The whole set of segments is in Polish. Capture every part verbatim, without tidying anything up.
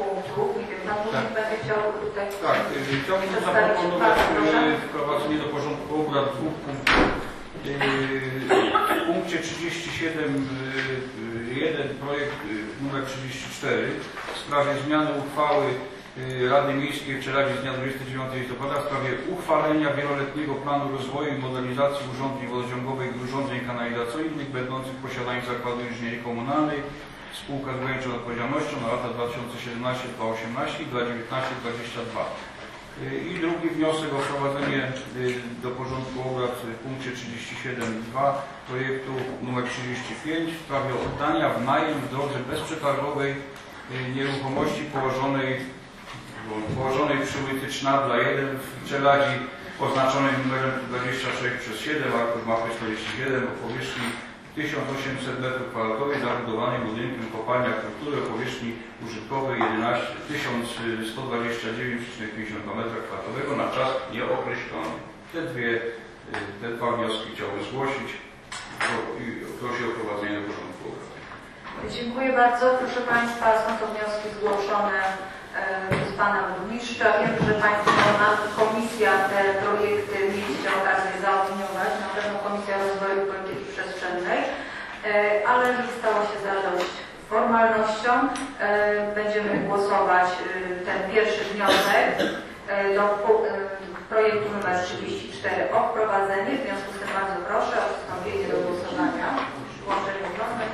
punktów. Nie wiem, Pan Burmistrz tak. będzie chciał tutaj... Tak, chciałbym zaproponować wprowadzenie do porządku obrad dwóch punktów. W punkcie trzydzieści siedem jeden projekt numer trzydzieści cztery w sprawie zmiany uchwały Rady Miejskiej w Czeladzie z dnia dwudziestego dziewiątego listopada w sprawie uchwalenia wieloletniego planu rozwoju i modernizacji urządzeń wodociągowych i urządzeń kanalizacyjnych będących w posiadaniu Zakładu Inżynierii Komunalnej spółka z ograniczoną odpowiedzialnością na lata dwa tysiące siedemnaście do dwa tysiące osiemnaście i dwa tysiące dziewiętnaście do dwa tysiące dwudziestego drugiego. I drugi wniosek o wprowadzenie do porządku obrad w punkcie trzydzieści siedem dwa projektu numer trzydzieści pięć w sprawie oddania w najem w drodze bezprzetargowej nieruchomości położonej, położonej przy ulicy Cznabla jeden w Czeladzi oznaczonej numerem dwadzieścia sześć przez siedem, arkusz mapy czterdzieści siedem o powierzchni tysiąc osiemset metrów kwadratowych zabudowanej budynkiem kopalnia kultury o powierzchni użytkowej tysiąc sto dwadzieścia dziewięć przecinek pięćdziesiąt dwa metra kwadratowego na czas nieokreślony. Te dwie, te dwa wnioski chciałbym zgłosić i proszę o prowadzenie do porządku obrad. Dziękuję bardzo. Proszę Państwa, są to wnioski zgłoszone przez Pana Burmistrza. Wiem, że Państwo, komisja te projekty mieliście okazję zaopiniować, na pewno Komisja Rozwoju i Polityki Przestrzennej, ale stała się za dość formalnością. Będziemy głosować ten pierwszy wniosek do projektu numer trzydzieści cztery o wprowadzenie. W związku z tym bardzo proszę o przystąpienie do głosowania. Włączenie wniosek.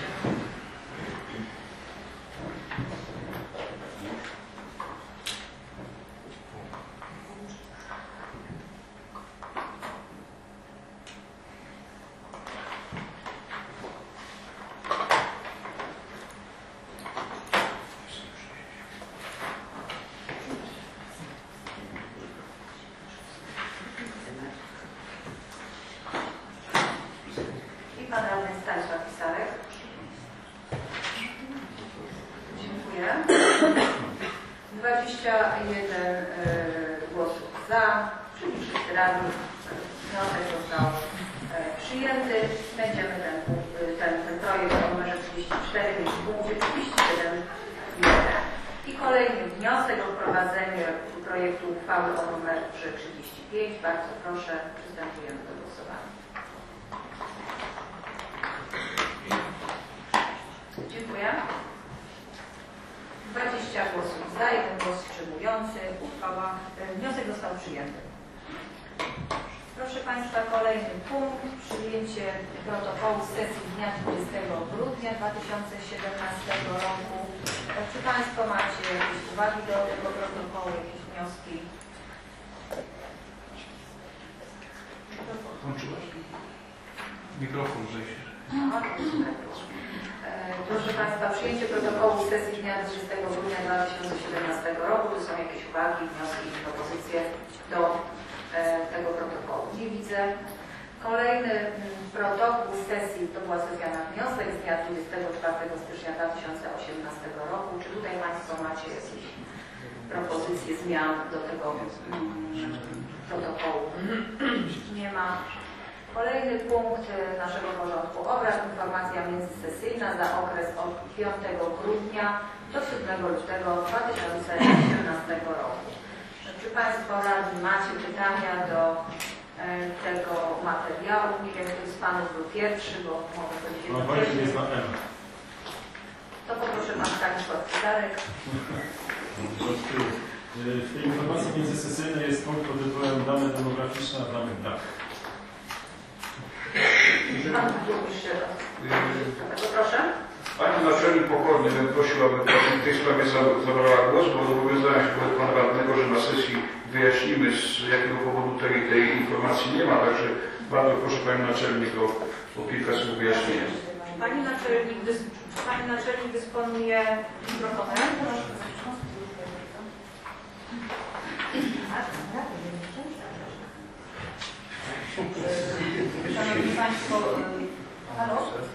dwadzieścia jeden głosów za, czyli wszyscy radni. Wniosek został przyjęty. Będziemy ten, ten, ten projekt o numerze trzydzieści cztery mieć w punkcie trzydzieści siedem jeden. I kolejny wniosek o wprowadzenie projektu uchwały o numerze trzydzieści pięć. Bardzo proszę, przystępujemy do głosowania. Dziękuję. dwadzieścia głosów za, jeden głos wstrzymujący. Uchwała, wniosek został przyjęty. Proszę Państwa, kolejny punkt. Przyjęcie protokołu z sesji dnia dwudziestego grudnia dwa tysiące siedemnastego roku. Czy Państwo macie jakieś uwagi do tego protokołu, jakieś wnioski? Włączyłaś? Mikrofon września. Proszę Państwa, przyjęcie protokołu z sesji dnia dwudziestego grudnia dwa tysiące siedemnastego roku. Czy są jakieś uwagi, wnioski i propozycje do e, tego protokołu? Nie widzę. Kolejny m, protokół z sesji, to była sesja na wniosek z dnia dwudziestego czwartego stycznia dwa tysiące osiemnastego roku. Czy tutaj Państwo macie jakieś propozycje zmian do tego m, protokołu? Nie ma. Kolejny punkt naszego porządku obrad, informacja międzysesyjna za okres od piątego grudnia do siódmego lutego dwa tysiące siedemnastego roku. Czy Państwo radni macie pytania do e, tego materiału? Nie wiem, kto z Panów był pierwszy, bo może to się no, pierwszy. Jest na M. To poproszę Pan Stanisław Filarek. W tej informacji międzysesyjnej jest punkt pod tytułem dane demograficzne, a dane tak. Pan Burmistrz, proszę. Pani naczelnik pokorny bym prosił, aby w tej sprawie zabrała głos, bo zobowiązałem się wobec Pana Radnego, że na sesji wyjaśnimy, z jakiego powodu tej, tej informacji nie ma. Także bardzo proszę Pani Naczelnik o, o kilka słów wyjaśnienia. Pani Naczelnik, Pani Naczelnik dysponuje mikrofonem. Szanowni Państwo, halo?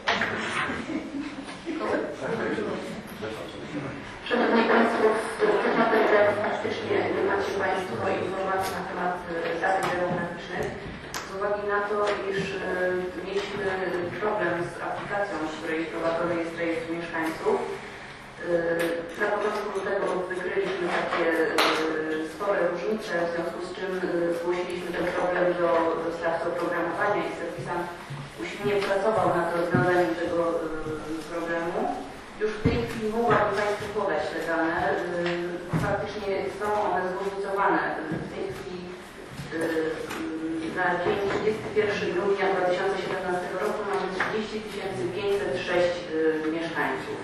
Szanowni Państwo, w tych materiałach faktycznie macie Państwo informacje na temat danych demograficznych. Z uwagi na to, iż mieliśmy problem z aplikacją, z której prowadzony jest rejestr mieszkańców, na początku lutego kierownicę, w związku z czym zgłosiliśmy ten problem do, do spraw oprogramowania i serwisant usilnie pracował nad rozwiązaniem tego problemu. Już w tej chwili mogłabym Państwu podać te dane. Faktycznie są one zróżnicowane. W tej chwili na dzień trzydziestego pierwszego grudnia dwa tysiące siedemnastego roku mamy trzydzieści tysięcy pięćset sześć mieszkańców.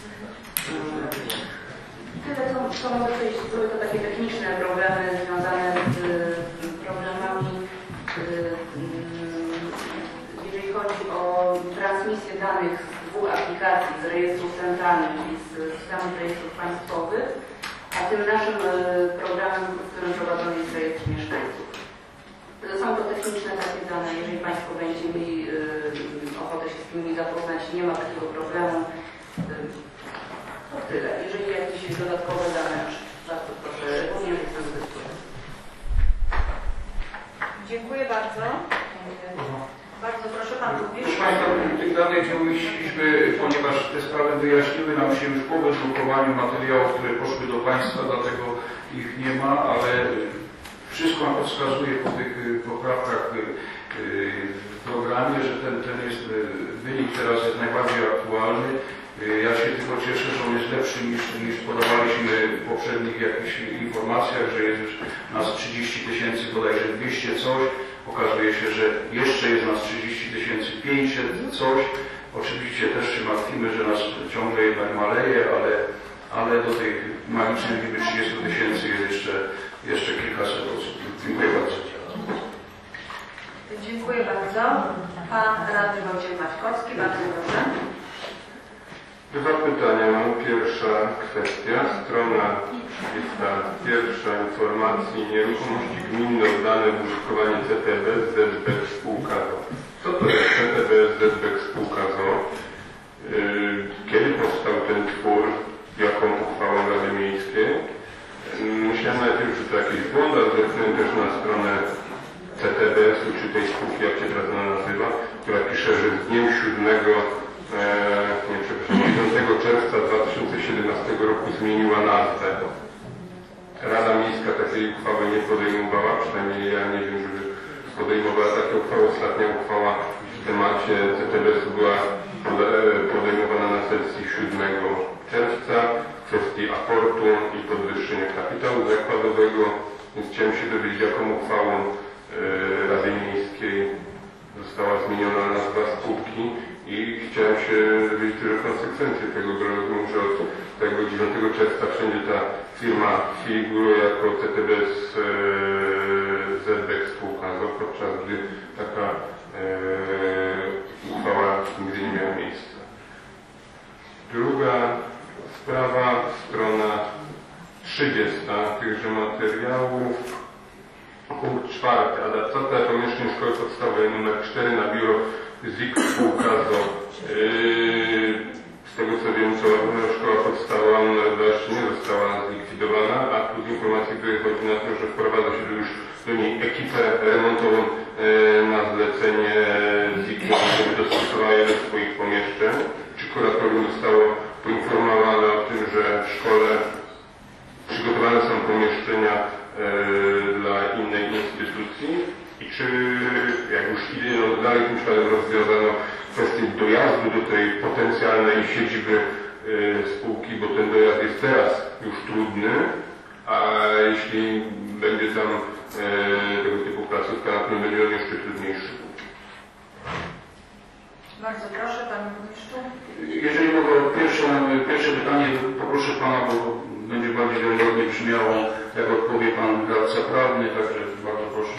Tyle co, co mogę powiedzieć, były to takie techniczne problemy związane z problemami, jeżeli chodzi o transmisję danych z dwóch aplikacji, z rejestrów centralnych i z systemów rejestrów państwowych, a tym naszym programem, w którym prowadzony jest rejestr mieszkańców. Są to techniczne takie dane, jeżeli Państwo będziecie mieli ochotę się z nimi zapoznać, nie ma takiego problemu. To tyle. Jeżeli jakieś dodatkowe dane, bardzo proszę, również jestem dyspozycji. Dziękuję bardzo. Bardzo proszę Pan również. Proszę Państwa, tych danych nie umieściliśmy, ponieważ te sprawy wyjaśniły nam się już po wydrukowaniu materiałów, które poszły do Państwa, dlatego ich nie ma, ale wszystko nam wskazuje po tych poprawkach w programie, że ten, ten jest, wynik teraz jest najbardziej aktualny. Ja się tylko cieszę, że on jest lepszy niż, niż podawaliśmy w poprzednich jakichś informacjach, że jest już nas trzydzieści tysięcy, bodajże dwieście coś. Okazuje się, że jeszcze jest nas trzydzieści tysięcy pięćset coś. Oczywiście też się martwimy, że nas ciągle jednak maleje, ale, ale do tej magicznej liczby trzydziestu tysięcy jest jeszcze, jeszcze kilkaset osób. Dziękuję bardzo. Dziękuję bardzo. Pan radny Wojciech Maćkowski, bardzo proszę. Dwa pytania mam. Pierwsza kwestia, strona trzydziesta pierwsza informacji nieruchomości gminne oddane w użytkowanie C T B Z B Spółka Z O. Co to jest C T B Z B Spółka Z O? Kiedy powstał ten twór? Jaką uchwałą Rady Miejskiej? Myślałem najpierw, że to jakieś błąd, ale zerknąłem też na stronę C T B S-u, czy tej spółki, jak się teraz ona nazywa, która pisze, że z dniem siódmego nie, przepraszam, dziewiątego czerwca dwa tysiące siedemnastego roku zmieniła nazwę. Rada Miejska takiej uchwały nie podejmowała, przynajmniej ja nie wiem, żeby podejmowała takie uchwały. Ostatnia uchwała w temacie C T B S-u była podejmowana na sesji siódmego czerwca w kwestii aportu i podwyższenia kapitału zakładowego, więc chciałem się dowiedzieć, jaką uchwałą Rady Miejskiej została zmieniona nazwa spółki i chciałem się dowiedzieć też o konsekwencje tego, bo rozumiem, że od tego dziewiątego czerwca wszędzie ta firma figuruje jako C T B S Z B spółka, podczas gdy taka e, uchwała nigdy nie miała miejsca. Druga sprawa, strona trzydziesta tychże materiałów. Punkt czwarty. Adaptacja pomieszczeń szkoły podstawowej nr cztery na biuro Z I K spółka Z O. Yy, z tego co wiem, to szkoła podstawowa nr dwa jeszcze nie została zlikwidowana, a tu z informacji, które chodzi na to, że wprowadza się już do niej ekipę remontową yy, na zlecenie Z I K, żeby dostosowała jeden z swoich pomieszczeń. Czy kuratorium zostało poinformowane o tym, że w szkole przygotowane są pomieszczenia dla innej instytucji i czy, jak już idzie no, dalej tym śladem, rozwiązano kwestię dojazdu do tej potencjalnej siedziby y, spółki, bo ten dojazd jest teraz już trudny, a jeśli będzie tam y, tego typu placówka, na pewno będzie on jeszcze trudniejszy. Bardzo proszę, Panie Burmistrzu. Jeżeli mogę, pierwsze, pierwsze pytanie poproszę Pana, bo będzie bardziej wiarygodnie brzmiało, jak odpowie Pan radca prawny, także bardzo proszę.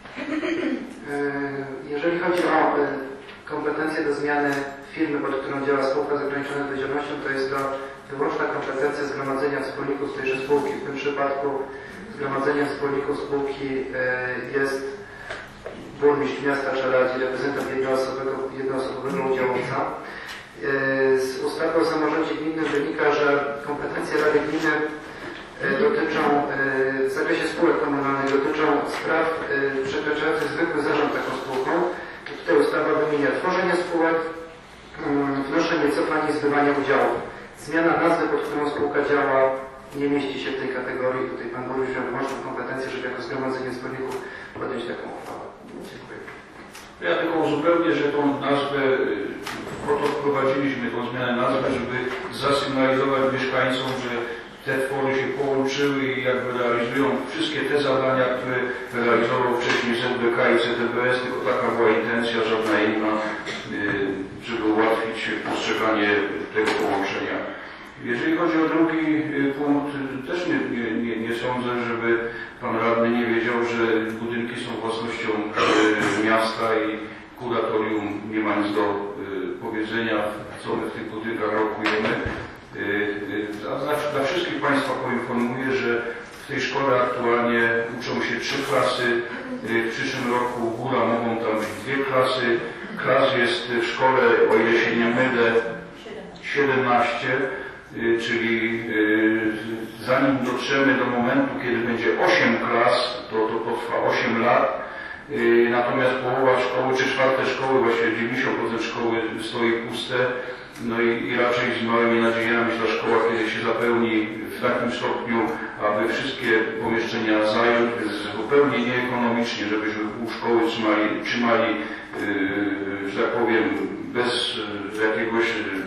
Jeżeli chodzi o kompetencje do zmiany firmy, pod którą działa spółka z ograniczoną odpowiedzialnością, to jest to wyłączna kompetencja zgromadzenia wspólników tejże spółki. W tym przypadku zgromadzeniem wspólników spółki jest burmistrz miasta czy radzi, reprezentant jednoosobowego, jednoosobowego udziałowca. Z ustawy o samorządzie gminnym wynika, że kompetencje Rady Gminy dotyczą, w zakresie spółek komunalnych dotyczą spraw przekraczających zwykły zarząd taką spółką. Tutaj ustawa wymienia tworzenie spółek, wnoszenie, cofanie i zbywanie udziałów. Zmiana nazwy, pod którą spółka działa, nie mieści się w tej kategorii. Tutaj Pan Burmistrz miał wyłączną kompetencję, żeby jako zgromadzenie wspólników podjąć taką uchwałę. Dziękuję. Ja tylko uzupełnię, że tą nazwę, po to wprowadziliśmy tą zmianę nazwy, żeby zasygnalizować mieszkańcom, że te twory się połączyły i jakby realizują wszystkie te zadania, które realizował wcześniej Z B K i C T B S, tylko taka była intencja, żadna inna, żeby ułatwić postrzeganie tego połączenia. Jeżeli chodzi o drugi punkt, też nie, nie, nie sądzę, żeby Pan Radny nie wiedział, że budynki są własnością miasta i kuratorium nie ma nic do powiedzenia, co my w tych budynkach rokujemy. Dla, dla wszystkich Państwa poinformuję, że w tej szkole aktualnie uczą się trzy klasy. W przyszłym roku góra mogą tam być dwie klasy. Klas jest w szkole, o ile się nie mylę, siedemnaście, czyli zanim dotrzemy do momentu, kiedy będzie osiem klas, to, to potrwa osiem lat. Natomiast połowa szkoły, czy czwarte szkoły, właściwie dziewięćdziesiąt procent szkoły stoi puste. No i, i raczej z małymi nadziejami ta szkoła kiedyś się zapełni w takim stopniu, aby wszystkie pomieszczenia zająć zupełnie nieekonomicznie, żebyśmy pół szkoły trzymali, trzymali yy, że tak powiem, bez yy, jakiegoś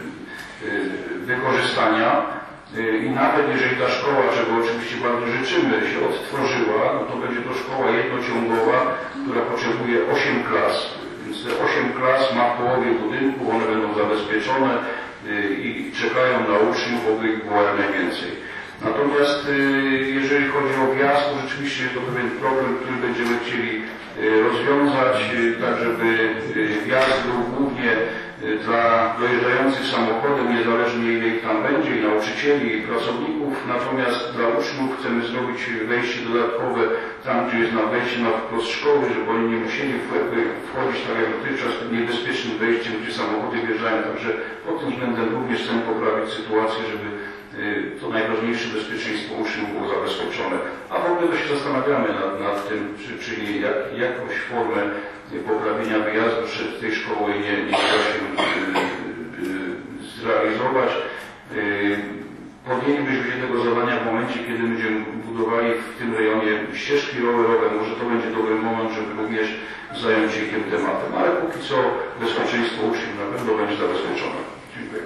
yy, wykorzystania. Yy, I nawet jeżeli ta szkoła, czego oczywiście bardzo życzymy, się odtworzyła, no to będzie to szkoła jednociągowa, która potrzebuje osiem klas. Więc te osiem klas ma w połowie budynku, one będą zabezpieczone i czekają na uczniów, oby ich było jak najwięcej. Natomiast jeżeli chodzi o wjazd, to rzeczywiście jest to pewien problem, który będziemy chcieli rozwiązać, tak żeby wjazd był głównie dla dojeżdżających samochodem, niezależnie ile ich tam będzie, i nauczycieli, i pracowników. Natomiast dla uczniów chcemy zrobić wejście dodatkowe tam, gdzie jest na wejście na wprost szkoły, żeby oni nie musieli wchodzić tak jak dotychczas tym niebezpiecznym wejściem, gdzie samochody wjeżdżają. Także pod tym względem również chcemy poprawić sytuację, żeby to najważniejsze bezpieczeństwo uczniów było zabezpieczone. A w ogóle to się zastanawiamy nad, nad tym, czy, czyli jak, jakąś formę poprawienia wyjazdu z tej szkoły nie, nie da się yy, yy, zrealizować. Yy, podjęlibyśmy się tego zadania w momencie, kiedy będziemy budowali w tym rejonie ścieżki rowerowe. Może to będzie dobry moment, żeby również zająć się tym tematem. Ale póki co bezpieczeństwo uczniów na pewno będzie zabezpieczone. Dziękuję.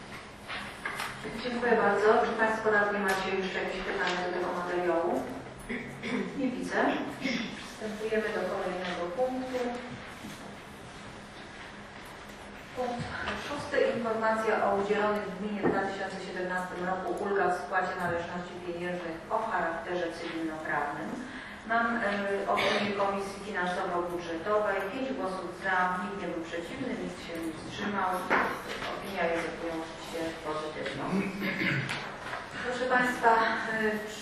Dziękuję bardzo. Czy Państwo radni macie jeszcze jakieś pytania do tego materiału? Nie widzę. Przystępujemy do kolejnego punktu. Punkt szósty. Informacja o udzielonych w gminie w dwa tysiące siedemnastym roku ulgach w spłacie należności pieniężnych o charakterze cywilnoprawnym. Mam y, opinię Komisji Finansowo-Budżetowej. Pięć głosów za, nikt nie był przeciwny, nikt się nie wstrzymał. Opinia jest oczywiście pozytywną. Proszę Państwa, y,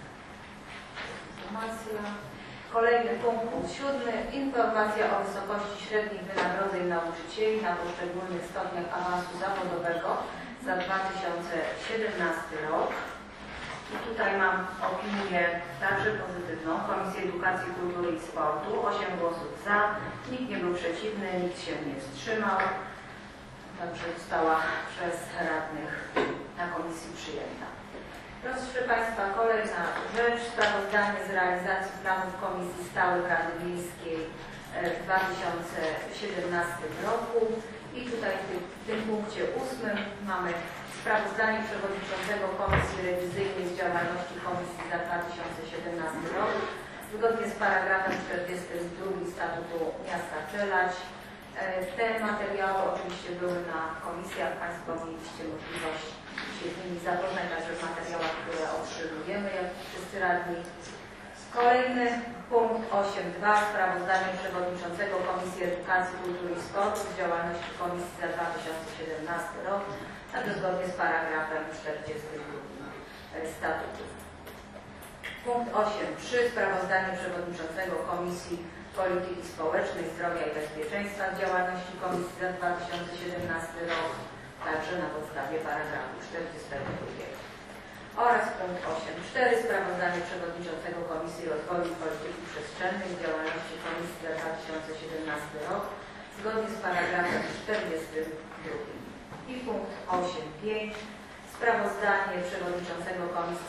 informacja. Kolejny punkt, punkt siódmy. Informacja o wysokości średnich wynagrodzeń nauczycieli na poszczególnych stopniach awansu zawodowego za dwa tysiące siedemnasty rok. I tutaj mam opinię także pozytywną Komisji Edukacji, Kultury i Sportu. osiem głosów za, nikt nie był przeciwny, nikt się nie wstrzymał. Także została przez radnych na komisji przyjęta. Proszę Państwa, kolejna rzecz, sprawozdanie z realizacji planów Komisji Stałych Rady Miejskiej w dwa tysiące siedemnastym roku. I tutaj w tym, w tym punkcie ósmym mamy sprawozdanie przewodniczącego Komisji Rewizyjnej z działalności Komisji za dwa tysiące siedemnasty rok. Zgodnie z paragrafem czterdziestym drugim Statutu Miasta Czelać. Te materiały oczywiście były na komisjach. Państwo mieliście możliwość się z nimi zapoznać, także w materiałach, które otrzymujemy, jak wszyscy radni. Kolejny punkt osiem dwa. Sprawozdanie przewodniczącego Komisji Edukacji, Kultury i Sportu z działalności Komisji za dwa tysiące siedemnasty rok, także zgodnie z paragrafem czterdziestym drugim Statutu. Punkt osiem trzy. Sprawozdanie przewodniczącego Komisji Polityki Społecznej, Zdrowia i Bezpieczeństwa z działalności Komisji za dwa tysiące siedemnasty rok, także na podstawie paragrafu czterdziestego drugiego. Oraz punkt osiem cztery. Sprawozdanie przewodniczącego Komisji Rozwoju i Polityki Przestrzennej z działalności Komisji za dwa tysiące siedemnasty rok, zgodnie z paragrafem czterdziestym drugim. I punkt osiem pięć. Sprawozdanie przewodniczącego Komisji Stałej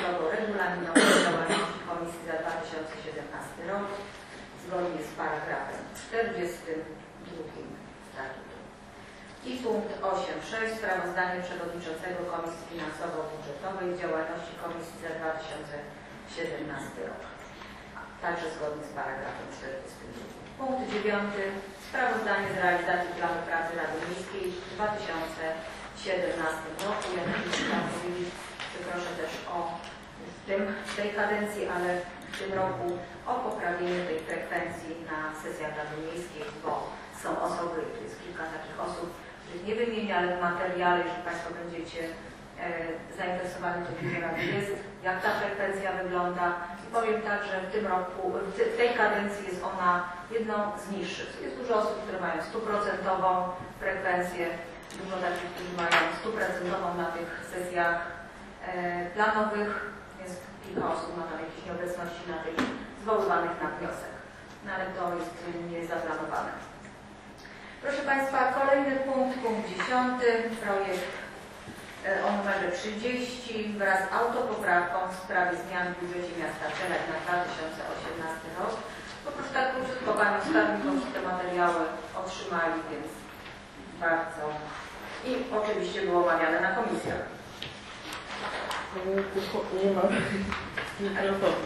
regulaminowej działalności Komisji za dwa tysiące siedemnasty rok zgodnie z paragrafem czterdziestym drugim statutu. I punkt osiem sześć. Sprawozdanie Przewodniczącego Komisji Finansowo-Budżetowej z działalności Komisji za dwa tysiące siedemnasty rok. Także zgodnie z paragrafem czterdziestym drugim. Punkt dziewiąty. Sprawozdanie z realizacji planu pracy Rady Miejskiej w dwa tysiące siedemnastym roku. Ja też chciałam powiedzieć, że proszę też o w, tym, w tej kadencji, ale w tym roku o poprawieniu tej frekwencji na sesjach Rady Miejskiej, bo są osoby, tu jest kilka takich osób, których nie wymienię, ale w materiale, jeżeli Państwo będziecie e, zainteresowani, to ile razy jest, jak ta frekwencja wygląda. I powiem tak, że w tym roku, w tej kadencji jest ona jedną z niższych. Jest dużo osób, które mają stuprocentową frekwencję, dużo takich, którzy mają stuprocentową na tych sesjach e, planowych. Jest kilka osób, ma tam jakieś nieobecności na tych zwoływanych na wniosek. No ale to jest niezaplanowane. Proszę Państwa, kolejny punkt, punkt dziesiąty, projekt o numerze trzydzieści wraz z autopoprawką w sprawie zmian w budżecie miasta Czeleś na dwa tysiące osiemnasty rok. Po prostu tak krótko Panią skarbnikom te materiały otrzymali, więc bardzo. I oczywiście było omawiane na komisjach. Nie ma mikrofonu.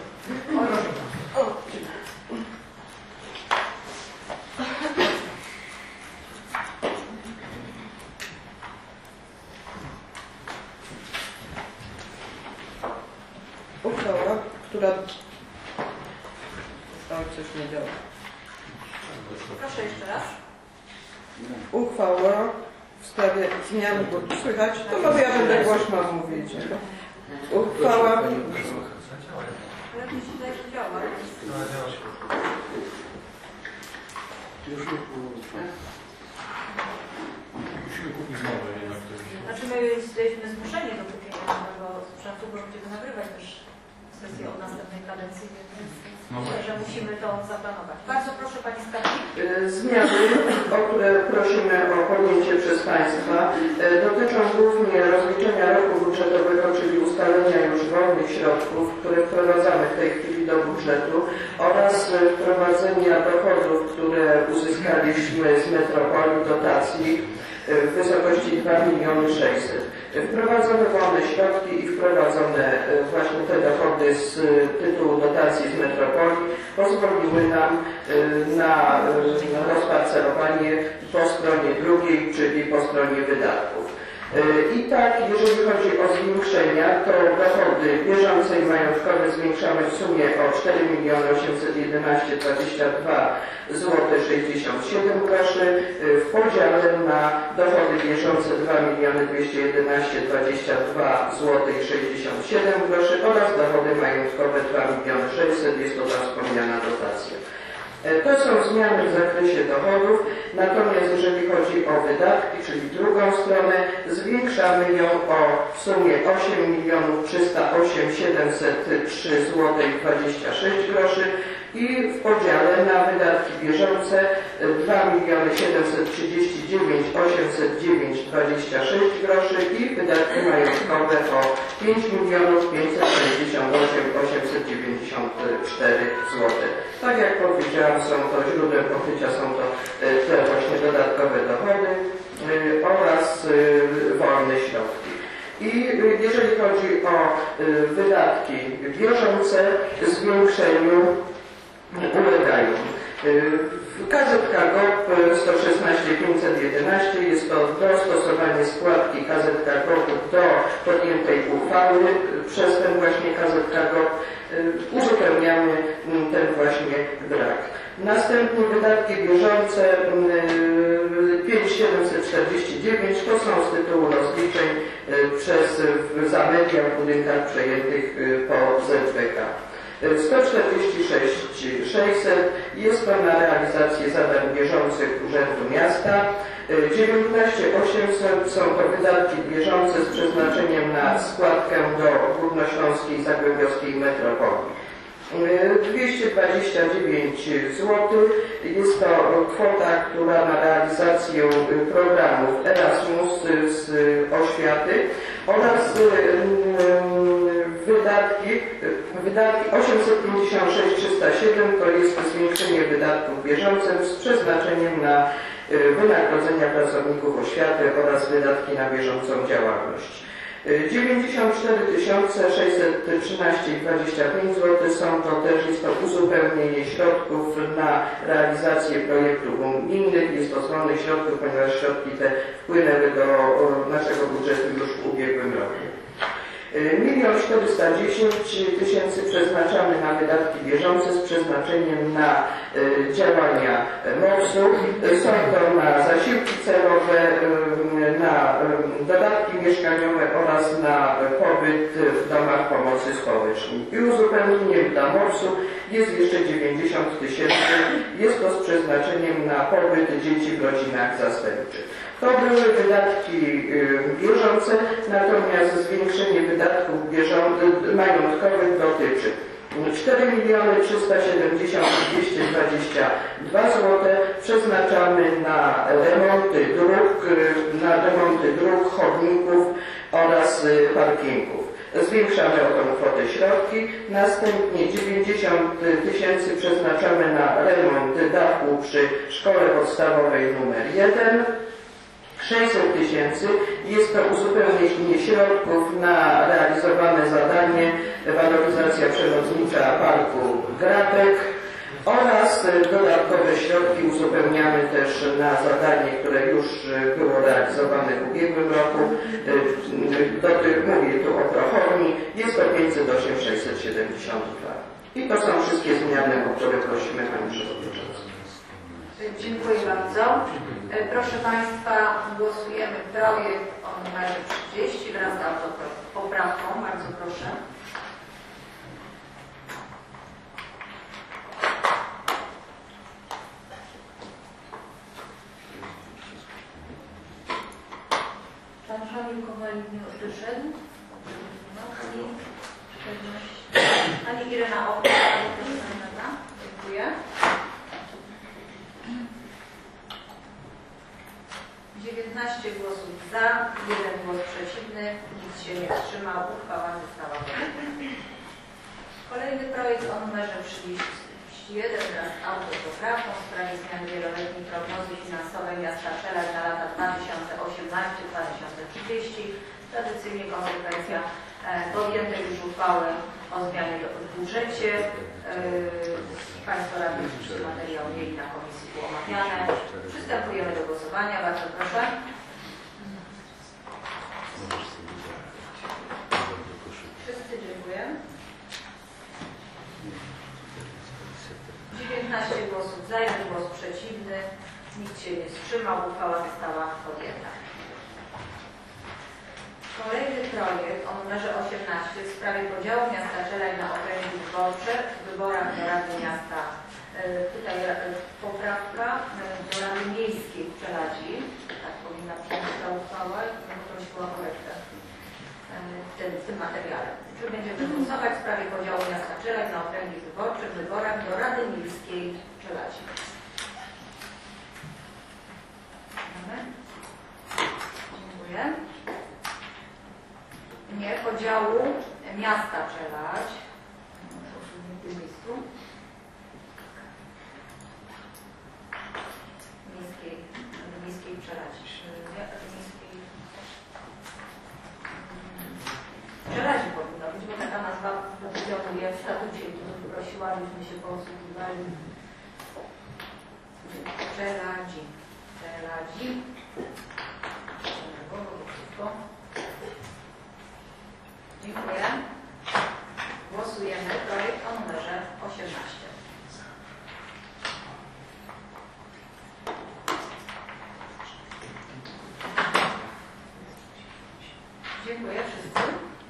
Uchwała, która... Oj, coś nie działa. Proszę jeszcze raz. Uchwała w sprawie zmian, bo słychać, to może ja będę głośno mówić. Uchwała... Jak mi się wydaje, że działa. Musimy kupić nowe jednak. Znaczy my jesteśmy zmuszeni do kupienia nowego sprzętu, bo będziemy nagrywać też sesję od następnej kadencji, więc No myślę, że musimy to zaplanować. Bardzo proszę Pani Skarbnik. Zmiany, o które prosimy o podjęcie przez Państwa, dotyczą głównie rozliczenia roku budżetowego, czyli ustalenia już wolnych środków, które wprowadzamy w tej chwili do budżetu, oraz wprowadzenia dochodów, które uzyskaliśmy z metropolii, dotacji w wysokości dwa miliony sześćset. Wprowadzone wolne środki i wprowadzone właśnie te dochody z tytułu dotacji z metropolii pozwoliły nam na rozparcelowanie po stronie drugiej, czyli po stronie wydatków. I tak, jeżeli chodzi o zwiększenia, to dochody bieżące i majątkowe zwiększamy w sumie o cztery miliony osiemset jedenaście tysięcy dwadzieścia dwa złote sześćdziesiąt siedem groszy, w podziale na dochody bieżące dwa miliony dwieście jedenaście tysięcy dwadzieścia dwa złote sześćdziesiąt siedem groszy oraz dochody majątkowe dwa miliony sześćset, jest to ta wspomniana dotacja. To są zmiany w zakresie dochodów, natomiast jeżeli chodzi o wydatki, czyli drugą stronę, zwiększamy ją o w sumie osiem milionów trzysta osiem tysięcy siedemset trzy złote dwadzieścia sześć groszy i w podziale na wydatki bieżące dwa miliony siedemset trzydzieści dziewięć tysięcy osiemset dziewięć złotych dwadzieścia sześć groszy i wydatki majątkowe o pięć milionów pięćset sześćdziesiąt osiem tysięcy osiemset dziewięćdziesiąt cztery złote. Tak jak powiedziałam, są to źródłem pokrycia, są to te właśnie dodatkowe dochody oraz wolne środki. I jeżeli chodzi o wydatki bieżące, zwiększeniu ulegają. K Z K G O P sto szesnaście tysięcy pięćset jedenaście jest to dostosowanie składki K Z K G O P do podjętej uchwały przez ten właśnie K Z K G O P. Uzupełniamy ten właśnie brak. Następnie wydatki bieżące pięć tysięcy siedemset czterdzieści dziewięć to są z tytułu rozliczeń przez zamedia w budynkach przejętych po Z B K. sto czterdzieści sześć tysięcy sześćset jest to na realizację zadań bieżących Urzędu Miasta. dziewiętnaście tysięcy osiemset są to wydatki bieżące z przeznaczeniem na składkę do Górnośląskiej i Zagłębiowskiej Metropolii. dwieście dwadzieścia dziewięć złotych jest to kwota, która na realizację programów Erasmus z oświaty oraz wydatki, wydatki osiemset pięćdziesiąt sześć tysięcy trzysta siedem to jest zwiększenie wydatków bieżących z przeznaczeniem na wynagrodzenia pracowników oświaty oraz wydatki na bieżącą działalność. dziewięćdziesiąt cztery tysiące sześćset trzynaście przecinek dwadzieścia pięć złotych są to też jest to uzupełnienie środków na realizację projektów unijnych. Jest to z wolnych środków, ponieważ środki te wpłynęły do naszego budżetu już w ubiegłym roku. milion czterysta dziesięć tysięcy przeznaczamy na wydatki bieżące z przeznaczeniem na y, działania MOPS-u. Są to na zasiłki celowe, y, na y, dodatki mieszkaniowe oraz na pobyt w domach pomocy społecznej. I uzupełnieniem dla MOPS-u jest jeszcze dziewięćdziesiąt tysięcy. Jest to z przeznaczeniem na pobyt dzieci w rodzinach zastępczych. To były wydatki bieżące, natomiast zwiększenie wydatków majątkowych dotyczy cztery miliony trzysta siedemdziesiąt tysięcy dwieście dwadzieścia dwa złote. Przeznaczamy na remonty dróg, na remonty dróg, chodników oraz parkingów. Zwiększamy o tą kwotę środki. Następnie dziewięćdziesiąt tysięcy przeznaczamy na remont dachu przy szkole podstawowej numer jeden. sześćset tysięcy jest to uzupełnienie środków na realizowane zadanie waloryzacja przewodnicza Parku Grabek oraz dodatkowe środki uzupełniamy też na zadanie, które już było realizowane w ubiegłym roku. Mówię tu o prochowni. Jest to pięćset osiem tysięcy sześćset siedemdziesiąt dwa. I to są wszystkie zmiany, o które prosimy Pani Przewodnicząca. Dziękuję bardzo. Proszę Państwa, głosujemy projekt o numerze trzydzieści wraz z autopoprawką. Bardzo proszę. Pan Kamil Kowalik nie wyszedł. No, pani, pani Irena Owczak. Dziękuję. dziewiętnaście głosów za, jeden głos przeciwny, nikt się nie wstrzymał, uchwała została podjęta. Kolejny projekt o numerze trzydzieści jeden wraz z autopoprawką w sprawie zmiany wieloletniej prognozy finansowej miasta Czeladź na lata dwa tysiące osiemnasty do dwa tysiące trzydziestego. Tradycyjnie konsekwencja e, podjętej już uchwały o zmianie w budżecie. E, Państwo radni materiał mieli na komisji było omawiane. Przystępujemy do głosowania. Bardzo proszę. Wszyscy dziękuję. dziewiętnaście głosów za, jeden głos przeciwny. Nikt się nie wstrzymał. Uchwała została podjęta. Kolejny projekt o numerze osiemnaście w sprawie podziału miasta Czeladź na okręgi wyborcze w wyborach do Rady Miasta. Tutaj poprawka do Rady Miejskiej w Czeladzi. Tak powinna przyjąć ta uchwała i prosiła o korektę w tym, w tym materiale. Czy będziemy głosować w sprawie podziału miasta Czeladź na okręgi wyborcze w wyborach do Rady Miejskiej w Czeladzi. Dziękuję. Nie, podziału miasta Czeladź. W tym miejscu. Miejskiej, miejskiej Czeladzi. Miejskiej. Czeladzi powinno być, bo taka nazwa funkcjonuje w statucie i tu prosiła, byśmy się posługiwali. Czeladzi. Czeladzi. Dziękuję. Głosujemy projekt o numerze osiemnaście. Dziękuję wszyscy.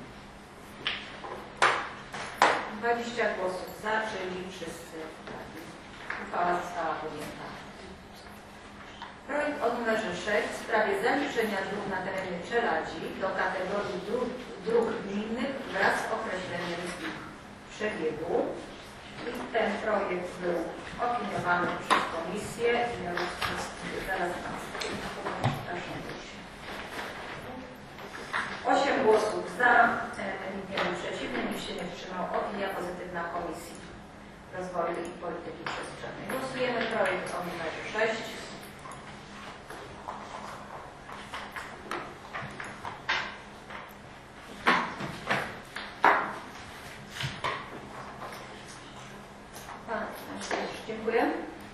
dwadzieścia głosów za, czyli wszyscy. Uchwała została podjęta. Projekt o numerze sześć w sprawie zaliczenia dróg na terenie Czeladzi do kategorii dróg, dróg gminnych wraz z określeniem ich przebiegu. I ten projekt był opiniowany przez komisję i ja zaraz Wam osiem głosów za, nikt nie był przeciwny, opinia pozytywna Komisji Rozwoju i Polityki Przestrzennej. Głosujemy projekt o numerze sześć. Dziękuję.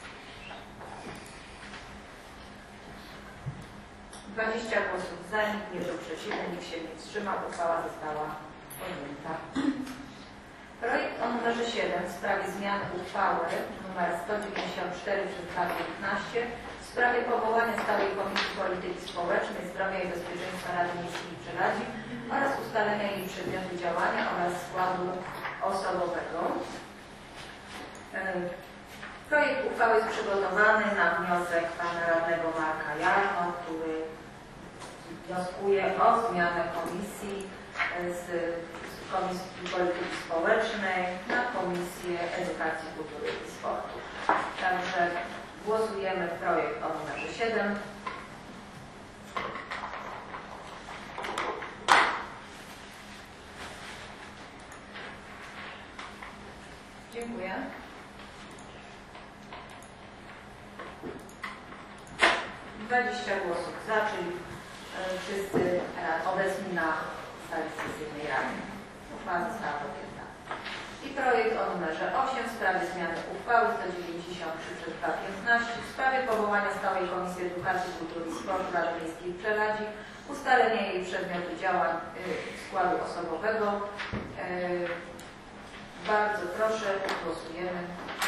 dwadzieścia głosów za, nikt nie był przeciwny, nikt się nie wstrzymał. Uchwała została podjęta. Projekt o numerze siedem w sprawie zmiany uchwały nr sto dziewięćdziesiąt cztery przez dwa tysiące piętnaście w sprawie powołania Stałej Komisji Polityki Społecznej, Zdrowia i Bezpieczeństwa Rady Miejskiej w Przeladzi oraz ustalenia jej przedmiotu działania oraz składu osobowego. Projekt uchwały jest przygotowany na wniosek pana radnego Marka Jarno, który wnioskuje o zmianę komisji z, z Komisji Polityki Społecznej na Komisję Edukacji, Kultury i Sportu. Także głosujemy projekt o numerze siedem. Dziękuję. dwadzieścia głosów za, czyli wszyscy obecni na sali sesyjnej Rady. Uchwała została podjęta. I projekt o numerze osiem w sprawie zmiany uchwały sto dziewięćdziesiąt trzy przez dwa tysiące piętnaście w sprawie powołania Stałej Komisji Edukacji, Kultury i Sportu Rady Miejskiej w Przeladzi, ustalenia jej przedmiotu działań y, składu osobowego. Y, bardzo proszę, głosujemy.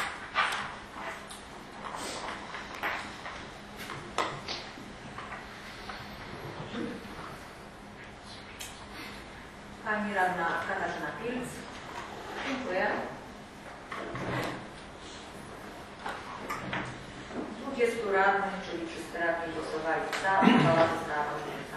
Pani radna Katarzyna Pilc. Dziękuję. dwudziestu radnych, czyli wszyscy radni głosowali za. Uchwała została podjęta.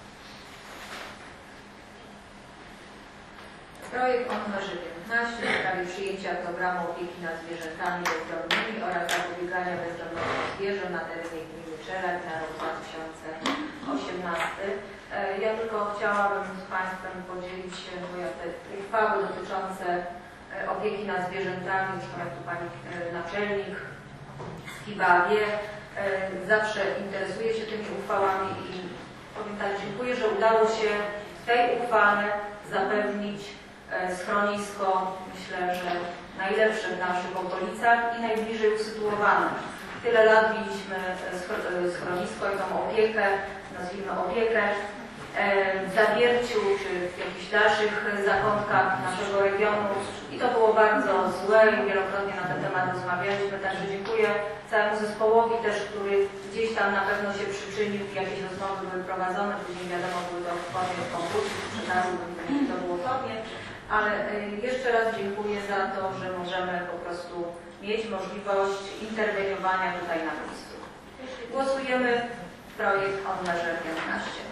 Projekt o numerze piętnaście w sprawie przyjęcia programu opieki nad zwierzętami bezdomnymi oraz zapobiegania bezdomności zwierząt na terenie gminy Przeladź na rok dwa tysiące osiemnasty. Ja tylko chciałabym z Państwem podzielić się, bo ja te uchwały dotyczące opieki nad zwierzętami, zresztą jak tu Pani naczelnik Skiba wie, zawsze interesuje się tymi uchwałami i powiem tak, dziękuję, że udało się w tej uchwale zapewnić schronisko, myślę, że najlepsze w naszych okolicach i najbliżej usytuowane. Tyle lat mieliśmy schronisko i tą opiekę, nazwijmy opiekę, w Zawierciu czy w jakichś dalszych zakątkach naszego regionu i to było bardzo złe i wielokrotnie na ten temat rozmawialiśmy, także dziękuję całemu zespołowi też, który gdzieś tam na pewno się przyczynił i jakieś rozmowy były prowadzone, później wiadomo były to w formie konkursu, przekazu, bym to było formie, ale jeszcze raz dziękuję za to, że możemy po prostu mieć możliwość interweniowania tutaj na miejscu. Głosujemy projekt o numerze piętnaście.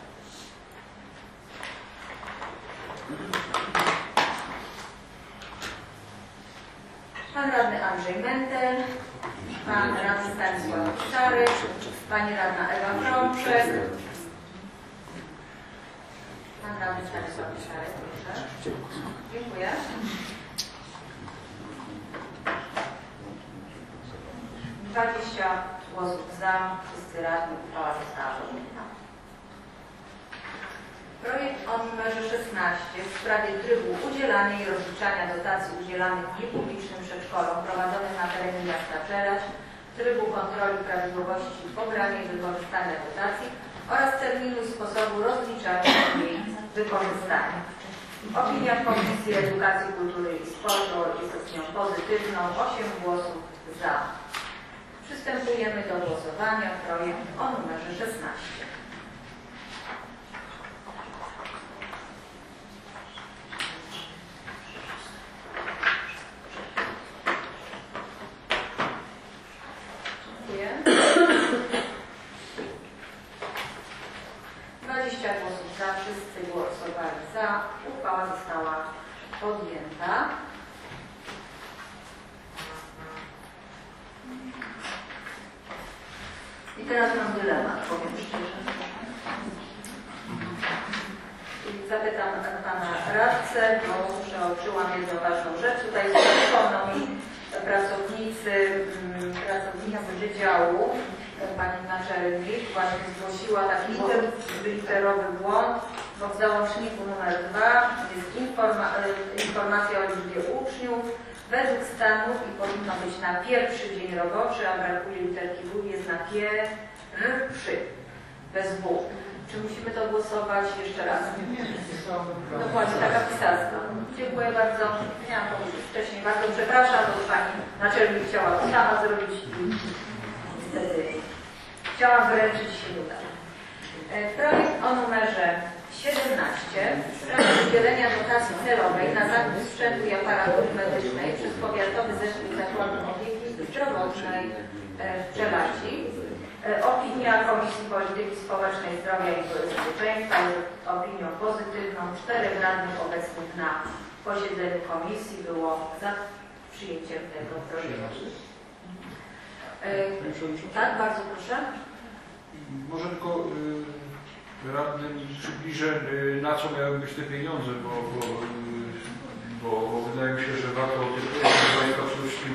Pan radny Andrzej Mentel, pan radny Stanisław Czary, pani radna Ewa Frączek, pan radny Stanisław Czary, proszę. Dziękuję. dwadzieścia głosów za, wszyscy radni, uchwała została podjęta. Projekt o numerze szesnaście w sprawie trybu udzielania i rozliczania dotacji udzielanych niepublicznym przedszkolom prowadzonym na terenie miasta Przeladź, trybu kontroli prawidłowości pobrania i wykorzystania dotacji oraz terminu i sposobu rozliczania jej wykorzystania. Opinia Komisji Edukacji, Kultury i Sportu jest opinią pozytywną, osiem głosów za. Przystępujemy do głosowania. Projekt o numerze szesnaście. Dziękuję. dwadzieścia głosów za, wszyscy głosowali za. Uchwała została podjęta. I teraz mam dylemat, powiem szczerze. Zapytam Pana radcę, bo przeoczyłam jedną ważną rzecz. Tutaj zgłoszono mi pracownicy, pracownicy wydziału, Pani naczelnik właśnie zgłosiła taki literowy błąd, bo w załączniku numer dwa jest informa informacja o liczbie uczniów według stanu i powinno być na pierwszy dzień roboczy, a brakuje literki W, jest na pierwszy, bez W. Czy musimy to głosować jeszcze raz? Dokładnie, taka pisarska. Dziękuję bardzo. Miałam powiedzieć wcześniej. Bardzo przepraszam, bo Pani naczelnik chciała to sama zrobić i niestety chciałam wręczyć się uda. Projekt o numerze siedemnaście w sprawie udzielenia dotacji celowej na zakup sprzętu i aparatury medycznej przez Powiatowy Zespół Zakładu Opieki Zdrowotnej w Żelazi. Opinia Komisji Polityki Społecznej, Zdrowia i Bezpieczeństwa jest opinią pozytywną. Czterech radnych obecnych na posiedzeniu komisji było za przyjęciem tego projektu. Tak, bardzo proszę. Może tylko y, radny przybliżę, y, na co miały być te pieniądze, bo, bo, y, bo, bo wydaje mi się, że warto o tym powiedzieć. Przede wszystkim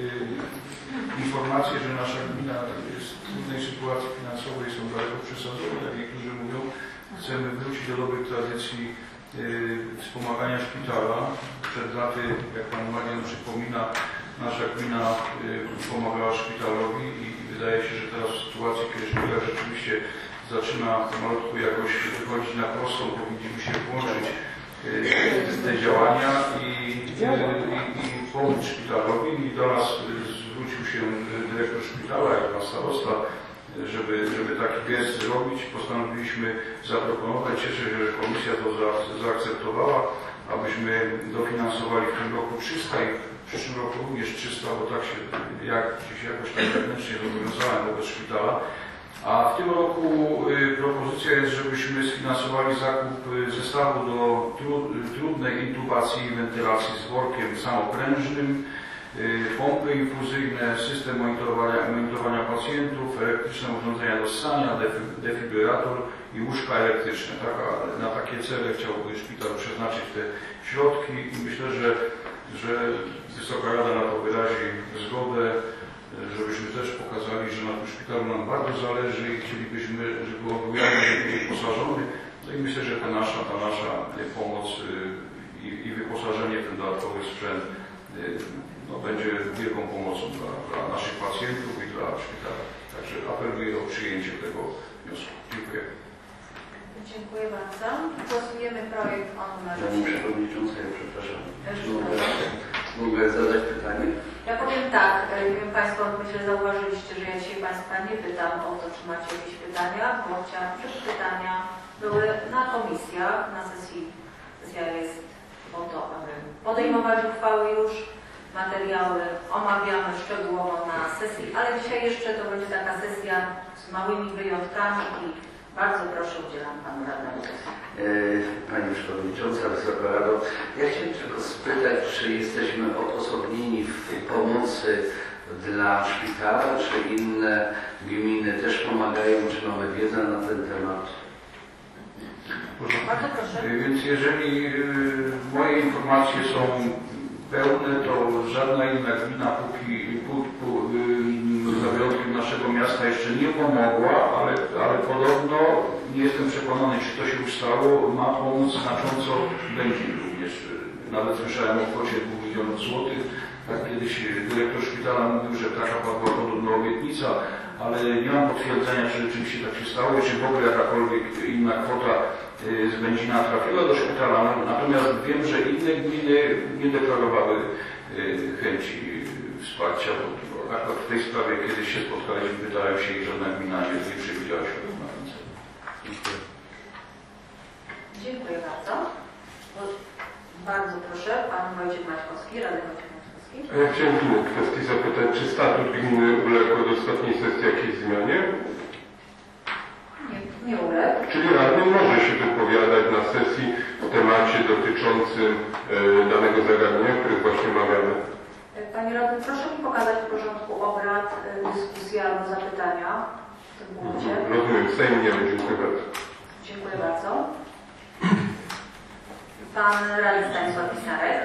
y, informacje, że nasza gmina jest w trudnej sytuacji finansowej, są daleko przesadzone, jak niektórzy mówią. Chcemy wrócić do dobrej tradycji y, wspomagania szpitala. Przed laty, jak Pan Marian przypomina, nasza gmina y, pomagała szpitalowi i wydaje się, że teraz w sytuacji, kiedy szpital rzeczywiście zaczyna malutku jakoś wychodzić na prostą, powinniśmy się włączyć w te działania i, i, i pomóc szpitalowi. I do nas zwrócił się dyrektor szpitala, jak pan starosta, żeby, żeby taki gest zrobić. Postanowiliśmy zaproponować. Cieszę się, że komisja to za, zaakceptowała, abyśmy dofinansowali w tym roku trzysta i w przyszłym roku również trzysta, bo tak się jak, jakoś tak wewnętrznie zobowiązałem wobec szpitala. A w tym roku y, propozycja jest, żebyśmy sfinansowali zakup y, zestawu do tru, y, trudnej intubacji i wentylacji z workiem samoprężnym, y, pompy infuzyjne, system monitorowania, monitorowania pacjentów, elektryczne urządzenia do ssania, defi, defibrylator i łóżka elektryczne. Tak, a na takie cele chciałby szpital przeznaczyć te środki i myślę, że, że Wysoka Rada na to wyrazi zgodę, żebyśmy też pokazali, że na tym szpitalu nam bardzo zależy i chcielibyśmy, żeby on był jak najlepiej wyposażony. No i myślę, że ta nasza, ta nasza pomoc i, i wyposażenie w ten dodatkowy sprzęt no, będzie wielką pomocą dla, dla naszych pacjentów i dla szpitala. Także apeluję o przyjęcie tego wniosku. Dziękuję. Dziękuję bardzo. Głosujemy projekt o numerze. Pani Przewodnicząca, ja przepraszam. Mogę zadać pytanie? Ja powiem tak, wiem Państwo, myślę, zauważyliście, że ja dzisiaj Państwa nie pytam o to, czy macie jakieś pytania, bo chciałam, żeby pytania były na komisjach, na sesji. Sesja jest po to, aby podejmować uchwały już, materiały omawiamy szczegółowo na sesji, ale dzisiaj jeszcze to będzie taka sesja z małymi wyjątkami i bardzo proszę, udzielam Panu radnemu. Pani Przewodnicząca, Wysoka Rado, ja chciałem tylko spytać, czy jesteśmy odosobnieni w pomocy dla szpitala, czy inne gminy też pomagają, czy mamy wiedzę na ten temat? Bardzo proszę. Więc jeżeli moje informacje są pełne, to żadna inna gmina póki, póki, póki za wyjątkiem naszego miasta jeszcze nie pomogła, ale, ale podobno, nie jestem przekonany, czy to się ustało, ma pomóc znacząco będzie również. Nawet słyszałem o kwocie dwóch milionów złotych. Tak kiedyś dyrektor szpitala mówił, że taka padła podobno obietnica, ale nie mam potwierdzenia, czy rzeczywiście tak się stało, czy w ogóle jakakolwiek inna kwota z Będzina trafiła do szpitala. Natomiast wiem, że inne gminy nie deklarowały chęci wsparcia, bo akurat w tej sprawie kiedyś się spotkaliśmy, pytałem się i żadna gmina nie przewidziała środków na ten cel. Dziękuję bardzo. Bardzo proszę, Pan Wojciech Maćkowski, Radny Wojciech Maćkowski. Ja chciałem w innej kwestii zapytać, czy statut gminy uległ od ostatniej sesji jakiejś zmianie? Nie, nie uległ. Czyli radny może się wypowiadać na sesji w temacie dotyczącym e, danego zagadnienia, o którym właśnie omawiamy. Panie Radny, proszę mi pokazać w porządku obrad dyskusji albo zapytania w tym punkcie. Rozumiem, Sejm nie, dziękuję bardzo. Dziękuję bardzo. Pan radny Stanisław Pisarek.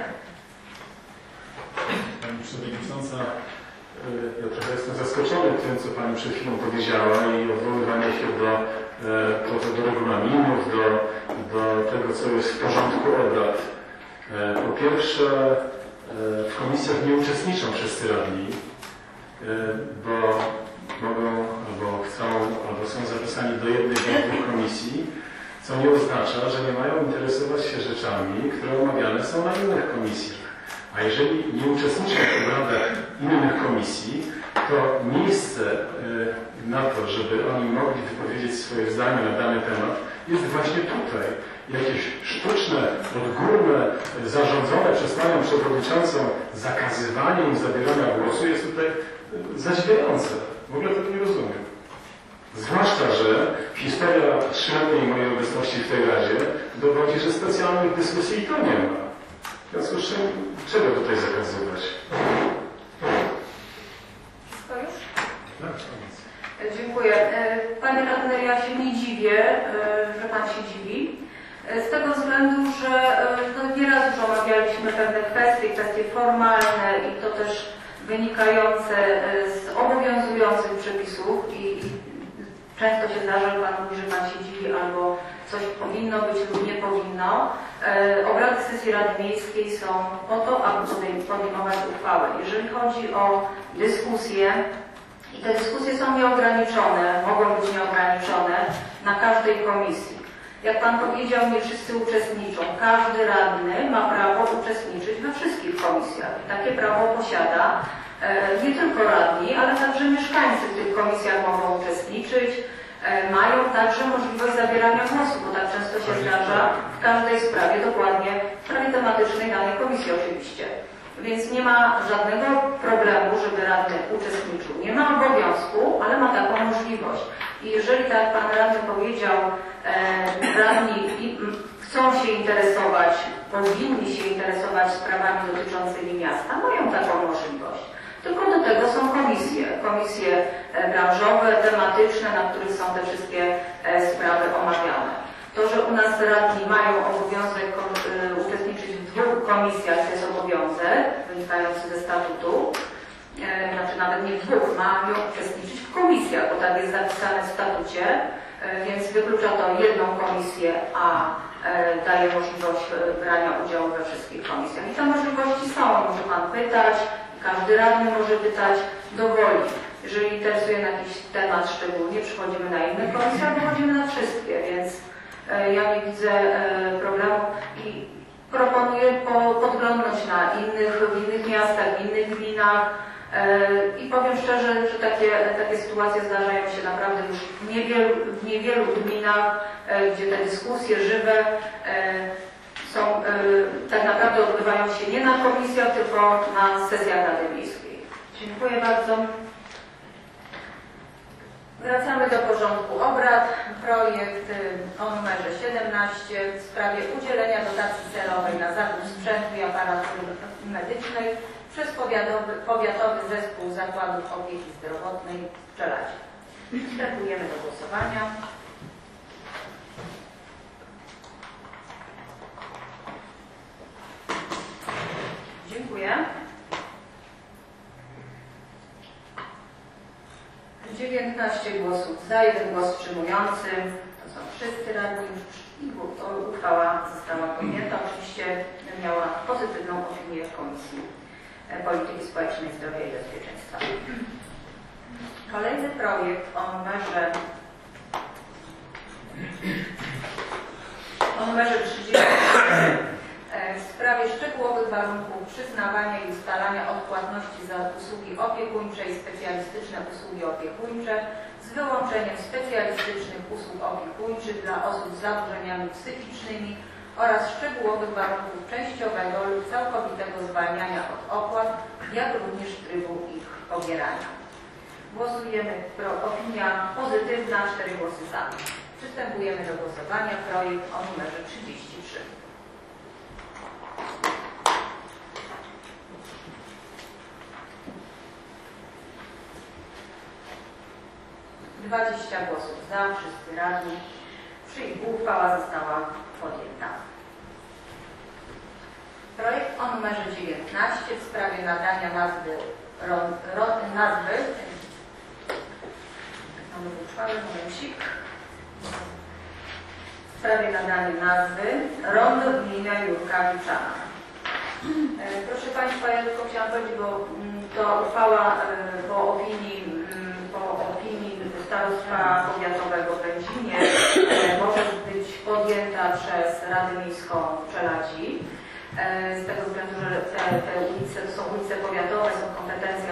Pani Przewodnicząca, ja trochę jestem zaskoczony tym, co Pani przed chwilą powiedziała i odwoływanie się do, do regulaminów, do, do tego, co jest w porządku obrad. Po pierwsze, w komisjach nie uczestniczą wszyscy radni, bo mogą, albo chcą, albo są zapisani do jednej z dwóch komisji, co nie oznacza, że nie mają interesować się rzeczami, które omawiane są na innych komisjach. A jeżeli nie uczestniczą w obradach innych komisji, to miejsce na to, żeby oni mogli wypowiedzieć swoje zdanie na dany temat, jest właśnie tutaj. Jakieś sztuczne, odgórne, zarządzone przez Panią Przewodniczącą zakazywanie im zabierania głosu jest tutaj zadziwiające. W ogóle tego nie rozumiem. Zwłaszcza, że historia trzyletniej mojej obecności w tej Radzie dowodzi, że specjalnych dyskusji i to nie ma. W związku z czym, czego tutaj zakazywać? Wszystko już? Tak, Dziękuję. Panie radny, ja się nie dziwię, że Pan się dziwi. Z tego względu, że no, nieraz już omawialiśmy pewne kwestie, kwestie formalne i to też wynikające z obowiązujących przepisów i, i często się zdarza, że Pan mówi, że Pan się dziwi albo coś powinno być lub nie powinno. E, obrady sesji Rady Miejskiej są po to, aby podejmować uchwały. Jeżeli chodzi o dyskusje, i te dyskusje są nieograniczone, mogą być nieograniczone na każdej komisji. Jak Pan powiedział, nie wszyscy uczestniczą. Każdy radny ma prawo uczestniczyć we wszystkich komisjach. Takie prawo posiada e, nie tylko radni, ale także mieszkańcy w tych komisjach mogą uczestniczyć. E, mają także możliwość zabierania głosu, bo tak często się zdarza w każdej sprawie, dokładnie w sprawie tematycznej danej komisji oczywiście. Więc nie ma żadnego problemu, żeby radny uczestniczył. Nie ma obowiązku, ale ma taką możliwość. I jeżeli, tak jak Pan radny powiedział, e, radni i, m, chcą się interesować, powinni się interesować sprawami dotyczącymi miasta, mają taką możliwość. Tylko do tego są komisje. Komisje e, branżowe, tematyczne, na których są te wszystkie e, sprawy omawiane. To, że u nas radni mają obowiązek y, uczestniczyć w dwóch komisjach, to jest obowiązek wynikający ze statutu, y, znaczy nawet nie w dwóch, mają uczestniczyć w komisjach, bo tak jest zapisane w statucie, y, więc wyklucza to jedną komisję, a y, daje możliwość y, brania udziału we wszystkich komisjach. I te możliwości są, może Pan pytać, każdy radny może pytać do woli. Jeżeli interesuje na jakiś temat szczególnie, przychodzimy na inne komisje, albo chodzimy na wszystkie, więc ja nie widzę problemu i proponuję podglądnąć na innych, w innych miastach, w innych gminach i powiem szczerze, że takie, takie sytuacje zdarzają się naprawdę już w niewielu, w niewielu gminach, gdzie te dyskusje żywe są, tak naprawdę odbywają się nie na komisjach, tylko na sesjach Rady Miejskiej. Dziękuję bardzo. Wracamy do porządku obrad. Projekt o numerze siedemnaście w sprawie udzielenia dotacji celowej na zakup sprzętu i aparatury medycznej przez powiatowy, powiatowy zespół zakładów opieki zdrowotnej w Czeladzie. Przystępujemy do głosowania. Dziękuję. dziewiętnaście głosów za, jeden głos wstrzymujący. To są wszyscy radni i uchwała została podjęta. Oczywiście miała pozytywną opinię w Komisji Polityki Społecznej, Zdrowia i Bezpieczeństwa. Kolejny projekt o numerze o numerze trzydzieści w sprawie szczegółowych warunków przyznawania i ustalania odpłatności za usługi opiekuńcze i specjalistyczne usługi opiekuńcze z wyłączeniem specjalistycznych usług opiekuńczych dla osób z zaburzeniami psychicznymi oraz szczegółowych warunków częściowego lub całkowitego zwalniania od opłat, jak również trybu ich pobierania. Głosujemy. Opinia pozytywna, cztery głosy za. Przystępujemy do głosowania. Projekt o numerze trzydzieści trzy. dwadzieścia głosów za, wszyscy radni. Uchwała została podjęta. o numerze dziewiętnaście w sprawie nadania nazwy, ro, ro, nazwy mamy utrwały, momencik, w sprawie nadania nazwy Rondo imienia Jurka Wiczana. Proszę Państwa, ja tylko chciałam powiedzieć, bo to uchwała po opinii, po opinii Starostwa Powiatowego w Będzinie może być podjęta przez Radę Miejską Czeladzi. Z tego względu, że te, te ulice to są ulice powiatowe, są kompetencje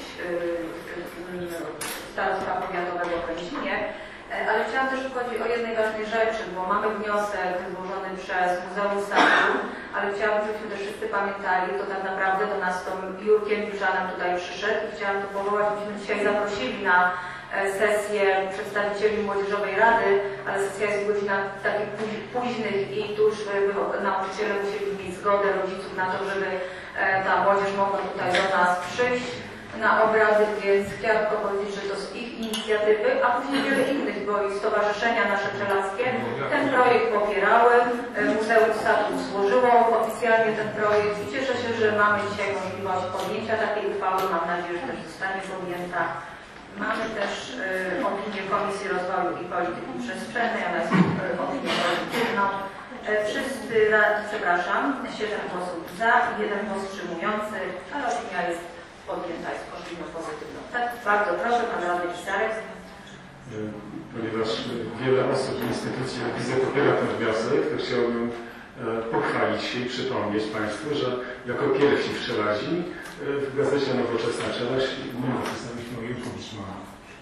Starostwa Powiatowego w Będzinie. Ale chciałam też powiedzieć o jednej ważnej rzeczy, bo mamy wniosek złożony przez Muzeum Stanu, ale chciałabym, żebyśmy też wszyscy pamiętali, to tak naprawdę do nas tą Jurkiem Wilczanem tutaj przyszedł i chciałam tu powołać, byśmy dzisiaj zaprosili na sesję przedstawicieli Młodzieżowej Rady, ale sesja jest w godzinach takich późnych i tuż nauczyciele musieli mieć zgodę rodziców na to, żeby ta młodzież mogła tutaj do nas przyjść na obrady, więc chciałam tylko powiedzieć, że to z ich inicjatywy, a później wiele innych, bo i stowarzyszenia nasze czelaskie ten projekt popierały, Muzeum Statów złożyło oficjalnie ten projekt i cieszę się, że mamy dzisiaj możliwość podjęcia takiej uchwały, mam nadzieję, że też zostanie podjęta. Mamy też y, opinię Komisji Rozwoju i Polityki Przestrzennej, ona jest y, opinią pozytywną. Y, wszyscy, przepraszam, siedem głosów za i jeden głos wstrzymujący, ale opinia jest podjęta, jest opinią pozytywną. Tak, bardzo proszę, Pan Radny Pisarek. Ponieważ wiele osób i instytucji widzę popiera ten wniosek, to chciałbym pochwalić się i przypomnieć Państwu, że jako pierwsi w Czeladzi w gazecie Nowoczesna Czeladź mogę przedstawić moje publiczne.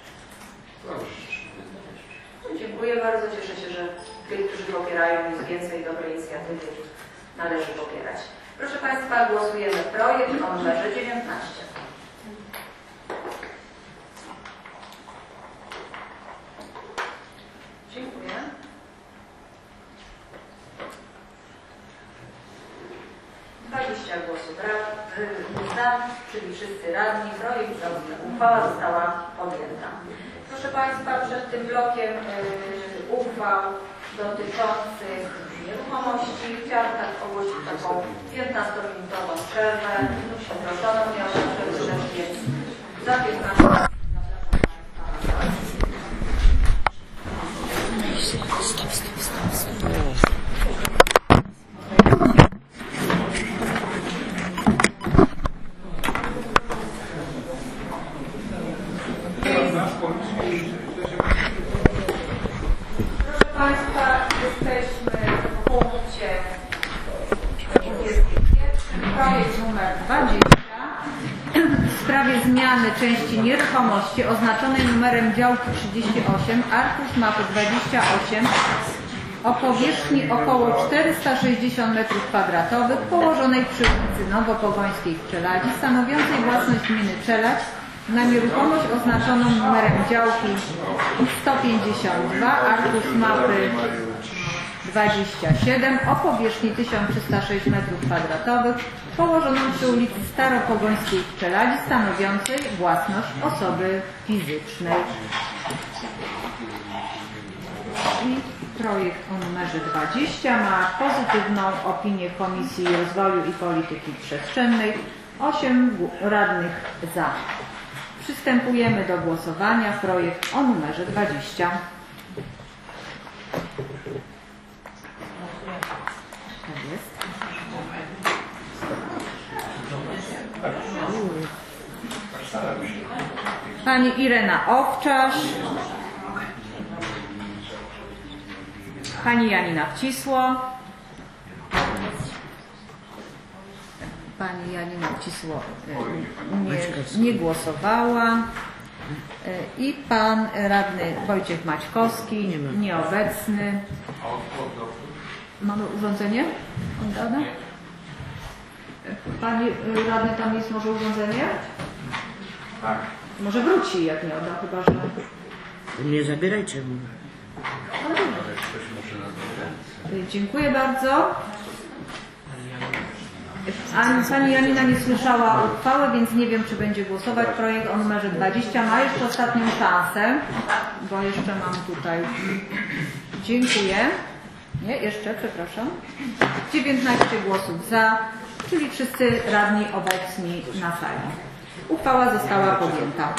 Dziękuję bardzo, cieszę się, że tych, którzy popierają, jest więcej dobrej inicjatywy, należy popierać. Proszę Państwa, głosujemy projekt o numerze dziewiętnaście. Dziękuję. dwadzieścia głosów za, czyli wszyscy radni. Projekt, uchwała została podjęta. Proszę Państwa, przed tym blokiem y, uchwał dotyczących nieruchomości chciałam tak ogłosić taką piętnastominutową przerwę. Proszono mnie o tę przerwę, więc za piętnaście minut. Stop, stop, stop, stop. Proszę Państwa, jesteśmy w punkcie dwudziestym pierwszym. Projekt numer dwadzieścia w sprawie zmiany części nieruchomości oznaczonej numerem działki trzydzieści osiem, arkusz mapy dwadzieścia osiem o powierzchni około czterysta sześćdziesiąt metrów kwadratowych położonej przy ulicy Nowopogońskiej w Czeladzi, stanowiącej własność gminy Czeladź na nieruchomość oznaczoną numerem działki sto pięćdziesiąt dwa, arkusz mapy dwadzieścia siedem o powierzchni tysiąc trzysta sześć metrów kwadratowych położoną przy ulicy Staropogońskiej w Czeladzi, stanowiącej własność osoby fizycznej. I projekt o numerze dwadzieścia ma pozytywną opinię Komisji Rozwoju i Polityki Przestrzennej. osiem radnych za. Przystępujemy do głosowania. Projekt o numerze dwadzieścia. Tak jest. Pani Irena Owczarz. Pani Janina Wcisło. Pani Janina Wcisło nie, nie głosowała. I pan radny Wojciech Maćkowski, nieobecny. Mamy urządzenie? Oddane? Pani radny, tam jest może urządzenie? Tak. Może wróci, jak nie odda, chyba że... Nie zabierajcie mu. Dziękuję bardzo. Pani Janina nie słyszała uchwały, więc nie wiem, czy będzie głosować. Projekt o numerze dwadzieścia ma jeszcze ostatnią szansę, bo jeszcze mam tutaj. Dziękuję. Nie, jeszcze, przepraszam. dziewiętnaście głosów za, czyli wszyscy radni obecni na sali. Uchwała została podjęta.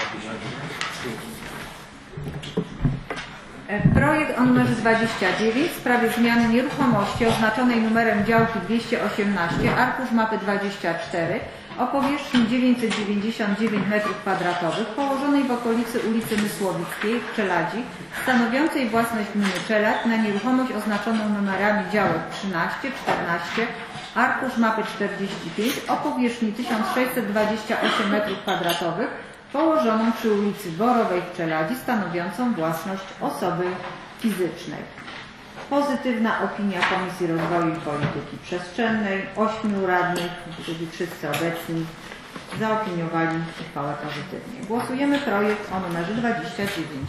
Projekt o numerze dwadzieścia dziewięć w sprawie zmiany nieruchomości oznaczonej numerem działki dwieście osiemnaście, arkusz mapy dwadzieścia cztery o powierzchni dziewięćset dziewięćdziesiąt dziewięć metrów kwadratowych położonej w okolicy ulicy Mysłowickiej w Czeladzi, stanowiącej własność gminy Czeladź na nieruchomość oznaczoną numerami działek trzynaście, czternaście, arkusz mapy czterdzieści pięć o powierzchni tysiąc sześćset dwadzieścia osiem metrów kwadratowych położoną przy ulicy Borowej w Czeladzi, stanowiącą własność osoby fizycznej. Pozytywna opinia Komisji Rozwoju i Polityki Przestrzennej. Ośmiu radnych, czyli wszyscy obecni, zaopiniowali uchwałę pozytywnie. Głosujemy projekt o numerze dwadzieścia dziewięć.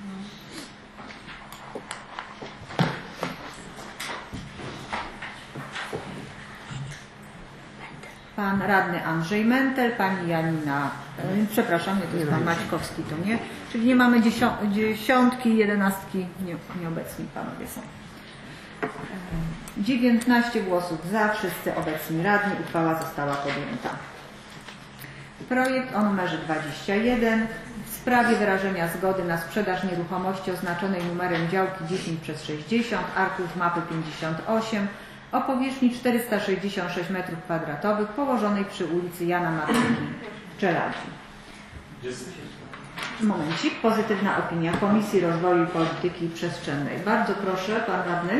Pan radny Andrzej Mentel, pani Janina, yy, przepraszam, nie, to jest pan Maćkowski, to nie, czyli nie mamy dziesią, dziesiątki, jedenastki, nie, nieobecni panowie są. Yy, dziewiętnaście głosów za, wszyscy obecni radni, uchwała została podjęta. Projekt o numerze dwadzieścia jeden w sprawie wyrażenia zgody na sprzedaż nieruchomości oznaczonej numerem działki dziesięć przez sześćdziesiąt, arkusz mapy pięćdziesiąt osiem, o powierzchni czterysta sześćdziesiąt sześć metrów kwadratowych położonej przy ulicy Jana Martyni w Czeladzi. Momencik. Pozytywna opinia Komisji Rozwoju i Polityki Przestrzennej. Bardzo proszę, pan radny.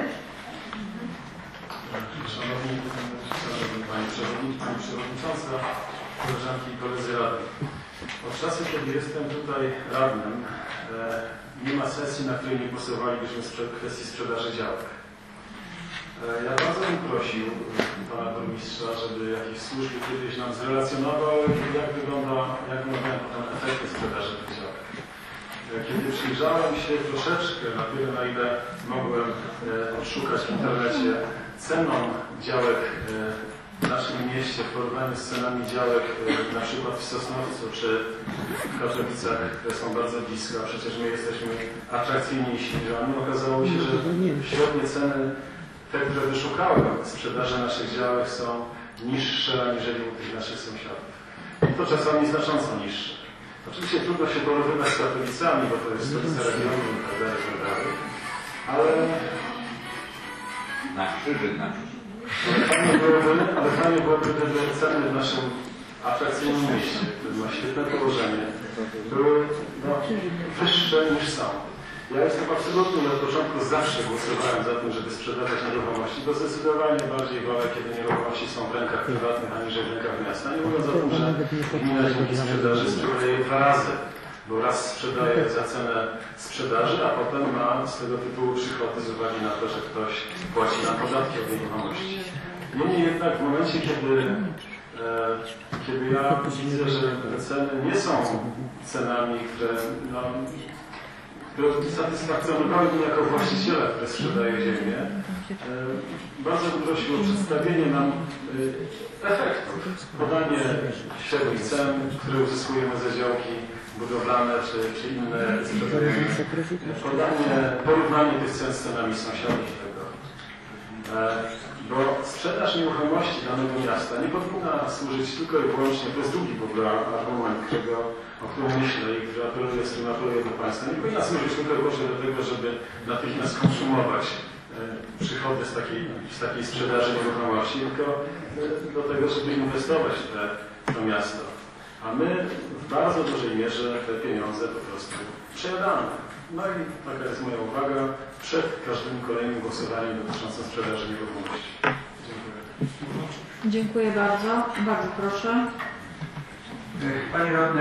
Szanowni, Szanowni Pani Przewodnicząca, Pani Przewodnicząca, koleżanki i koledzy radni. Od czasu, kiedy jestem tutaj radnym, nie ma sesji, na której nie głosowalibyśmy w kwestii sprzedaży działek. Ja bardzo bym prosił pana burmistrza, żeby jakieś służby kiedyś nam zrelacjonował, jak wygląda, jak wyglądają potem efekty sprzedaży tych działek. Kiedy przyjrzałem się troszeczkę, na tyle na ile mogłem odszukać w internecie, ceną działek w naszym mieście w porównaniu z cenami działek na przykład w Sosnowcu czy w Katowicach, które są bardzo blisko, a przecież my jesteśmy atrakcyjniejsi, że okazało się, że średnie ceny, te, które wyszukałem sprzedaży naszych działek, są niższe aniżeli u tych naszych sąsiadów. I to czasami znacząco niższe. Oczywiście trudno się porównywać z Katowicami, bo to jest stolica regionu i tak dalej, tak dalej. Ale... Na krzyży, na krzyży. Ale fajnie byłoby, ale fajnie byłoby, gdyby ceny w naszym atrakcyjnym mieście, które ma świetne położenie, były no, wyższe niż są. Ja jestem absolutnie od początku zawsze głosowałem za tym, żeby sprzedawać nieruchomości, bo zdecydowanie bardziej wolę, kiedy nieruchomości są w rękach prywatnych, aniżeli w rękach miasta. Nie mówiąc o tym, że gmina dzięki sprzedaży sprzedaje dwa razy, bo raz sprzedaje za cenę sprzedaży, a potem ma z tego tytułu przychody z uwagi na to, że ktoś płaci nam podatki od nieruchomości. Niemniej jednak w momencie, kiedy, e, kiedy ja widzę, że te ceny nie są cenami, które no, które satysfakcjonowały mnie jako właściciela, który sprzedaje ziemię. Bardzo bym prosił o przedstawienie nam efektów, podanie średnich cen, które uzyskujemy za działki budowlane czy, czy inne sprzedawane, podanie, porównanie tych cen z cenami sąsiadów tego. Bo sprzedaż nieruchomości danego miasta nie powinna służyć tylko i wyłącznie, to jest drugi w ogóle argument, którego, o którym myślę i który apeluję, z tym apeluję do Państwa, nie powinna służyć tylko i wyłącznie do tego, żeby natychmiast konsumować e, przychody z takiej, z takiej sprzedaży nieruchomości, tylko e, do tego, żeby inwestować w te, to miasto. A my w bardzo dużej mierze te pieniądze po prostu przejadamy. No i taka jest moja uwaga przed każdym kolejnym głosowaniem dotyczącym sprzedaży nieruchomości. Dziękuję. Dziękuję bardzo. Bardzo proszę. Panie radny,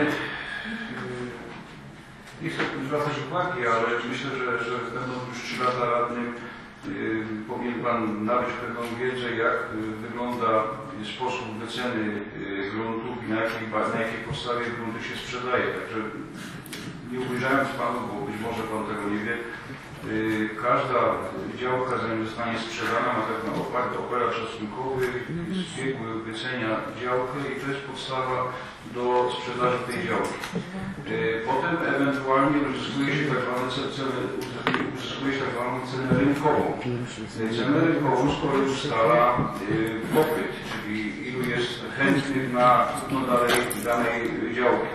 nie chcę zwracać uwagi, ale myślę, że, że będąc już trzy lata radnym, powinien Pan nabyć pewną wiedzę, jak wygląda sposób wyceny gruntów i na jakiej, na jakiej podstawie grunty się sprzedaje. Także nie ubliżając Panu, bo być może Pan tego nie wie, każda działka, zanim zostanie sprzedana, ma tak na operat szacunkowy, zbiegły wycenia działkę i to jest podstawa do sprzedaży tej działki. Potem ewentualnie uzyskuje się tak zwane ceny, uzyskuje się tak zwaną cenę rynkową. Cenę rynkową z kolei ustala popyt, czyli ilu chętnych na kupno danej, danej działki.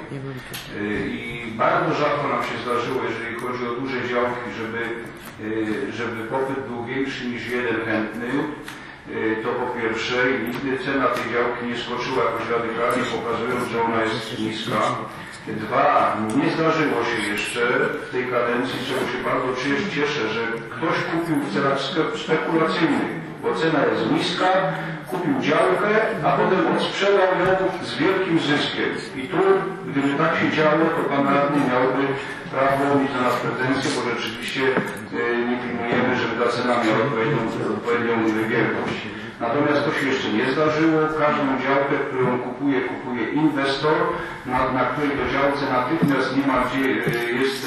I bardzo rzadko nam się zdarzyło, jeżeli chodzi o duże działki, żeby, żeby popyt był większy niż jeden chętny. To po pierwsze, nigdy cena tej działki nie skoczyła jakoś radykalnie, pokazując, że ona jest niska. Dwa, nie zdarzyło się jeszcze w tej kadencji, z czego się bardzo cieszę, że ktoś kupił w celach spekulacyjnych, bo cena jest niska, kupił działkę, a potem odsprzedał ją z wielkim zyskiem. I tu, gdyby tak się działo, to pan radny miałby prawo mieć na nas pretensje, bo rzeczywiście nie pilnujemy, żeby ta cena miała odpowiednią, odpowiednią wielkość. Natomiast to się jeszcze nie zdarzyło. Każdą działkę, którą kupuje, kupuje inwestor, na, na której to działce natychmiast nie ma gdzie jest,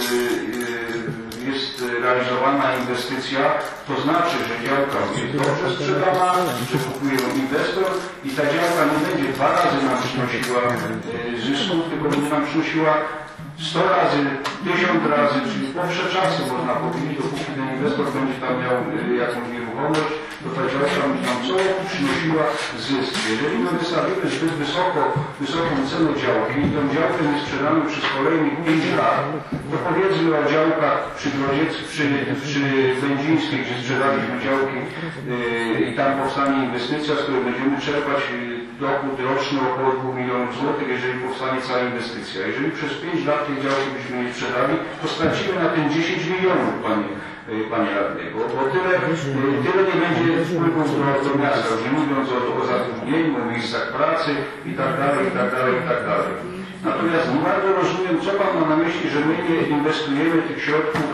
jest realizowana inwestycja. To znaczy, że działka jest dobrze sprzedana, że kupuje ją inwestor i ta działka nie będzie dwa razy nam przynosiła zysków, tylko będzie nam przynosiła sto razy, tysiąc razy, czyli powsze czasy można powiedzieć, dopóki ten inwestor będzie tam miał jakąś nieruchomość, to ta działka nam co roku przynosiła zysk. Jeżeli my wystawimy zbyt wysoko, wysoką cenę działki i tę działkę nie sprzedamy przez kolejnych pięć lat, to powiedzmy o działkach przy, przy, przy Będzińskiej, gdzie sprzedaliśmy działki yy, i tam powstanie inwestycja, z której będziemy czerpać dochód roczny około dwóch milionów złotych, jeżeli powstanie cała inwestycja. Jeżeli przez pięć lat tej działki byśmy nie sprzedali, to stracimy na tym dziesięć milionów, panie, panie radny, bo, bo tyle, tyle nie będzie wpływów do, do miasta, już nie mówiąc o, o zatrudnieniu, o miejscach pracy i tak dalej, i tak dalej, i tak dalej. Natomiast nie bardzo rozumiem, co pan ma na myśli, że my nie inwestujemy tych środków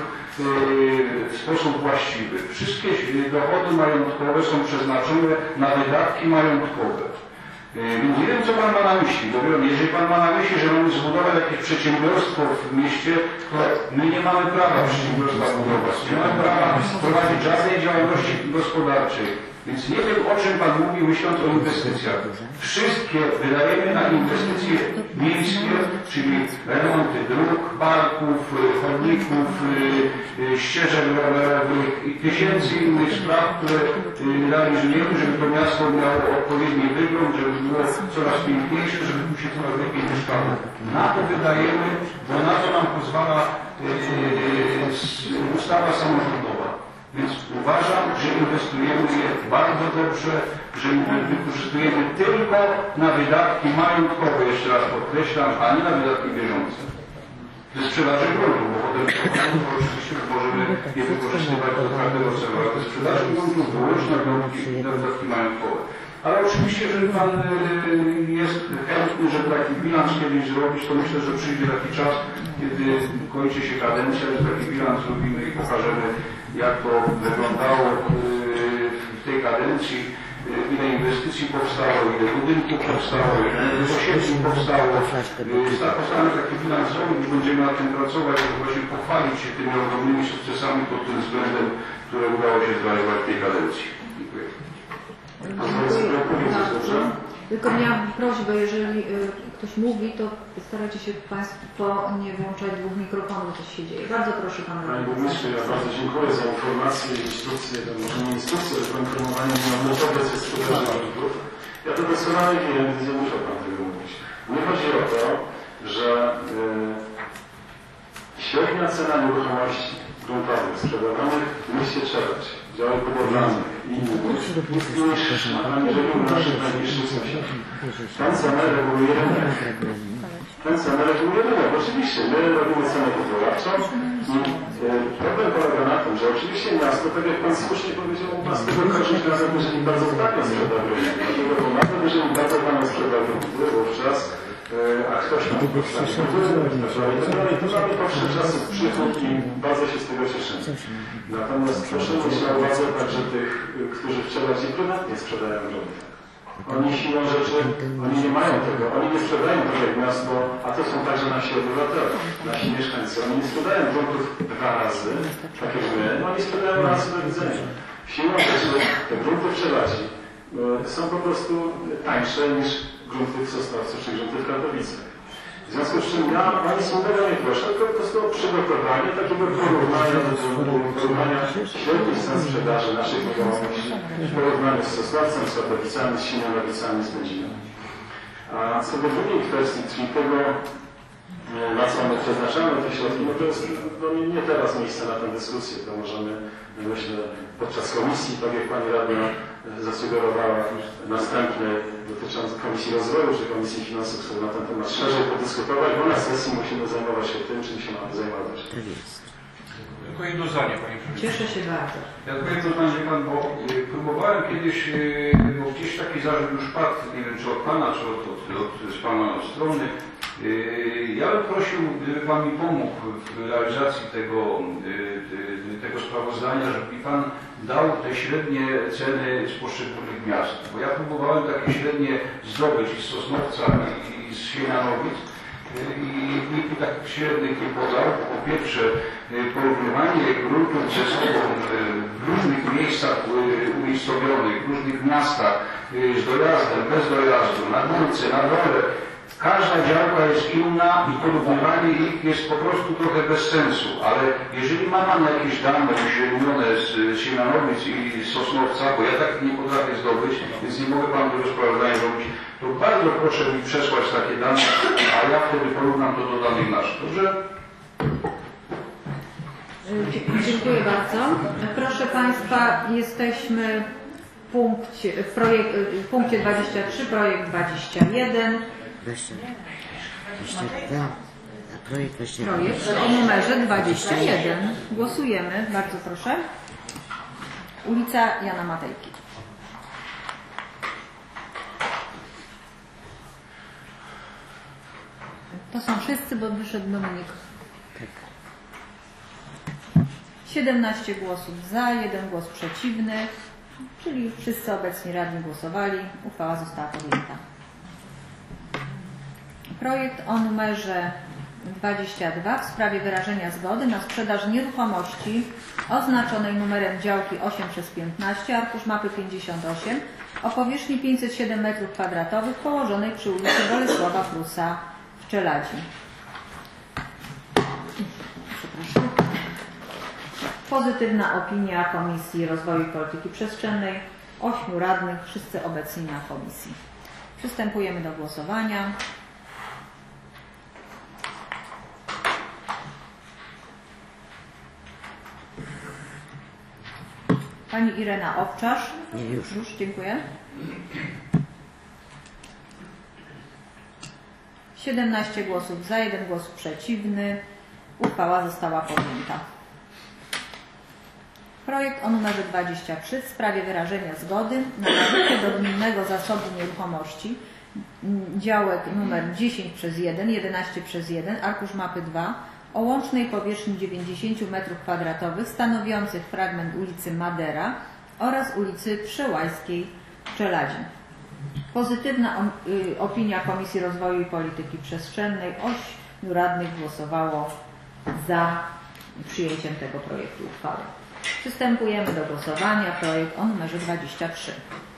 w sposób właściwy. Wszystkie dochody majątkowe są przeznaczone na wydatki majątkowe. Więc nie wiem, co pan ma na myśli, bo jeżeli pan ma na myśli, że mamy zbudować jakieś przedsiębiorstwo w mieście, to my nie mamy prawa przedsiębiorstwa budować. Nie mamy prawa prowadzić żadnej działalności gospodarczej. Więc nie wiem, o czym pan mówi, myśląc o inwestycjach. Wszystkie wydajemy na inwestycje miejskie, czyli remonty dróg, parków, chodników, ścieżek rowerowych i tysięcy innych spraw, które realizujemy, żeby to miasto miało odpowiedni wygląd, żeby było coraz piękniejsze, żeby tu się coraz lepiej mieszkało. Na to wydajemy, bo na to nam pozwala ustawa samorządowa. Więc uważam, że inwestujemy je bardzo dobrze, że wykorzystujemy tylko na wydatki majątkowe, jeszcze raz podkreślam, a nie na wydatki bieżące. Ze sprzedaży gruntu, bo potem oczywiście możemy je wykorzystywać do każdego celu, ale ze sprzedaży gruntu wyłącznie na wydatki majątkowe. Ale oczywiście, jeżeli pan jest chętny, żeby taki bilans kiedyś zrobić, to myślę, że przyjdzie taki czas, kiedy kończy się kadencja, że taki bilans zrobimy i pokażemy, jak to wyglądało w tej kadencji, ile inwestycji powstało, ile budynków powstało, ile osiedli powstało. Postaramy taki bilans zrobić, będziemy nad tym pracować, żeby właśnie pochwalić się tymi ogromnymi sukcesami pod tym względem, które udało się zrealizować w tej kadencji. Dziękuję. Tylko miałam prośbę, jeżeli y, ktoś mówi, to starajcie się Państwo nie włączać dwóch mikrofonów, coś się dzieje. Bardzo proszę Pana. Panie Burmistrzu, ja bardzo dziękuję za informacje i instrukcje, to może nie instrukcje, ale poinformowanie mnie o metodzie ze sprzedaży gruntów. Ja to doskonale wiem, więc nie muszę Pan tego mówić. Nie chodzi o to, że y, średnia cena nieruchomości gruntowych sprzedawanych w mieście Czerecz, działach budowlanych i innych jest niższa aniżeli u naszych najbliższych sąsiadów. Tę cenę reguluje rynek. Tę cenę reguluje rynek. Oczywiście my robimy cenę wywoławczą i problem polega na tym, że oczywiście miasto, tak jak Pan słusznie powiedział, ma z tego korzyść nawet, jeżeli bardzo tanio sprzeda grunty. Dlatego, bo nawet jeżeli bardzo tanio sprzeda grunty, wówczas a ktoś nam to mamy powsze czasy przychód i bardzo się z tego cieszymy. Natomiast proszę mieć na uwadze także tych, którzy wczoraj i prywatnie sprzedają grunty. Oni siłą rzeczy, oni nie mają tego, oni nie sprzedają tak jak miasto, a to są także nasi obywatele, nasi mieszkańcy. Oni nie sprzedają gruntów dwa razy, tak jak my, no oni sprzedają raz do widzenia. Siłą rzeczy te grunty przewaci są po prostu tańsze niż grunty w Sosnowcu czy grunty w Katowicach. W związku z czym ja Pani Sądego nie proszę, tylko po prostu o przygotowanie takiego porównania, porównania średnich cen sprzedaży naszych nieruchomości w porównaniu z Sosnowcem, z Katowicami, z Siemianowicami, z Będzinem. A co do drugiej kwestii, czyli tego, na co my przeznaczamy te środki, no to jest no, nie teraz miejsce na tę dyskusję. To możemy, myślę, podczas komisji, tak jak Pani Radna zasugerowała, następny dotyczący Komisji Rozwoju czy Komisji Finansów, sobie na ten temat szerzej podyskutować, bo na sesji musimy zajmować się tym, czym się mamy zajmować. Tylko jedno zdanie, Panie Przewodniczący. Cieszę się bardzo. Ja tylko jedno zdanie, Pan, bo y, próbowałem kiedyś, y, bo gdzieś taki zarzut już padł, nie wiem czy od Pana, czy od, od, od, z Pana strony. Y, ja bym prosił, gdyby Pan mi pomógł w realizacji tego, y, y, tego sprawozdania, żeby mi Pan dał te średnie ceny z poszczególnych miast. Bo ja próbowałem takie średnie zdobyć i z Sosnowca, i, i z Siemianowic. I nikt mi takich średnich nie podał. Po pierwsze, porównywanie gruntów ze sobą w różnych miejscach umiejscowionych, w różnych miastach, z dojazdem, bez dojazdu, na górce, na dole. Każda działka jest inna i porównywanie ich jest po prostu trochę bez sensu, ale jeżeli ma Pan jakieś dane uśrednione z Siemianowic i z Sosnowca, bo ja tak nie potrafię zdobyć, więc nie mogę Panu tego sprawozdania robić, to bardzo proszę mi przesłać takie dane, a ja wtedy porównam to do danych naszych. Dobrze? Dziękuję bardzo. Proszę Państwa, jesteśmy w punkcie, w projek, w punkcie dwadzieścia trzy, projekt dwadzieścia jeden. dwadzieścia dwa, a projekt dwadzieścia jeden. Projekt o numerze dwadzieścia jeden. Głosujemy. Bardzo proszę. Ulica Jana Matejki. To są wszyscy, bo wyszedł Dominik. siedemnaście głosów za, jeden głos przeciwny, czyli wszyscy obecni radni głosowali. Uchwała została podjęta. Projekt o numerze dwadzieścia dwa w sprawie wyrażenia zgody na sprzedaż nieruchomości oznaczonej numerem działki osiem przez piętnaście, arkusz mapy pięćdziesiąt osiem, o powierzchni pięćset siedem metrów kwadratowych położonej przy ulicy Bolesława Prusa w Czeladzi. Przepraszam. Pozytywna opinia Komisji Rozwoju i Polityki Przestrzennej. Ośmiu radnych, wszyscy obecni na komisji. Przystępujemy do głosowania. Pani Irena Owczarz. Nie, już. Już, dziękuję. siedemnaście głosów za, jeden głos przeciwny. Uchwała została podjęta. Projekt o numerze dwadzieścia trzy w sprawie wyrażenia zgody na nabycie do gminnego zasobu nieruchomości działek numer dziesięć przez jeden, jedenaście przez jeden, arkusz mapy dwa o łącznej powierzchni dziewięćdziesiąt metrów kwadratowych stanowiących fragment ulicy Madera oraz ulicy Przełajskiej w Czeladzi. Pozytywna opinia Komisji Rozwoju i Polityki Przestrzennej. Ośmiu radnych głosowało za przyjęciem tego projektu uchwały. Przystępujemy do głosowania. Projekt o numerze dwadzieścia trzy.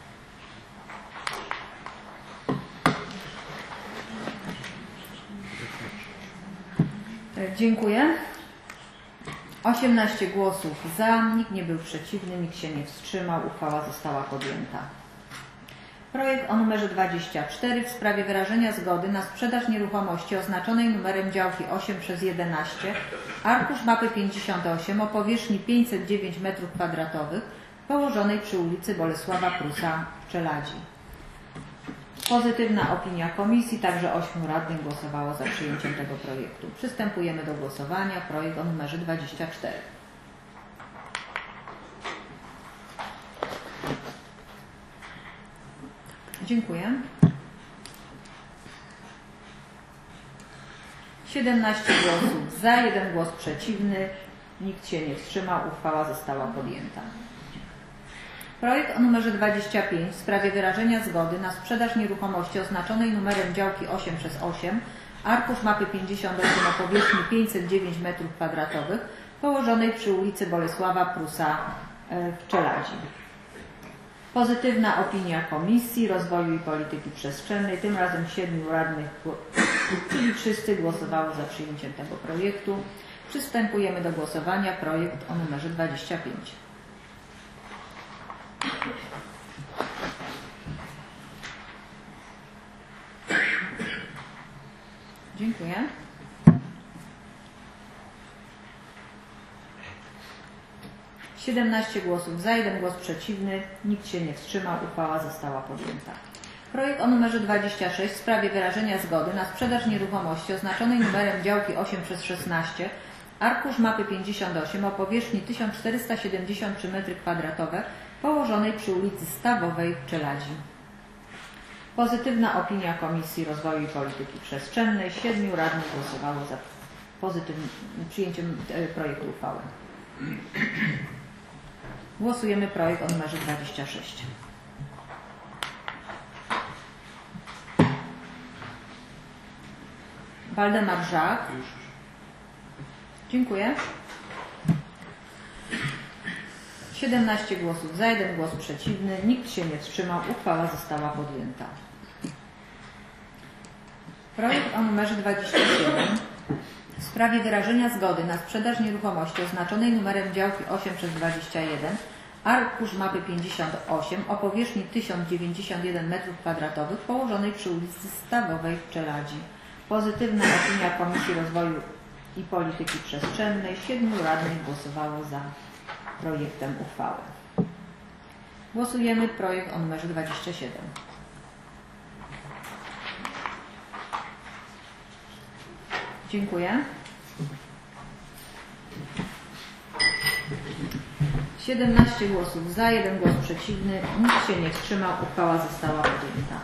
Dziękuję. osiemnaście głosów za, nikt nie był przeciwny, nikt się nie wstrzymał. Uchwała została podjęta. Projekt o numerze dwadzieścia cztery w sprawie wyrażenia zgody na sprzedaż nieruchomości oznaczonej numerem działki osiem przez jedenaście, arkusz mapy pięćdziesiąt osiem o powierzchni pięćset dziewięć metrów kwadratowych położonej przy ulicy Bolesława Prusa w Czeladzi. Pozytywna opinia komisji, także ośmiu radnych głosowało za przyjęciem tego projektu. Przystępujemy do głosowania. Projekt o numerze dwadzieścia cztery. Dziękuję. siedemnaście głosów za, jeden głos przeciwny, nikt się nie wstrzymał. Uchwała została podjęta. Projekt o numerze dwadzieścia pięć w sprawie wyrażenia zgody na sprzedaż nieruchomości oznaczonej numerem działki osiem przez osiem, arkusz mapy pięćdziesiąt osiem o powierzchni pięćset dziewięć metrów kwadratowych położonej przy ulicy Bolesława Prusa w Czeladzi. Pozytywna opinia Komisji Rozwoju i Polityki Przestrzennej. Tym razem siedmiu radnych, czyli wszyscy głosowało za przyjęciem tego projektu. Przystępujemy do głosowania. Projekt o numerze dwadzieścia pięć. Dziękuję. siedemnaście głosów za, jeden głos przeciwny, nikt się nie wstrzymał, uchwała została podjęta. Projekt o numerze dwadzieścia sześć w sprawie wyrażenia zgody na sprzedaż nieruchomości oznaczonej numerem działki osiem przez szesnaście, arkusz mapy pięćdziesiąt osiem o powierzchni tysiąc czterysta siedemdziesiąt trzy metry kwadratowe położonej przy ulicy Stawowej w Czeladzi. Pozytywna opinia Komisji Rozwoju i Polityki Przestrzennej. Siedmiu radnych głosowało za pozytywnym przyjęciem projektu uchwały. Głosujemy projekt o numerze dwadzieścia sześć. Waldemar Żak. Dziękuję. siedemnaście głosów za, jeden głos przeciwny, nikt się nie wstrzymał, uchwała została podjęta. Projekt o numerze dwadzieścia siedem w sprawie wyrażenia zgody na sprzedaż nieruchomości oznaczonej numerem działki osiem przez dwadzieścia jeden, arkusz mapy pięćdziesiąt osiem o powierzchni tysiąc dziewięćdziesiąt jeden metrów kwadratowych położonej przy ulicy Stawowej w Czeladzi. Pozytywna opinia Komisji Rozwoju i Polityki Przestrzennej. Siedmiu radnych głosowało za projektem uchwały. Głosujemy projekt o numerze dwadzieścia siedem. Dziękuję. siedemnaście głosów za, jeden głos przeciwny, nikt się nie wstrzymał, uchwała została podjęta.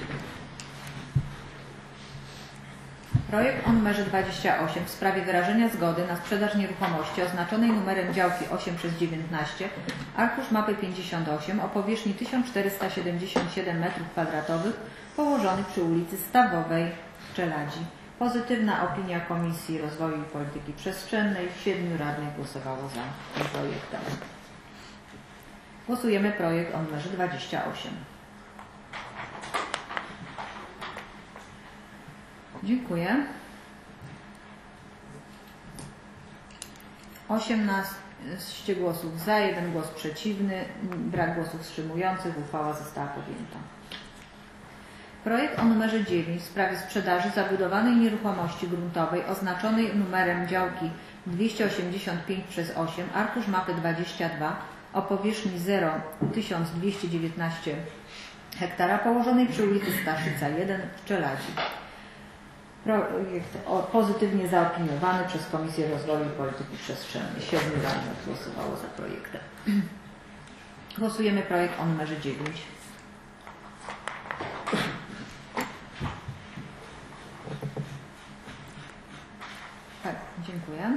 Projekt o numerze dwadzieścia osiem w sprawie wyrażenia zgody na sprzedaż nieruchomości oznaczonej numerem działki osiem przez dziewiętnaście, arkusz mapy pięćdziesiąt osiem o powierzchni tysiąc czterysta siedemdziesiąt siedem metrów kwadratowych położony przy ulicy Stawowej w Czeladzi. Pozytywna opinia Komisji Rozwoju i Polityki Przestrzennej. Siedmiu radnych głosowało za tym projektem. Głosujemy projekt o numerze dwadzieścia osiem. Dziękuję. osiemnaście głosów za, jeden głos przeciwny, brak głosów wstrzymujących. Uchwała została podjęta. Projekt o numerze dziewięć w sprawie sprzedaży zabudowanej nieruchomości gruntowej oznaczonej numerem działki dwieście osiemdziesiąt pięć przez osiem, arkusz mapy dwadzieścia dwa o powierzchni zero tysiąc dwieście dziewiętnaście hektara położonej przy ulicy Staszyca jeden w Czeladzi. Projekt pozytywnie zaopiniowany przez Komisję Rozwoju i Polityki Przestrzennej. Siedmiu radnych głosowało za projektem. Głosujemy projekt o numerze dziewięć. Tak, dziękuję.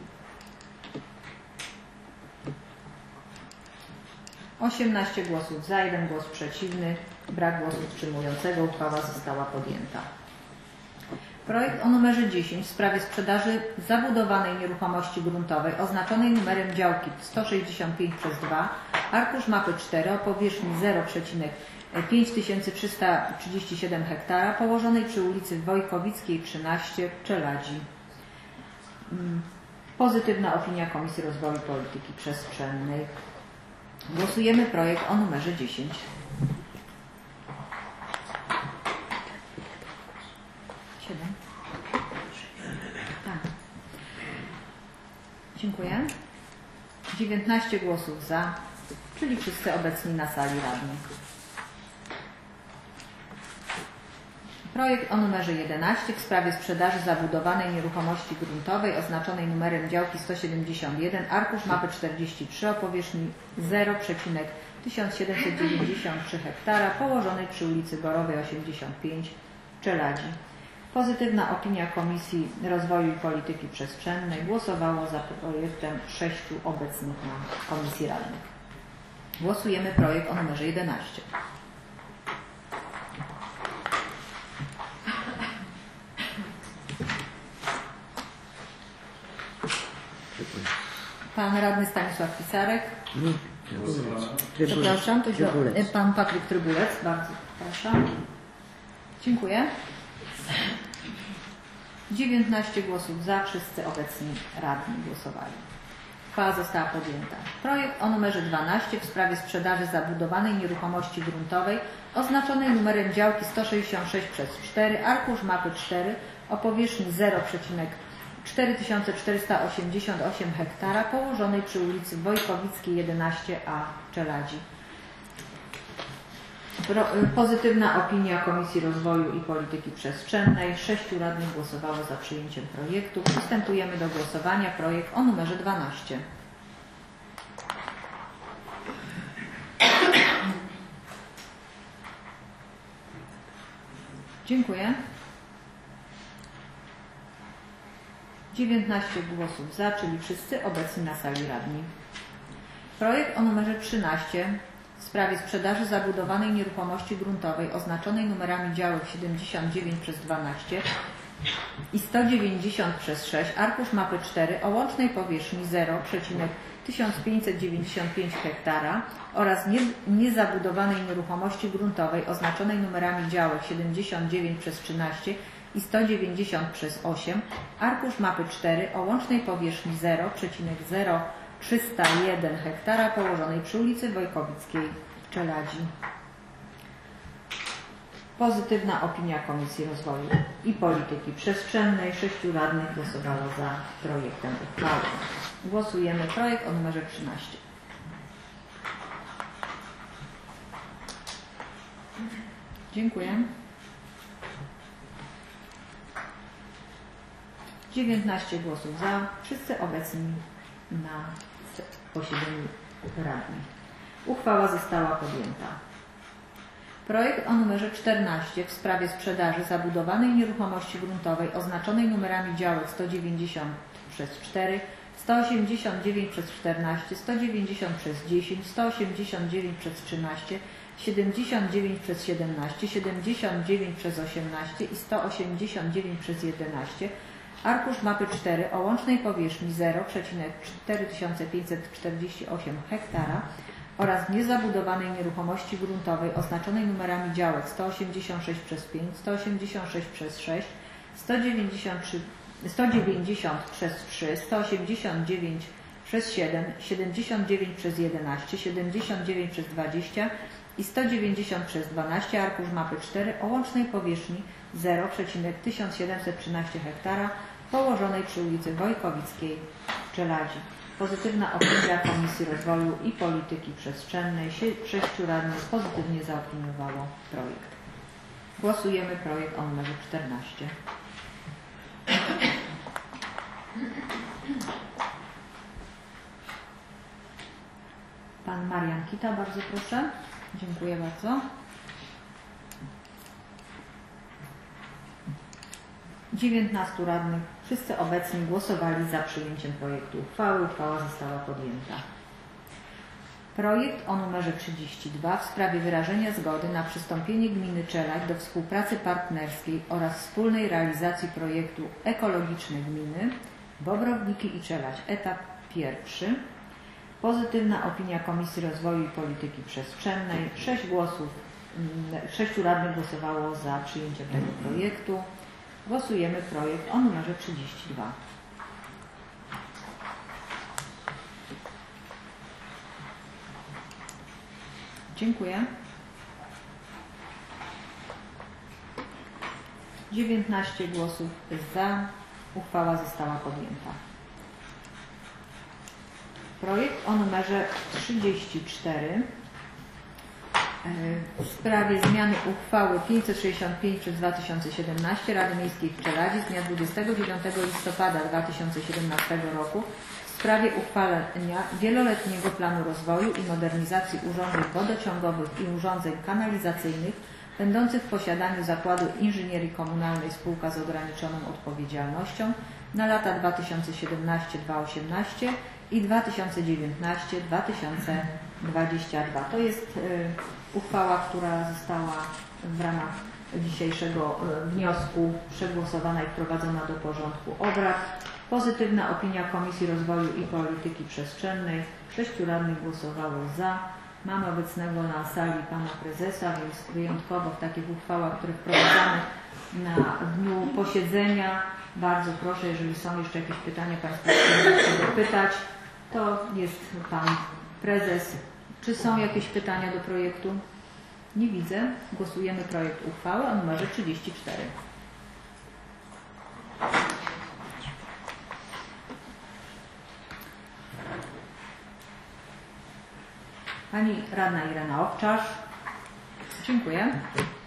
osiemnaście głosów za, jeden głos przeciwny, brak głosu wstrzymującego. Uchwała została podjęta. Projekt o numerze dziesięć w sprawie sprzedaży zabudowanej nieruchomości gruntowej oznaczonej numerem działki sto sześćdziesiąt pięć przez dwa, arkusz mapy cztery o powierzchni zero przecinek pięć tysięcy trzysta trzydzieści siedem hektara położonej przy ulicy Wojkowickiej trzynaście w Czeladzi. Pozytywna opinia Komisji Rozwoju i Polityki Przestrzennej. Głosujemy projekt o numerze dziesięć. siedem. Tak. Dziękuję. dziewiętnaście głosów za, czyli wszyscy obecni na sali radni. Projekt o numerze jedenaście w sprawie sprzedaży zabudowanej nieruchomości gruntowej oznaczonej numerem działki sto siedemdziesiąt jeden, arkusz mapy czterdzieści trzy o powierzchni zero przecinek tysiąc siedemset dziewięćdziesiąt trzy hektara położonej przy ulicy Borowej osiemdziesiąt pięć w Czeladzi. Pozytywna opinia Komisji Rozwoju i Polityki Przestrzennej. Głosowało za projektem sześciu obecnych na Komisji Radnych. Głosujemy projekt o numerze jedenaście. Pan radny Stanisław Pisarek. Przepraszam, to źle. Pan Patryk Trybulec. Bardzo przepraszam. Dziękuję. dziewiętnaście głosów za, wszyscy obecni radni głosowali. Uchwała została podjęta. Projekt o numerze dwanaście w sprawie sprzedaży zabudowanej nieruchomości gruntowej oznaczonej numerem działki sto sześćdziesiąt sześć przez cztery, arkusz mapy cztery o powierzchni zero przecinek cztery tysiące czterysta osiemdziesiąt osiem hektara położonej przy ulicy Wojkowickiej jedenaście a w Czeladzi. Pro, pozytywna opinia Komisji Rozwoju i Polityki Przestrzennej. Sześciu radnych głosowało za przyjęciem projektu. Przystępujemy do głosowania. Projekt o numerze dwanaście. Dziękuję. dziewiętnaście głosów za, czyli wszyscy obecni na sali radni. Projekt o numerze trzynaście w sprawie sprzedaży zabudowanej nieruchomości gruntowej oznaczonej numerami działek siedemdziesiąt dziewięć przez dwanaście i sto dziewięćdziesiąt przez sześć, arkusz mapy cztery o łącznej powierzchni zero przecinek tysiąc pięćset dziewięćdziesiąt pięć hektara oraz nie, niezabudowanej nieruchomości gruntowej oznaczonej numerami działek siedemdziesiąt dziewięć przez trzynaście i sto dziewięćdziesiąt przez osiem, arkusz mapy cztery o łącznej powierzchni zero przecinek zero trzysta jeden hektara położonej przy ulicy Wojkowickiej w Czeladzi. Pozytywna opinia Komisji Rozwoju i Polityki Przestrzennej. Sześciu radnych głosowało za projektem uchwały. Głosujemy projekt o numerze trzynaście. Dziękuję. dziewiętnaście głosów za. Wszyscy obecni na posiedzeniu radnych. Uchwała została podjęta. Projekt o numerze czternaście w sprawie sprzedaży zabudowanej nieruchomości gruntowej oznaczonej numerami działek sto dziewięćdziesiąt przez cztery, sto osiemdziesiąt dziewięć przez czternaście, sto dziewięćdziesiąt przez dziesięć, sto osiemdziesiąt dziewięć przez trzynaście, siedemdziesiąt dziewięć przez siedemnaście, siedemdziesiąt dziewięć przez osiemnaście i sto osiemdziesiąt dziewięć przez jedenaście, arkusz mapy cztery o łącznej powierzchni zero przecinek cztery tysiące pięćset czterdzieści osiem hektara oraz niezabudowanej nieruchomości gruntowej oznaczonej numerami działek sto osiemdziesiąt sześć przez pięć, sto osiemdziesiąt sześć przez sześć, sto dziewięćdziesiąt trzy, sto dziewięćdziesiąt przez trzy, sto osiemdziesiąt dziewięć przez siedem, siedemdziesiąt dziewięć przez jedenaście, siedemdziesiąt dziewięć przez dwadzieścia i sto dziewięćdziesiąt przez dwanaście, arkusz mapy cztery o łącznej powierzchni zero przecinek tysiąc siedemset trzynaście hektara położonej przy ulicy Wojkowickiej w Czeladzi. Pozytywna opinia Komisji Rozwoju i Polityki Przestrzennej. Sześciu radnych pozytywnie zaopiniowało projekt. Głosujemy projekt o numerze czternaście. Pan Marian Kita, bardzo proszę. Dziękuję bardzo. dziewiętnastu radnych, wszyscy obecni głosowali za przyjęciem projektu uchwały. Uchwała została podjęta. Projekt o numerze trzydzieści dwa w sprawie wyrażenia zgody na przystąpienie gminy Czeladź do współpracy partnerskiej oraz wspólnej realizacji projektu Ekologiczne Gminy Bobrowniki i Czeladź. Etap pierwszy. Pozytywna opinia Komisji Rozwoju i Polityki Przestrzennej. Sześć głosów, sześciu radnych głosowało za przyjęciem tego projektu. Głosujemy projekt o numerze trzydzieści dwa. Dziękuję. dziewiętnaście głosów za. Uchwała została podjęta. Projekt o numerze trzydzieści cztery w sprawie zmiany uchwały pięćset sześćdziesiąt pięć przez dwa tysiące siedemnaście Rady Miejskiej w Czeladzi z dnia dwudziestego dziewiątego listopada dwa tysiące siedemnastego roku w sprawie uchwalenia wieloletniego planu rozwoju i modernizacji urządzeń wodociągowych i urządzeń kanalizacyjnych będących w posiadaniu Zakładu Inżynierii Komunalnej Spółka z ograniczoną odpowiedzialnością na lata dwa tysiące siedemnaście do dwa tysiące osiemnaście i dwa tysiące dziewiętnaście do dwa tysiące dwudziestego drugiego. To jest y, uchwała, która została w ramach dzisiejszego y, wniosku przegłosowana i wprowadzona do porządku obrad. Pozytywna opinia Komisji Rozwoju i Polityki Przestrzennej. Sześciu radnych głosowało za. Mamy obecnego na sali pana prezesa, więc wyjątkowo w takich uchwałach, które wprowadzamy na dniu posiedzenia, bardzo proszę, jeżeli są jeszcze jakieś pytania, państwo chcą dopytać. To jest Pan Prezes. Czy są jakieś pytania do projektu? Nie widzę. Głosujemy projekt uchwały o numerze trzydzieści cztery. Pani Radna Irena Owczarz. Dziękuję.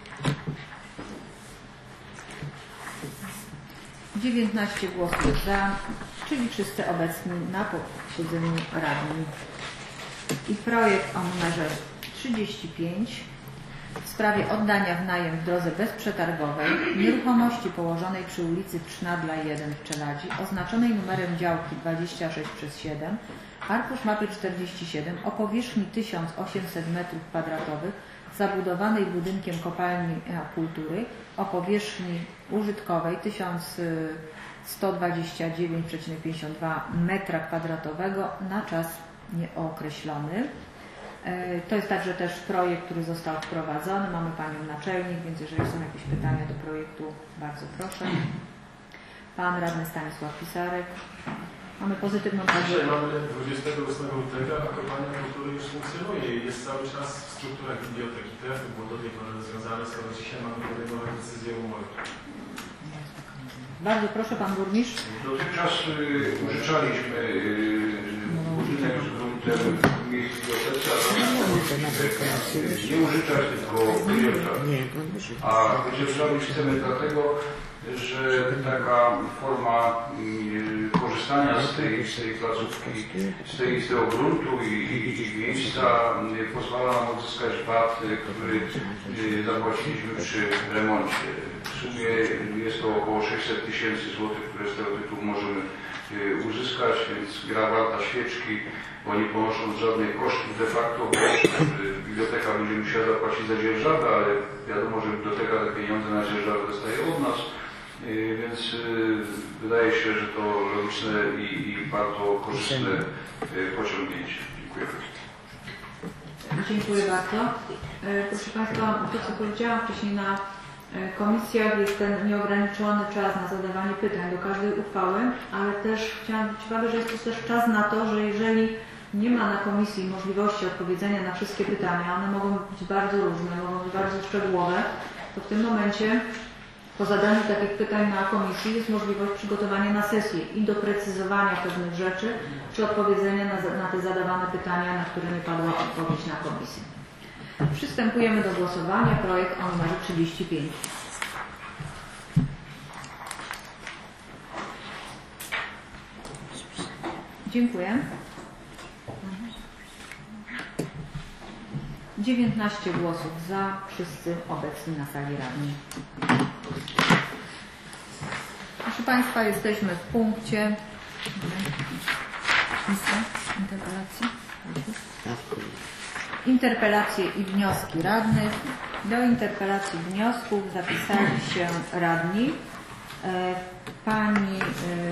dziewiętnaście głosów za, czyli wszyscy obecni na posiedzeniu radni. I projekt o numerze trzydzieści pięć w sprawie oddania w najem w drodze bezprzetargowej nieruchomości położonej przy ulicy Trznadla jeden w Czeladzi, oznaczonej numerem działki dwadzieścia sześć przez siedem, arkusz mapy czterdzieści siedem, o powierzchni tysiąc osiemset metrów kwadratowych, zabudowanej budynkiem kopalni kultury, o powierzchni użytkowej tysiąc sto dwadzieścia dziewięć przecinek pięćdziesiąt dwa metra kwadratowego na czas nieokreślony. To jest także też projekt, który został wprowadzony. Mamy Panią Naczelnik, więc jeżeli są jakieś pytania do projektu, bardzo proszę. Pan Radny Stanisław Pisarek. Mamy pozytywną także. Mamy dwudziestego ósmego lutego, a kopalnia kultury już funkcjonuje i jest cały czas w strukturach biblioteki. To było do tej pory rozwiązane, skoro dzisiaj mamy podejmować decyzję o umowie. Bardzo proszę, Pan Burmistrz. Dotychczas y, użyczaliśmy y, budynek z gruntem w miejscu bibliotece, a nie użyczać, tylko wydzierżać. A wydzierżać chcemy dlatego, że taka forma y, korzystania z tej, z tej placówki, z, tej, z tego gruntu i, i, i miejsca y, pozwala nam odzyskać V A T, który y, zapłaciliśmy przy remoncie. W sumie jest to około sześćset tysięcy złotych, które z tego tytułu możemy y, uzyskać, więc gra warta świeczki, bo nie ponosząc żadnych kosztów de facto, bo y, biblioteka będzie musiała zapłacić za dzierżawę, ale wiadomo, że biblioteka te pieniądze na dzierżawę dostaje od nas. Yy, więc yy, wydaje się, że to logiczne i, i bardzo korzystne yy, pociągnięcie. Dziękuję. Dziękuję bardzo. Yy, proszę Państwa, to co powiedziałam wcześniej na yy, komisjach, jest ten nieograniczony czas na zadawanie pytań do każdej uchwały, ale też chciałam zwrócić uwagę, że jest to też czas na to, że jeżeli nie ma na komisji możliwości odpowiedzenia na wszystkie pytania, one mogą być bardzo różne, mogą być bardzo szczegółowe, to w tym momencie po zadaniu takich pytań na komisji jest możliwość przygotowania na sesję i doprecyzowania pewnych rzeczy, czy odpowiedzenia na, na te zadawane pytania, na które nie padła odpowiedź na komisji. Przystępujemy do głosowania. Projekt o numerze trzydzieści pięć. Dziękuję. dziewiętnaście głosów za, wszyscy obecni na sali radni. Proszę Państwa, jesteśmy w punkcie interpelacji. Interpelacje i wnioski radnych. Do interpelacji i wniosków zapisali się radni. Pani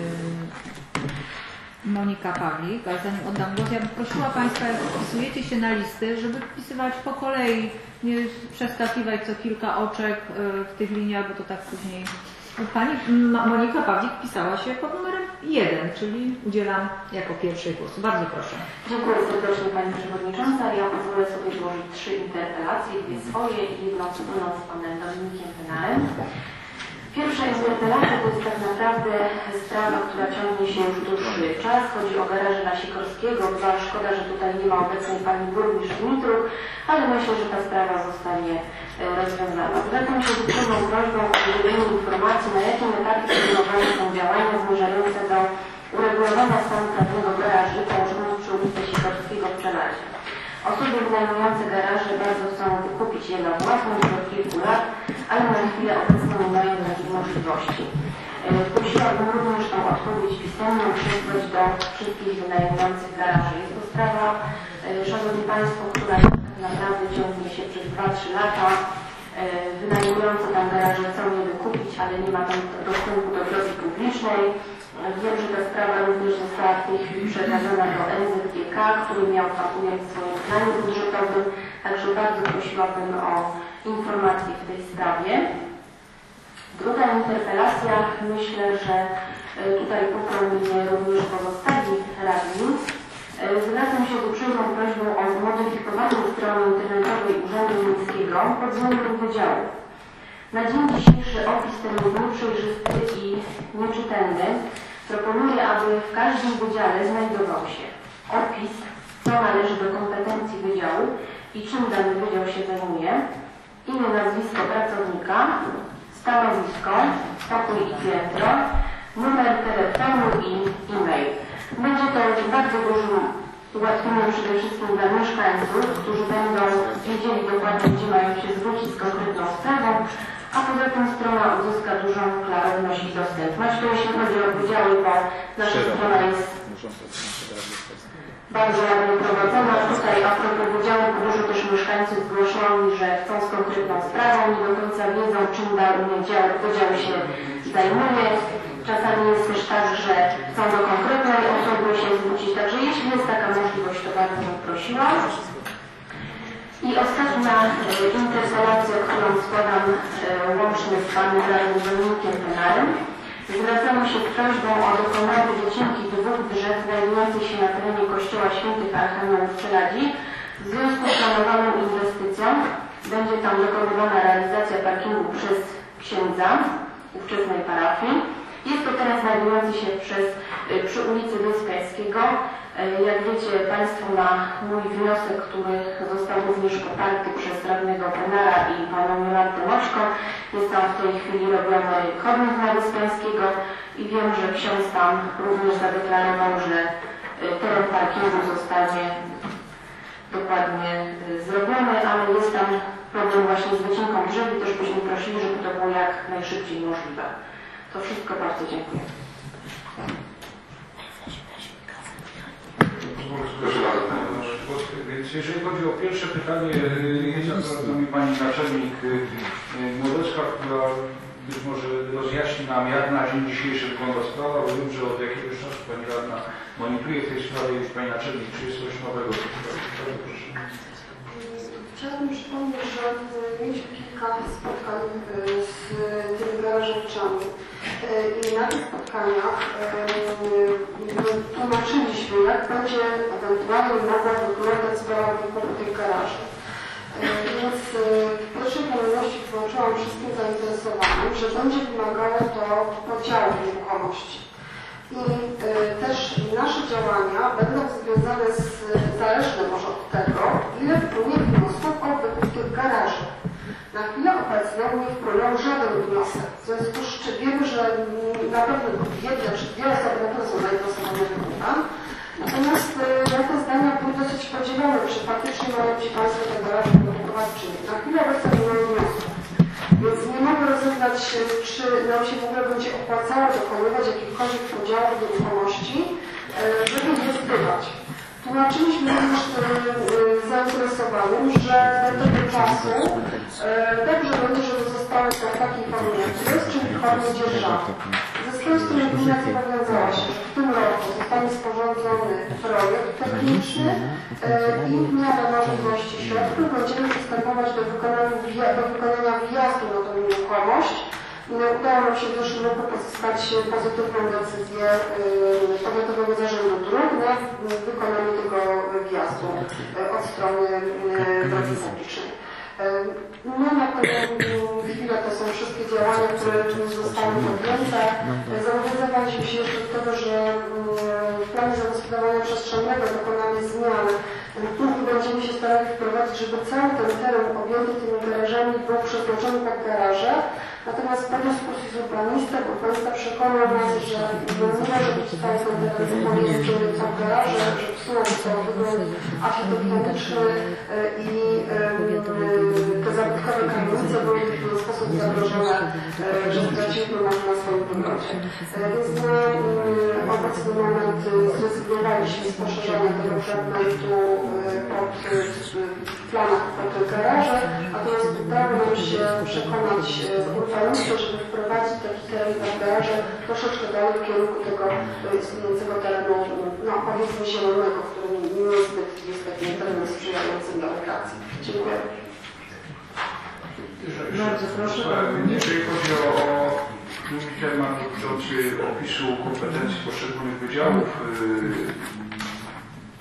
Monika Pawlik, ale zanim oddam głos, ja bym prosiła Państwa, jak wpisujecie się na listy, żeby wpisywać po kolei, nie przeskakiwać co kilka oczek w tych liniach, bo to tak później... Pani Monika Pawlik wpisała się pod numerem jeden, czyli udzielam jako pierwszej głosu. Bardzo proszę. Dziękuję serdecznie Pani Przewodnicząca. Ja pozwolę sobie złożyć trzy interpelacje, dwie swoje i jedną wspólną z Panem Dominikiem Pynarem. Pierwsza interpelacja to jest tak naprawdę sprawa, która ciągnie się już dłuższy czas. Chodzi o garaże na Sikorskiego. Była szkoda, że tutaj nie ma obecnej Pani Burmistrz Dmitruk, ale myślę, że ta sprawa zostanie rozwiązana. Zwracam się z uprzejmą prośbą o udzielenie informacji, na jakim etapie podejmowane są działania zmierzające do uregulowania stanu prawnego garaży położonych przy ulicy Sikorskiego w Czeladzie. Osoby wynajmujące garaże bardzo chcą wykupić je na własność do kilku lat, ale na chwilę obecną nie mają takiej możliwości. Prosiłabym również o odpowiedź pisemną przesłać do wszystkich wynajmujących garaży. Jest to sprawa, Szanowni Państwo, która naprawdę ciągnie się przez dwa trzy lata. Wynajmujący tam garaże chcą je wykupić, ale nie ma tam dostępu do drogi publicznej. Wiem, że ta sprawa również została w tej chwili przekazana do N Z G K, który miał tam ująć w swoim planie budżetowym, także bardzo prosiłabym o informacje w tej sprawie. Druga interpelacja, myślę, że tutaj powinni również pozostali radni. Zwracam się z uprzejmą prośbą o zmodyfikowanie strony internetowej Urzędu Miejskiego pod względem wydziałów. Na dzień dzisiejszy opis ten jest nieprzejrzysty i nieczytelny. Proponuję, aby w każdym wydziale znajdował się opis, co należy do kompetencji wydziału i czym dany wydział się zajmuje, imię, nazwisko pracownika, stanowisko, pokój i piętro, numer telefonu i e-mail. Będzie to bardzo dużym ułatwieniem przede wszystkim dla mieszkańców, którzy będą wiedzieli dokładnie, gdzie mają się zwrócić z konkretną sprawą, a poza tym strona uzyska dużą klarowność i dostępność. To jeśli chodzi o wydziały, bo nasza strona jest bardzo ładnie prowadzona. Tutaj a propos wydziału, dużo też mieszkańców zgłaszało mi, że chcą z konkretną sprawą, nie do końca wiedzą, czym dany wydział, wydział się zajmuje. Czasami jest też tak, że chcą do konkretnej osoby się zwrócić. Także jeśli jest taka możliwość, to bardzo bym prosiła. I ostatnia interpelacja, którą składam łącznie z panem radnym Dominikiem Penarem. Zwracamy się z prośbą o dokonanie wycinki dwóch drzew znajdujących się na terenie kościoła świętych Archaniołów w Czeladzi. W związku z planowaną inwestycją będzie tam dokonywana realizacja parkingu przez księdza ówczesnej parafii. Jest to teren znajdujący się przez, przy ulicy Wyspiańskiego. Jak wiecie Państwo, na mój wniosek, który został również poparty przez radnego Penara i panią Jolantę Moczko, jest tam w tej chwili robiony chodnik na Wyspiańskiego i wiem, że ksiądz tam również zadeklarował, że teren parkingu zostanie dokładnie zrobiony, ale jest tam problem właśnie z wycinką drzew i też byśmy prosili, żeby to było jak najszybciej możliwe. To wszystko, bardzo dziękuję. Więc jeżeli chodzi o pierwsze pytanie, jest za nami pani naczelnik Młodeczka, która być może rozjaśni nam, jak na dzień dzisiejszy wygląda sprawa, bo wiem, że od jakiegoś czasu pani radna monitoruje w tej sprawie, już pani naczelnik, czy jest coś nowego? Chciałabym przypomnieć, że mieliśmy kilka spotkań z tymi garażowczami i na tych spotkaniach tłumaczyliśmy, jak będzie ewentualnie mogła wyglądać sprawa wykupu tych garaży. Więc w pierwszej kolejności włączyłam wszystkim zainteresowanym, że będzie wymagało to podziału nieruchomości. I y, też nasze działania będą związane z, zależne może od tego, ile wpłynie wniosków o wykup tych garaży. Na chwilę obecną nie wpłynął żaden wniosek. W związku z czym wiemy, że na pewno jedna czy dwie osoby na pewno są zainteresowane wykupem. Natomiast y, ja te zdania były dosyć podzielone, czy faktycznie mają ci Państwo te garaże wykupować, czy nie. Na chwilę obecną nie mają wniosków. Więc nie mogę rozeznać, czy nam się w ogóle będzie opłacało dokonywać jakichkolwiek podziałów nieruchomości, żeby je zbywać. Tłumaczyliśmy również zainteresowanym, że do tego czasu dobrze będzie, żeby zostały to w takiej formie, jak jest, czyli w formie dzierżawy. Ze strony gmina zobowiązała się, że w tym roku zostanie sporządzony projekt techniczny i w miarę możliwości środków będziemy przystępować do wykonania, do wykonania wjazdu na tę nieruchomość. Udało nam się w zeszłym roku pozyskać pozytywną decyzję Powiatowego Zarządu Dróg na wykonanie tego wjazdu od strony drogi publicznej. No na tę chwilę to są wszystkie działania, które zostały podjęte. Zobowiązywaliśmy się jeszcze do tego, że w planie zagospodarowania przestrzennego dokonamy zmian. Będziemy się starali wprowadzić, żeby cały ten teren objęty tymi garażami był przeznaczony pod garaże. Natomiast po dyskusji z urbanistą, urbanista przekonał nas, że nie może być cały ten teren pomiędzy są garaże, że psuło to wygląd architektoniczny i te zabytkowe kamienice były w ten sposób zagrożone, że straciliśmy na swoim wyglądzie. Więc na obecny moment zrezygnowaliśmy z poszerzania tego fragmentu pod planach pod garaże, natomiast udało nam się przekonać urbanistę, żeby wprowadzić taki teren pod garaże troszeczkę dalej w kierunku tego istniejącego terenu, no powiedzmy zielonego, który niezbyt jest takim terenem sprzyjającym do rekreacji. Dziękuję. Bardzo proszę. Jeżeli chodzi o drugi temat dotyczący opisu kompetencji poszczególnych wydziałów,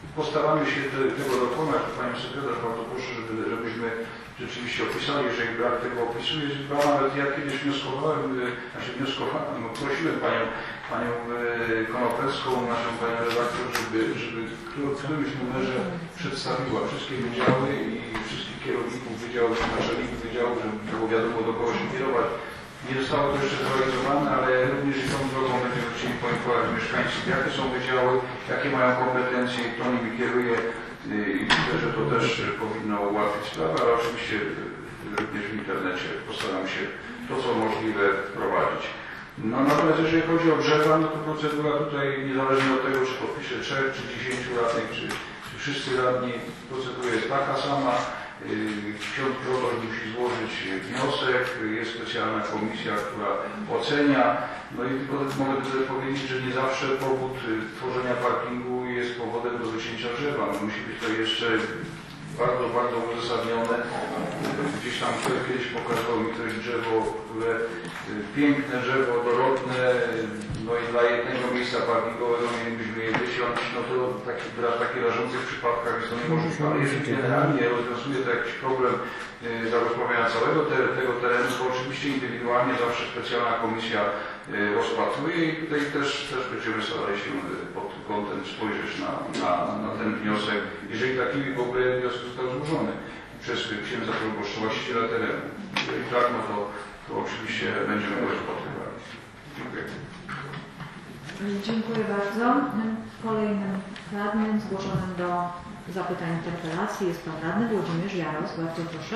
Postaramy się tego dokonać. Panią sekretarz bardzo proszę, żeby, żebyśmy rzeczywiście opisali, jeżeli brak tego opisu jest, bo nawet ja kiedyś wnioskowałem, znaczy wnioskowałem, no prosiłem Panią, Panią Konopecką, naszą Panią redaktor, żeby, żeby w którymś numerze przedstawiła wszystkie wydziały i wszystkich kierowników wydziałów, naczelników wydziałów, żeby było wiadomo, do kogo się kierować. Nie zostało to jeszcze zrealizowane, ale również i tą drogą będziemy chcieli poinformować mieszkańców, jakie są wydziały, jakie mają kompetencje, kto nimi kieruje i myślę, że to też powinno ułatwić sprawę, ale oczywiście również w internecie postaram się to, co możliwe, wprowadzić. No natomiast jeżeli chodzi o drzewa, no to procedura tutaj niezależnie od tego, czy podpisze trzech, czy dziesięciu radnych, czy, czy wszyscy radni, procedura jest taka sama. Ksiądz proboszcz musi złożyć wniosek, jest specjalna komisja, która ocenia. No i tylko mogę tutaj powiedzieć, że nie zawsze powód tworzenia parkingu jest powodem do wycięcia drzewa. No musi być to jeszcze bardzo, bardzo uzasadnione. Gdzieś tam ktoś kiedyś pokazał mi ktoś drzewo, które piękne drzewo, dorodne, no i dla jednego miejsca parkingowego mielibyśmy je wysiąść, no to taki, w takich rażących przypadkach jest to niemożliwe. Ale jeżeli generalnie rozwiązuje to jakiś problem zagospodarowania całego te, tego terenu, to oczywiście indywidualnie zawsze specjalna komisja rozpatruje i tutaj też, też będziemy starali się pod tym kątem spojrzeć na, na, na ten wniosek, jeżeli taki w ogóle wniosek został złożony przez księdza proboszcza, właściciela terenu. Jeżeli tak, no to, to oczywiście będziemy go rozpatrywali. Dziękuję. Dziękuję bardzo. Kolejnym radnym zgłoszonym do zapytań interpelacji jest pan radny Włodzimierz Jaros. Bardzo proszę.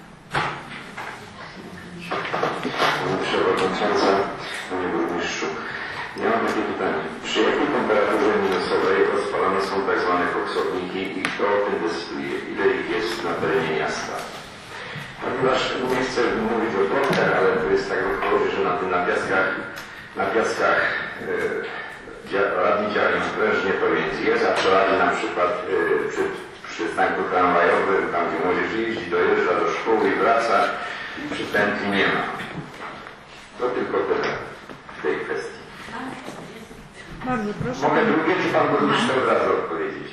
Pani Przewodnicząca, Panie Burmistrzu, ja mam takie pytanie. Przy jakiej temperaturze minusowej rozpalane są tak zwane koksowniki i kto o tym decyduje? Ile ich jest na terenie miasta? Ponieważ nie chcę mówić o portach, ale to jest tak wychodzi, że na tym na piaskach, na piaskach yy, radni działają prężnie, to więc jest, a przelali na przykład yy, przy przystanku tramwajowym, tam gdzie młodzież jeździ, dojeżdża do szkół i wraca, przystępni nie ma. To tylko tyle w tej kwestii. Bardzo proszę. Mogę drugie, czy pan burmistrz od razu odpowiedzieć?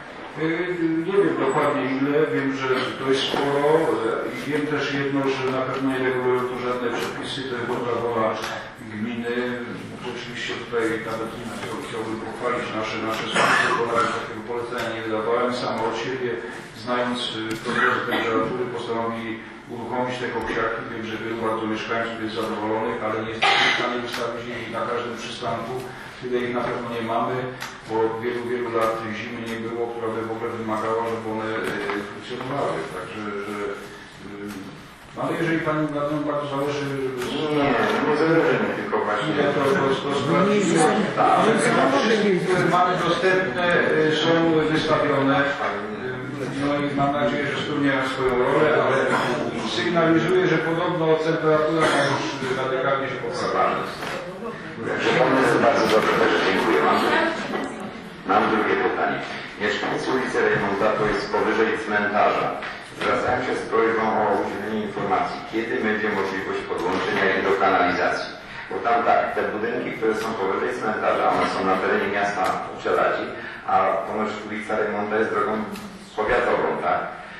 Nie wiem dokładnie ile, wiem, że to jest sporo i wiem też jedno, że na pewno nie regulują to żadne przepisy, to jest dobra wola gminy. Rzeczywiście tutaj nawet chciałbym pochwalić nasze, nasze służby, bo nawet takiego polecenia nie wydawałem. Sam od siebie, znając prognozy temperatury, postanowili uruchomić te koksiarki. Wiem, że wielu bardzo mieszkańców jest zadowolonych, ale nie jesteśmy w stanie wystawić ich na każdym przystanku. Tyle ich na pewno nie mamy, bo od wielu, wielu lat zimy nie było, która by w ogóle wymagała, żeby one funkcjonowały. Także, że, no ale jeżeli Pani radną bardzo zależy, żeby... Nie, nie zależy mi tylko właśnie. To, to, to sprawdzimy. Wszystkie, które mamy dostępne, są wystawione. No i mam nadzieję, że spełniają swoją rolę, ale sygnalizuję, że podobno temperatura ma już radykalnie się poprawiła. Pomysł bardzo dobry, także dziękuję. Mam, mam drugie pytanie. Mieszkańcy ulicy Rejmonta to jest powyżej cmentarza. Zwracałem się z prośbą o udzielenie informacji, kiedy będzie możliwość podłączenia ich do kanalizacji. Bo tam tak, te budynki, które są powyżej cmentarza, one są na terenie miasta Czeladzi, a ponoć ulica Rejmonta jest drogą powiatową, tak?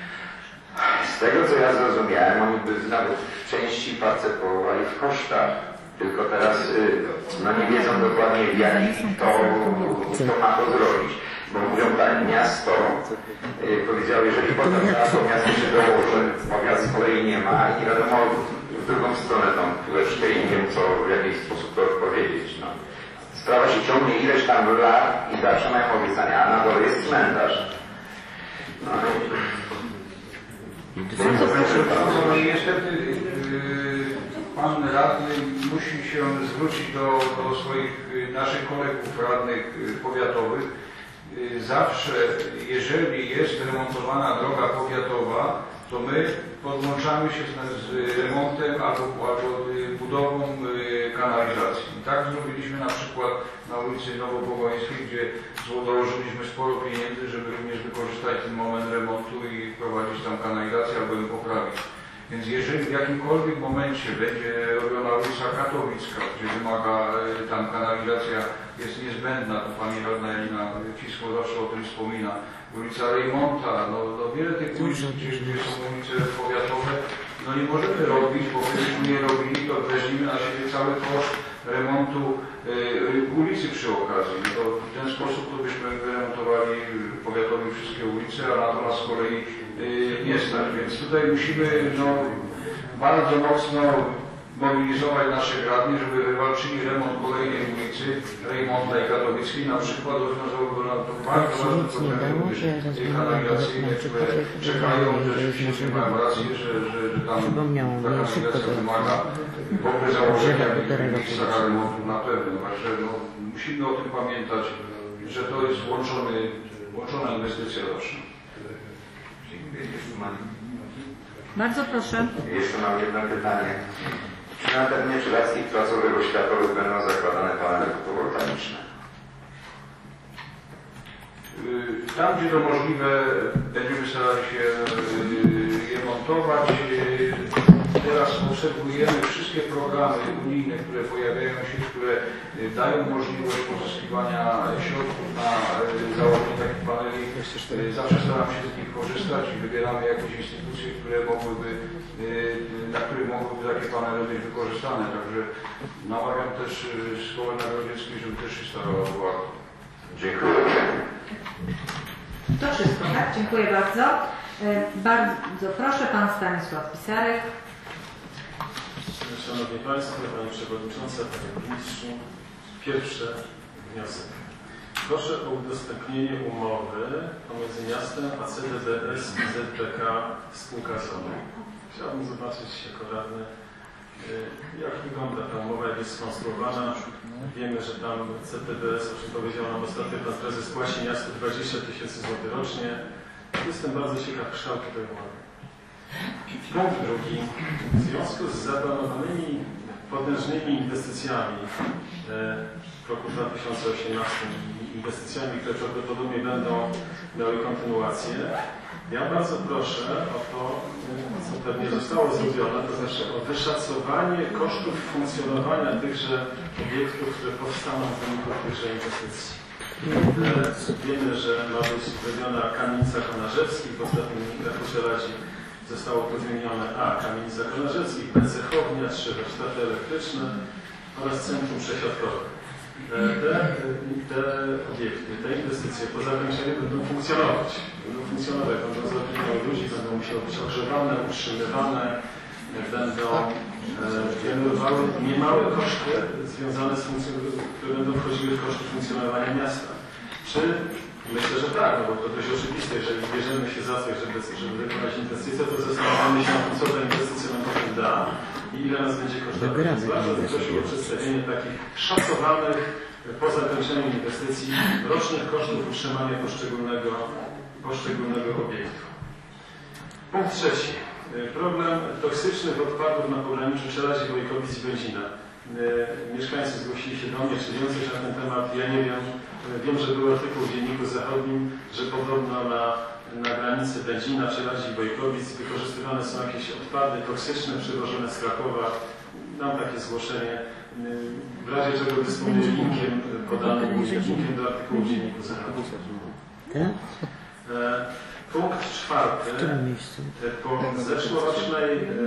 Z tego co ja zrozumiałem, oni by nawet w części parcelowali w kosztach. Tylko teraz no nie wiedzą dokładnie w jakich to, to ma to zrobić. Bo mówią tak, miasto y, powiedziało, jeżeli potem trzeba, to miasto się dołoży, powiat z kolei nie ma i wiadomo w drugą stronę tą kuleczkę i nie wiem co, w jakiś sposób to odpowiedzieć. No. Sprawa się ciągnie ileś tam lat i zawsze mają obiecania, a na dole jest cmentarz. No i niestety pan radny musi się zwrócić do, do swoich naszych kolegów radnych powiatowych. Zawsze, jeżeli jest remontowana droga powiatowa, to my podłączamy się z, z remontem albo, albo budową kanalizacji. I tak zrobiliśmy na przykład na ulicy Nowopogońskiej, gdzie dołożyliśmy sporo pieniędzy, żeby również wykorzystać ten moment remontu i wprowadzić tam kanalizację albo ją poprawić. Więc jeżeli w jakimkolwiek momencie będzie robiona ulica Katowicka, gdzie wymaga, tam kanalizacja jest niezbędna, to pani radna Janina Fisko zawsze o tym wspomina, ulica Rejmonta, no, no wiele tych ulic, gdzie, gdzie są ulice powiatowe, no nie możemy robić, bo gdybyśmy nie robili, to weźmiemy na siebie cały koszt remontu y, ulicy przy okazji. No to w ten sposób to byśmy wyremontowali powiatowi wszystkie ulice, a na to nas z kolei y, nie stać. Więc tutaj musimy no, bardzo mocno mobilizować naszych radnych, żeby wywalczyli remont kolejnej ulicy Rejmonta i Katowickiej, na przykład rozwiązałoby nam to bardzo ważne problemy kanalizacyjne, które czekają, że rzeczywiście mają rację, że, że, że tam ta kanalizacja wymaga w ogóle założenia miejsca remontu na pewno. Także no, musimy o tym pamiętać, że to jest włączony, włączona inwestycja zawsze. Bardzo proszę. Jeszcze mam jedno pytanie. Czy na terenie Żelazkich Placowych Oświatowych będą zakładane panele fotowoltaiczne? Tam, gdzie to możliwe, będziemy starali się je montować. Teraz obserwujemy wszystkie programy unijne, które pojawiają się, które dają możliwość pozyskiwania środków na założenie takich paneli. Zawsze staram się z nich korzystać i wybieramy jakieś instytucje, które mogłyby, na których mogłyby takie panele być wykorzystane. Także namawiam też Szkołę Narodowiecką, żeby też się starała o warto. Dziękuję. To wszystko, tak? Dziękuję bardzo. Bardzo proszę, Pan Stanisław Pisarek. Szanowni Państwo, Pani Przewodnicząca, Panie Burmistrzu, pierwszy wniosek. Proszę o udostępnienie umowy pomiędzy miastem a C D B S i Z P K spółka z o o. Chciałbym zobaczyć jako radny, jak wygląda ta umowa, jak jest skonstruowana. Wiemy, że tam C D B S, o czym powiedział nam ostatnio Pan Prezes, płaci miastu dwadzieścia tysięcy złotych rocznie. Jestem bardzo ciekaw kształtu tej umowy. Punkt drugi. W związku z zaplanowanymi potężnymi inwestycjami w roku dwa tysiące osiemnastym, inwestycjami, które prawdopodobnie będą miały kontynuację, ja bardzo proszę o to, co pewnie zostało zrobione, to znaczy o wyszacowanie kosztów funkcjonowania tychże obiektów, które powstaną w wyniku tychże inwestycji. Wiemy, że ma być zrobiona kamienica Konarzewskich, w ostatnim raporcie Radzi zostało to wymienione A. Kamienica Konarzewskich, B. Cechownia, trzy warsztaty elektryczne oraz centrum przesiadkowe. Te, te obiekty, te inwestycje po zakończeniu będą funkcjonować. Będą funkcjonować, będą zatrudniały ludzi, będą musiały być ogrzewane, utrzymywane, będą generowały niemałe koszty związane z funkcjonowaniem, które będą wchodziły w koszty funkcjonowania miasta. Czy myślę, że tak, no bo to dość oczywiste, jeżeli bierzemy się za coś, żeby, żeby wykonać inwestycję, to zastanawiamy się, co ta inwestycja nam potem da i ile nas będzie kosztować. Bardzo prosił o przedstawienie takich szacowanych po zakończeniu inwestycji rocznych kosztów utrzymania poszczególnego, poszczególnego obiektu. Punkt trzeci. Problem toksycznych odpadów na pograniczu Czeladzi, Wojkowic i Będzina. Mieszkańcy zgłosili się do mnie, czy wiem coś na ten temat, ja nie wiem. Wiem, że był artykuł w Dzienniku Zachodnim, że podobno na, na granicy Będzina, Czeladzi i Wojkowic wykorzystywane są jakieś odpady toksyczne przywożone z Krakowa. Mam takie zgłoszenie. W razie czego dysponuję linkiem podanym, linkiem do artykułu w Dzienniku Zachodnim. Punkt czwarty. Po zeszłorocznej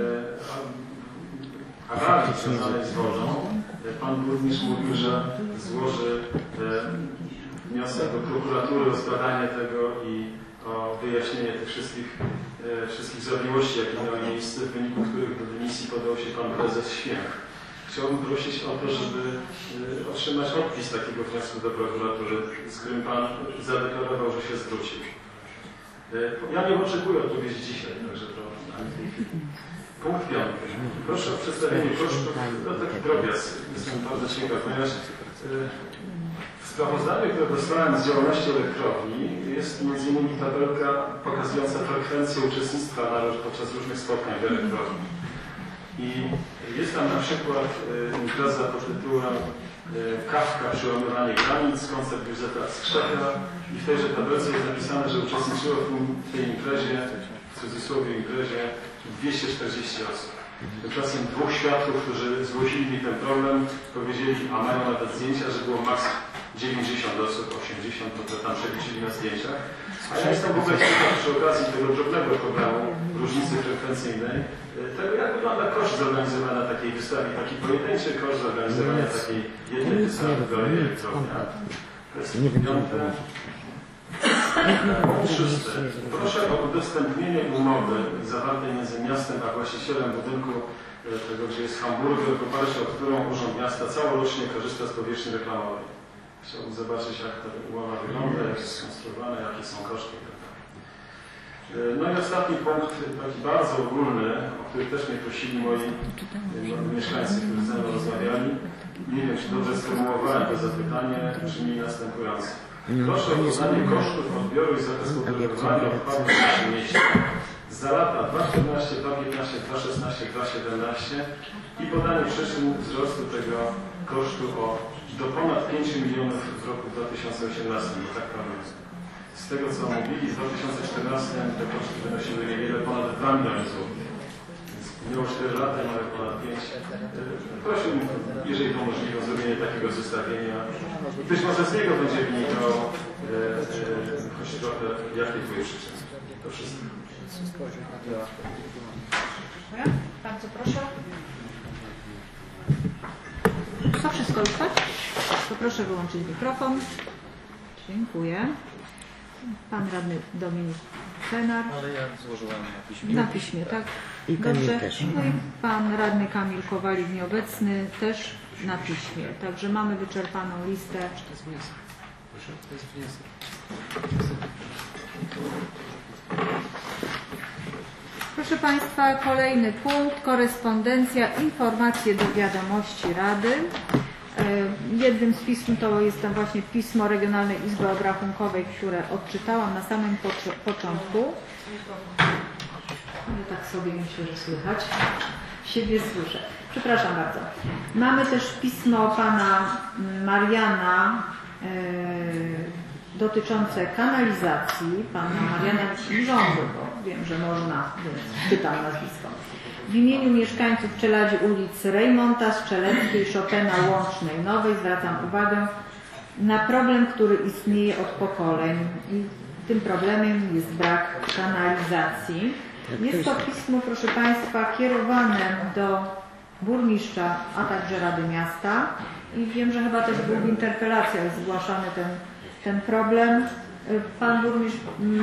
awarii związanej z wodą Pan Burmistrz mówił, że złoży wniosek do prokuratury o zbadanie tego i o wyjaśnienie tych wszystkich, wszystkich zawiłości, jakie miały miejsce, w wyniku których do dymisji podał się Pan Prezes Święch. Chciałbym prosić o to, żeby otrzymać odpis takiego wniosku do prokuratury, z którym Pan zadeklarował, że się zwrócił. Ja nie oczekuję odpowiedzi dzisiaj, także to ani w tej chwili. Punkt piąty. Proszę o przedstawienie kosztów, no taki drobiazg, jestem bardzo ciekaw, ponieważ w sprawozdaniu, które dostałem z działalności elektrowni, jest między innymi tabelka pokazująca frekwencję uczestnictwa na, podczas różnych spotkań w elektrowni. I jest tam na przykład impreza pod tytułem Kawka, przełamywanie granic, koncert Józefa Skrzeka i w tejże tabelce jest napisane, że uczestniczyło w tej imprezie w w cudzysłowie imprezie dwieście czterdzieści osób. Tymczasem dwóch świadków, którzy zgłosili mi ten problem, powiedzieli, a mają nawet zdjęcia, że było maks dziewięćdziesiąt osób, osiemdziesiąt, to tam przeliczyli na zdjęciach. A ja jestem w ogóle ciekaw przy okazji tego drobnego programu różnicy frekwencyjnej, tego jak wygląda koszt zorganizowania takiej wystawy, taki pojedynczy koszt zorganizowania takiej jednej wystawy w Galerii Elektrownia. To jest piąte. Szóste. Proszę o udostępnienie umowy zawartej między miastem a właścicielem budynku tego, gdzie jest hamburger, w oparciu o którą Urząd Miasta całorocznie korzysta z powierzchni reklamowej. Chciałbym zobaczyć, jak ta umowa wygląda, jak jest skonstruowana, jakie są koszty. No i ostatni punkt, taki bardzo ogólny, o który też mnie prosili moi, moi mieszkańcy, którzy ze mną rozmawiali. Nie wiem, czy dobrze sformułowałem to zapytanie, brzmi następująco. Proszę o poznanie kosztów odbioru i zagospodarowania odpadów w naszym mieście za lata dwa tysiące czternaście, dwa tysiące piętnaście, dwa tysiące szesnaście, dwa tysiące siedemnaście i podanie przyczyn wzrostu tego kosztu o, do ponad pięć milionów w roku dwa tysiące osiemnastym, bo tak pamiętam. Z tego co mówili, w dwa tysiące czternastym te koszty wynosiły niewiele ponad dwa miliony złotych. Więc minęło cztery lata i mamy ponad pięć. Prosiłbym, jeżeli to możliwe, zrobienie takiego zestawienia. Być może z niego będzie wynikało e, e, choć trochę, jakie były przyczyny. To wszystko. Bardzo proszę. To wszystko już, tak? To proszę wyłączyć mikrofon. Dziękuję. Pan radny Dominik Fenar. Ale ja złożyłam na piśmie. Na piśmie, tak? I Kamil Dobrze. też. No i pan radny Kamil Kowalik nieobecny też na piśmie. Także mamy wyczerpaną listę. To jest wniosek. Proszę, to jest wniosek. Proszę Państwa, kolejny punkt, korespondencja, informacje do wiadomości Rady. Jednym z pism to jest tam właśnie pismo Regionalnej Izby Obrachunkowej, które odczytałam na samym początku. No tak sobie myślę, że słychać. Siebie słyszę. Przepraszam bardzo. Mamy też pismo pana Mariana yy, dotyczące kanalizacji. Pana Mariana Rządu, bo wiem, że można, więc czytam nazwisko. W imieniu mieszkańców Czeladzi ulic Rejmonta, Strzeleckiej, Chopina, Łącznej, Nowej zwracam uwagę na problem, który istnieje od pokoleń i tym problemem jest brak kanalizacji. Jest to pismo, proszę Państwa, kierowane do burmistrza, a także Rady Miasta i wiem, że chyba też był w interpelacjach zgłaszany ten, ten problem. Pan burmistrz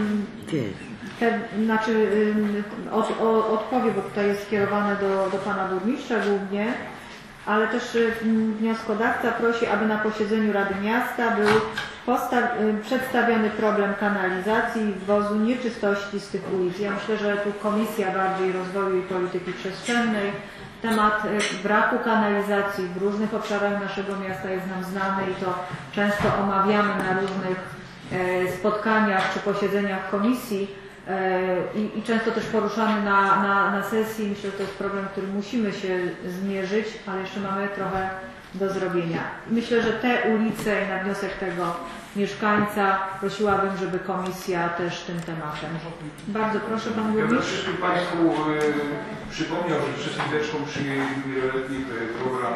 te, znaczy, od, od, odpowie, bo tutaj jest skierowane do, do Pana Burmistrza głównie, ale też wnioskodawca prosi, aby na posiedzeniu Rady Miasta był postaw, przedstawiony problem kanalizacji i wwozu nieczystości z tych ulic. Ja myślę, że tu Komisja bardziej Rozwoju i Polityki Przestrzennej, temat braku kanalizacji w różnych obszarach naszego miasta jest nam znany i to często omawiamy na różnych spotkaniach czy posiedzeniach komisji i, i często też poruszany na, na, na sesji. Myślę, że to jest problem, który musimy się zmierzyć, ale jeszcze mamy trochę do zrobienia. Myślę, że te ulice i na wniosek tego mieszkańca prosiłabym, żeby komisja też tym tematem. Bardzo proszę Pan Burmistrz. Ja bym Państwu y, przypomniał, że przed chwileczką przyjęliśmy wieloletni program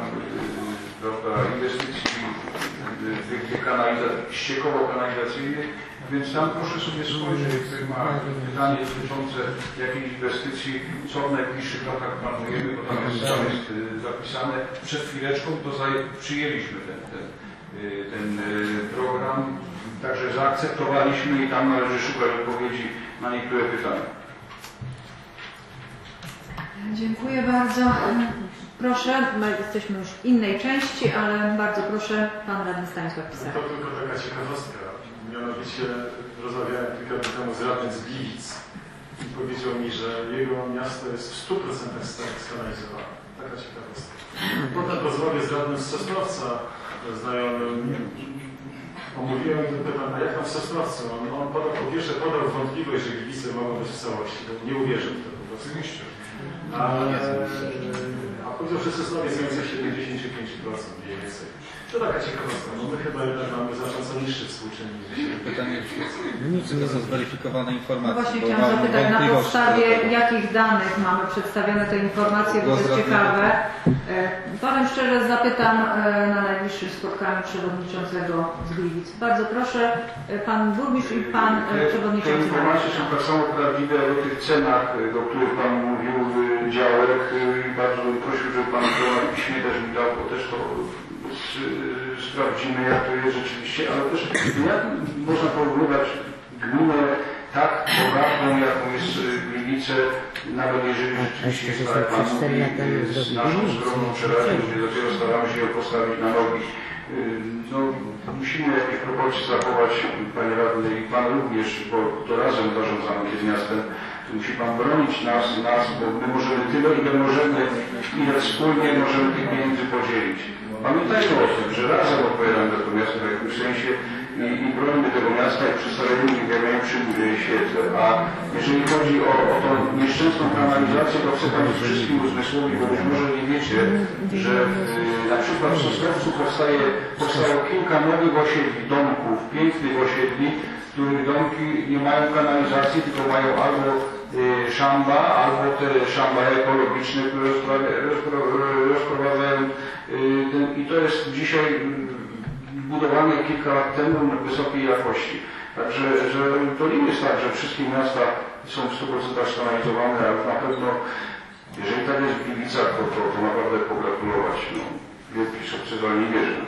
y, inwestycji y, kanalizacji, ściekowo-kanalizacyjnych, więc tam proszę sobie spojrzeć, ktoś ma pytanie dotyczące jakiejś inwestycji, co w najbliższych latach planujemy, bo tam jest, tam jest y, zapisane. Przed chwileczką to przyjęliśmy ten, ten ten program, także zaakceptowaliśmy i tam należy szukać odpowiedzi na niektóre pytania. Dziękuję bardzo. Proszę, jesteśmy już w innej części, ale bardzo proszę, Pan Radny Stanisław Pisarek. To tylko taka ciekawostka. Mianowicie rozmawiałem kilka dni temu z radnym z Gliwic i powiedział mi, że jego miasto jest w stu procentach skanalizowane. Taka ciekawostka. Potem w rozmowie z radnym z Sosnowca znajomym omówiłem i pytam, a jak tam w Sosnowcu? On, on podał, po pierwsze podał wątpliwość, że Gliwice mogą być w całości, bo nie uwierzył w to po prostu. Ale, a powiedział, że Sosnowiec jest siedemdziesiąt pięć procent mniej więcej. To taka ciekawostka, no my chyba jednak mamy znacząco niższy współczynnik. Pytanie, czy to są zweryfikowane No informacje? właśnie Bo chciałam mam zapytać, na wątpliwości podstawie co do tego. jakich danych mamy przedstawione te informacje, bo to Głos jest radnego. ciekawe. E, Powiem szczerze, zapytam e, na najbliższym spotkaniu przewodniczącego z Gliwic. Bardzo proszę, e, pan burmistrz i pan e, Te przewodniczący. informacje są tak samo prawdziwe jak o tych cenach, o których Pan mówił, y, działek. Y, Bardzo bym prosił, żeby Pan to na piśmie też mi dał, bo też to s- sprawdzimy, jak to jest rzeczywiście, ale też jak można porównywać gminę tak bogatą, jaką jest y, Gliwice, nawet jeżeli rzeczywiście jest, tak jak Pan mówi, y, z naszą skromną przerażą, gdzie dopiero staramy się ją postawić na nogi. Y, No, musimy jakieś proporcje zachować, Panie Radny i Pan również, bo to razem zarządzamy tym miastem. Musi Pan bronić nas, nas, bo my możemy tyle, ile możemy, ile wspólnie możemy tych pieniędzy podzielić. Pamiętajmy o tym, że razem odpowiadamy za to miasto w jakimś sensie i, i bronimy tego miasta i przedstawiamy jak najlepszym świetle. A jeżeli chodzi o, o tą nieszczęsną kanalizację, to chcę Państwu wszystkim uzmysłowić, bo być może nie wiecie, że y, na przykład w Sosnowcu powstaje, powstało kilka nowych osiedli, domków, pięknych osiedli, których domki nie mają kanalizacji, tylko mają albo y, szamba, albo te szamba ekologiczne, które rozpra- rozpra- rozprowadzają y, ten, i to jest dzisiaj y, budowane kilka lat temu w wysokiej jakości. Także że to nie jest tak, że wszystkie miasta są w stu procentach skanalizowane, ale na pewno, jeżeli tak jest w Gliwicach, to, to, to naprawdę pogratulować. No, wielki sukces, ale nie wierzę.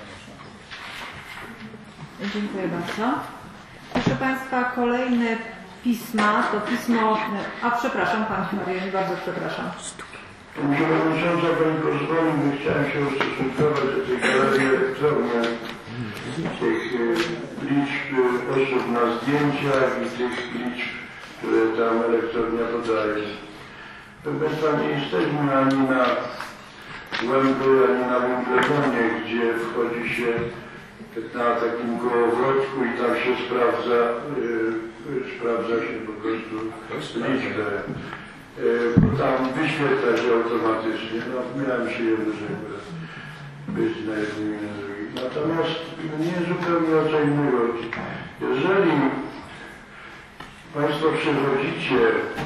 Dziękuję bardzo. Proszę Państwa, kolejne pisma to pismo, a przepraszam Pani Marianie, bardzo przepraszam. Pani Przewodnicząca, Pani pozwoli, bo chciałem się ustosunkować do tej galerii elektrownej, tych e, liczb osób na zdjęciach i tych liczb, które tam elektrownia podaje. Proszę Państwa, nie jesteśmy ani na Łęby, ani na Wimbledonie, gdzie wchodzi się na takim kołowrotku i tam się sprawdza, yy, sprawdza się po prostu liczbę. Yy, tam wyświetla się automatycznie. No, miałem przyjemność być na jednym i na drugim. Natomiast mnie zupełnie o co innego. Jeżeli Państwo przychodzicie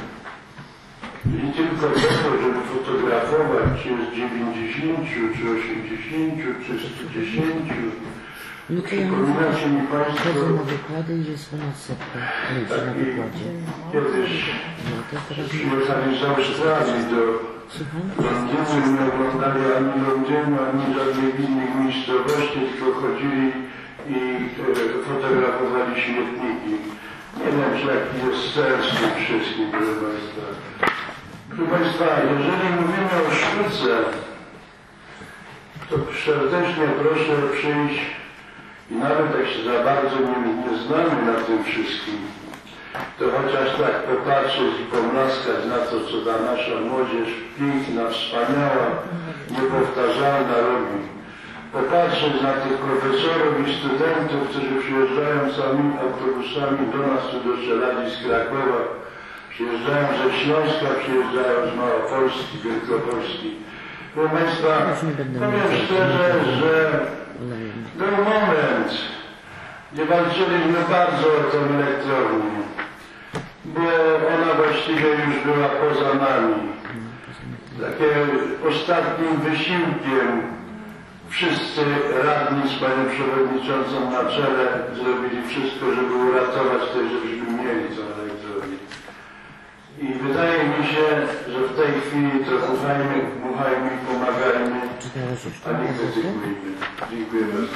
i tylko po to, żeby fotografować, czy jest dziewięćdziesięciu, czy osiemdziesięciu, czy stu dziesięciu, No to ja przypominacie mi Państwo chodzę na wykłady i jest ponad setka ludzi na wykładzie. kiedyś No to teraz przyjechali z Australii do Londynu i nie oglądali ani Londynu, ani żadnych innych miejscowości, tylko chodzili i e, fotografowali śmietniki. Nie wiem, czy jaki jest sens w tym wszystkim, proszę Państwa. Proszę Państwa, jeżeli mówimy o sztuce, to serdecznie proszę przyjść i nawet jak się za bardzo nie, nie znamy na tym wszystkim, to chociaż tak popatrzeć i pomlaskać na to, co ta nasza młodzież piękna, wspaniała, niepowtarzalna robi. Popatrzeć na tych profesorów i studentów, którzy przyjeżdżają samymi autobusami do nas, czy do Strzeladzi z Krakowa, przyjeżdżają ze Śląska, przyjeżdżają z Małopolski, Wielkopolski. Proszę Państwa, powiem szczerze, że był moment, gdzie walczyliśmy bardzo o tę elektrownię, bo ona właściwie już była poza nami. Takim ostatnim wysiłkiem wszyscy radni z Panią Przewodniczącą na czele zrobili wszystko, żeby uratować to, żebyśmy mieli tę elektrownię. I wydaje mi się, że w tej chwili to uchajmy, uchajmy i pomagajmy, a nie krytykujmy. Dziękuję bardzo.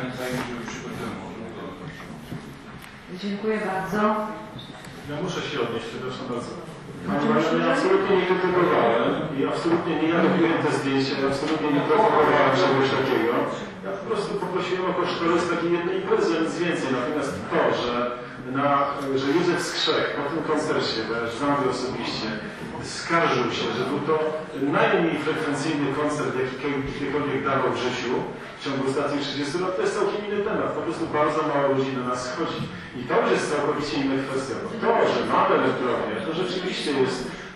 Dziękuję bardzo. Ja muszę się odnieść, przepraszam bardzo. Ja absolutnie nie krytykowałem i absolutnie nie ja robiłem te zdjęcia, ja absolutnie nie propagowałem czegoś takiego. Ja po prostu poprosiłem o kosztorys takiej jednej imprezy, nic więcej. Natomiast to, że, na, że Józef Skrzek po tym koncercie, bo ja znam go osobiście, skarżył się, że był to najmniej frekwencyjny koncert, jaki kiedykolwiek dawał w życiu w ciągu ostatnich trzydziestu lat, to jest całkiem inny temat. Po prostu bardzo mało ludzi do nas schodzi. I to już jest całkowicie inna kwestia. Bo to, że mamy elektrownię, to rzeczywiście jest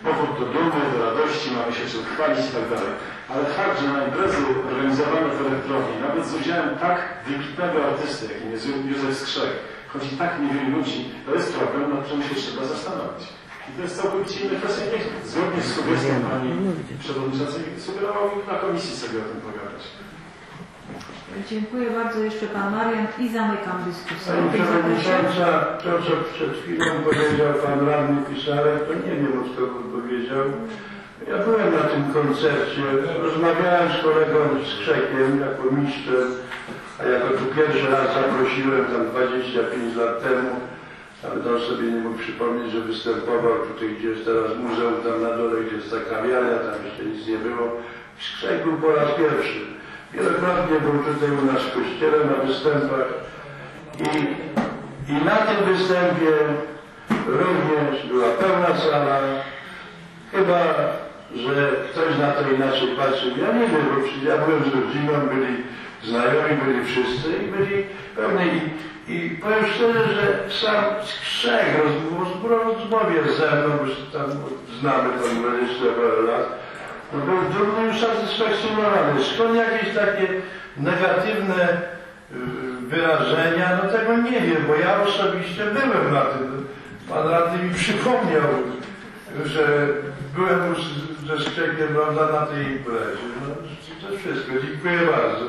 powód do dumy, do radości, mamy się czym chwalić i tak dalej. Ale fakt, że na imprezy organizowane w elektrowni, nawet z udziałem tak wybitnego artysty, jakim jest Józef Skrzek, chodzi tak niewielu ludzi, to jest problem, nad którym się trzeba zastanowić. I to jest całkowicie inna kwestia. Niech zgodnie z sugestią pani przewodniczącej sugerował na komisji sobie o tym pogadać. Dziękuję bardzo. Jeszcze Pan Marian i zamykam dyskusję. Pani Przewodnicząca, to co przed chwilą powiedział Pan Radny Pisarek, to nie wiem, od kogo powiedział. Ja byłem na tym koncercie, rozmawiałem z kolegą Skrzekiem jako mistrzem, a jako tu pierwszy raz zaprosiłem tam dwadzieścia pięć lat temu, ale to sobie nie mógł przypomnieć, że występował tutaj, gdzie jest teraz muzeum, tam na dole, gdzie jest ta kawiarnia, tam jeszcze nic nie było. Skrzek był po raz pierwszy. Wielokrotnie był tutaj u nas w kościele na występach i, i na tym występie również była pełna sala. Chyba, że ktoś na to inaczej patrzył. Ja nie wiem, bo ja byłem z rodziną, byli znajomi, byli wszyscy i byli pełni. I, i powiem szczerze, że sam Skrzek w rozmowie ze mną, bo tam znamy tam dwadzieścia parę lat, no był dumny i usatysfakcjonowany. Skąd jakieś takie negatywne wyrażenia, no tego nie wiem, bo ja osobiście byłem na tym. Pan radny mi przypomniał, że byłem już ze Skrzekiem, prawda, na tej imprezie. No, to wszystko. Dziękuję bardzo.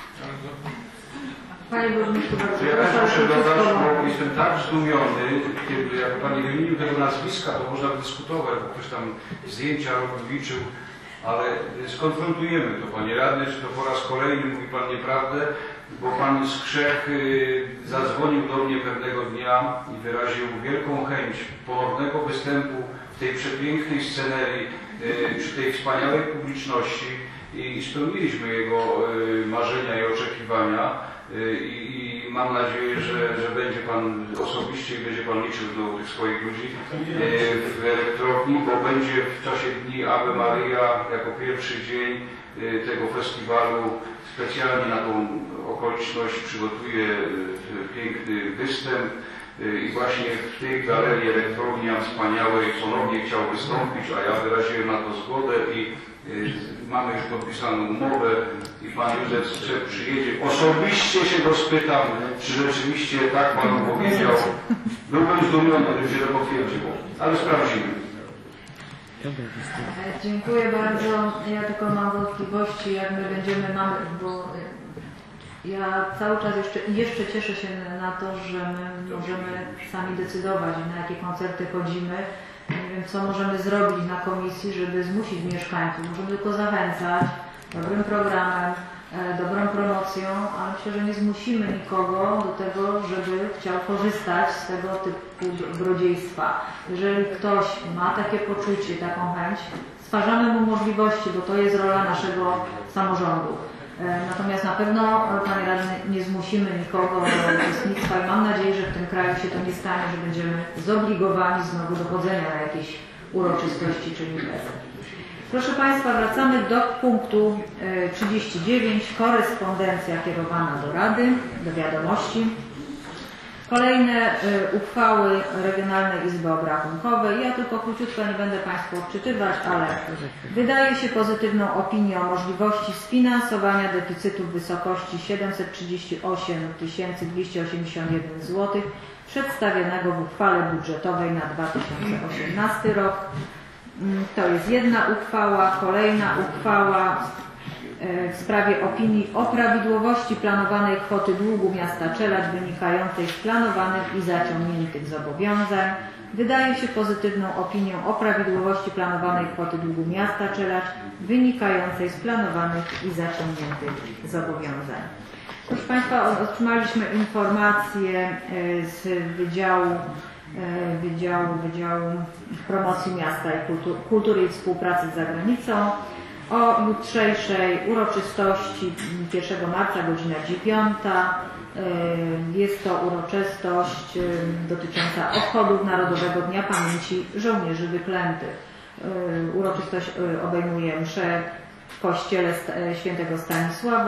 Panie Burmistrzu, bardzo Ja proszę. też muszę dodać, bo jestem tak zdumiony, kiedy jak Pani wymienił tego nazwiska, to można dyskutować, bo ktoś tam zdjęcia liczył, ale skonfrontujemy to, Panie Radny, czy to po raz kolejny mówi Pan nieprawdę, bo Pan Skrzek zadzwonił do mnie pewnego dnia i wyraził wielką chęć ponownego występu w tej przepięknej scenerii, przy tej wspaniałej publiczności i spełniliśmy jego marzenia i oczekiwania. I, i mam nadzieję, że, że będzie Pan osobiście i będzie Pan liczył do tych swoich ludzi w elektrowni, bo będzie w czasie dni Ave Maria jako pierwszy dzień tego festiwalu specjalnie na tą okoliczność przygotuje piękny występ i właśnie w tej galerii elektrowni wspaniałej ponownie chciał wystąpić, a ja wyraziłem na to zgodę i mamy już podpisaną umowę i Pan Józef Skrzek przyjedzie. Osobiście się go spytam, czy rzeczywiście tak Pan powiedział. Byłbym zdumiony, gdyby się to potwierdziło, ale sprawdzimy. Dziękuję bardzo. Ja tylko mam wątpliwości, jak my będziemy, mamy, bo ja cały czas jeszcze, jeszcze cieszę się na to, że my możemy sami decydować, na jakie koncerty chodzimy. Nie wiem, co możemy zrobić na komisji, żeby zmusić mieszkańców. Możemy tylko zachęcać dobrym programem, e, dobrą promocją, ale myślę, że nie zmusimy nikogo do tego, żeby chciał korzystać z tego typu dobrodziejstwa. Jeżeli ktoś ma takie poczucie, taką chęć, stwarzamy mu możliwości, bo to jest rola naszego samorządu. E, natomiast na pewno, Panie Radny, nie zmusimy nikogo do uczestnictwa i mam nadzieję, że w tym kraju się to nie stanie, że będziemy zobligowani znowu do chodzenia na jakieś uroczystości czy imprezy. Proszę Państwa, wracamy do punktu trzydzieści dziewięć. Korespondencja kierowana do Rady, do wiadomości. Kolejne uchwały Regionalnej Izby Obrachunkowej. Ja tylko króciutko nie będę Państwu odczytywać, ale wydaje się pozytywną opinię o możliwości sfinansowania deficytu w wysokości siedemset trzydzieści osiem tysięcy dwieście osiemdziesiąt jeden złotych przedstawionego w uchwale budżetowej na dwa tysiące osiemnasty rok. To jest jedna uchwała. Kolejna uchwała w sprawie opinii o prawidłowości planowanej kwoty długu miasta Czeladź wynikającej z planowanych i zaciągniętych zobowiązań. Wydaje się pozytywną opinią o prawidłowości planowanej kwoty długu miasta Czeladź wynikającej z planowanych i zaciągniętych zobowiązań. Proszę Państwa, otrzymaliśmy informację z Wydziału Wydziału, Wydziału Promocji Miasta i Kultu, Kultury i Współpracy z Zagranicą o jutrzejszej uroczystości pierwszego marca, godzina dziewiąta. Jest to uroczystość dotycząca obchodów Narodowego Dnia Pamięci Żołnierzy Wyklętych. Uroczystość obejmuje mszę w kościele świętego Stanisława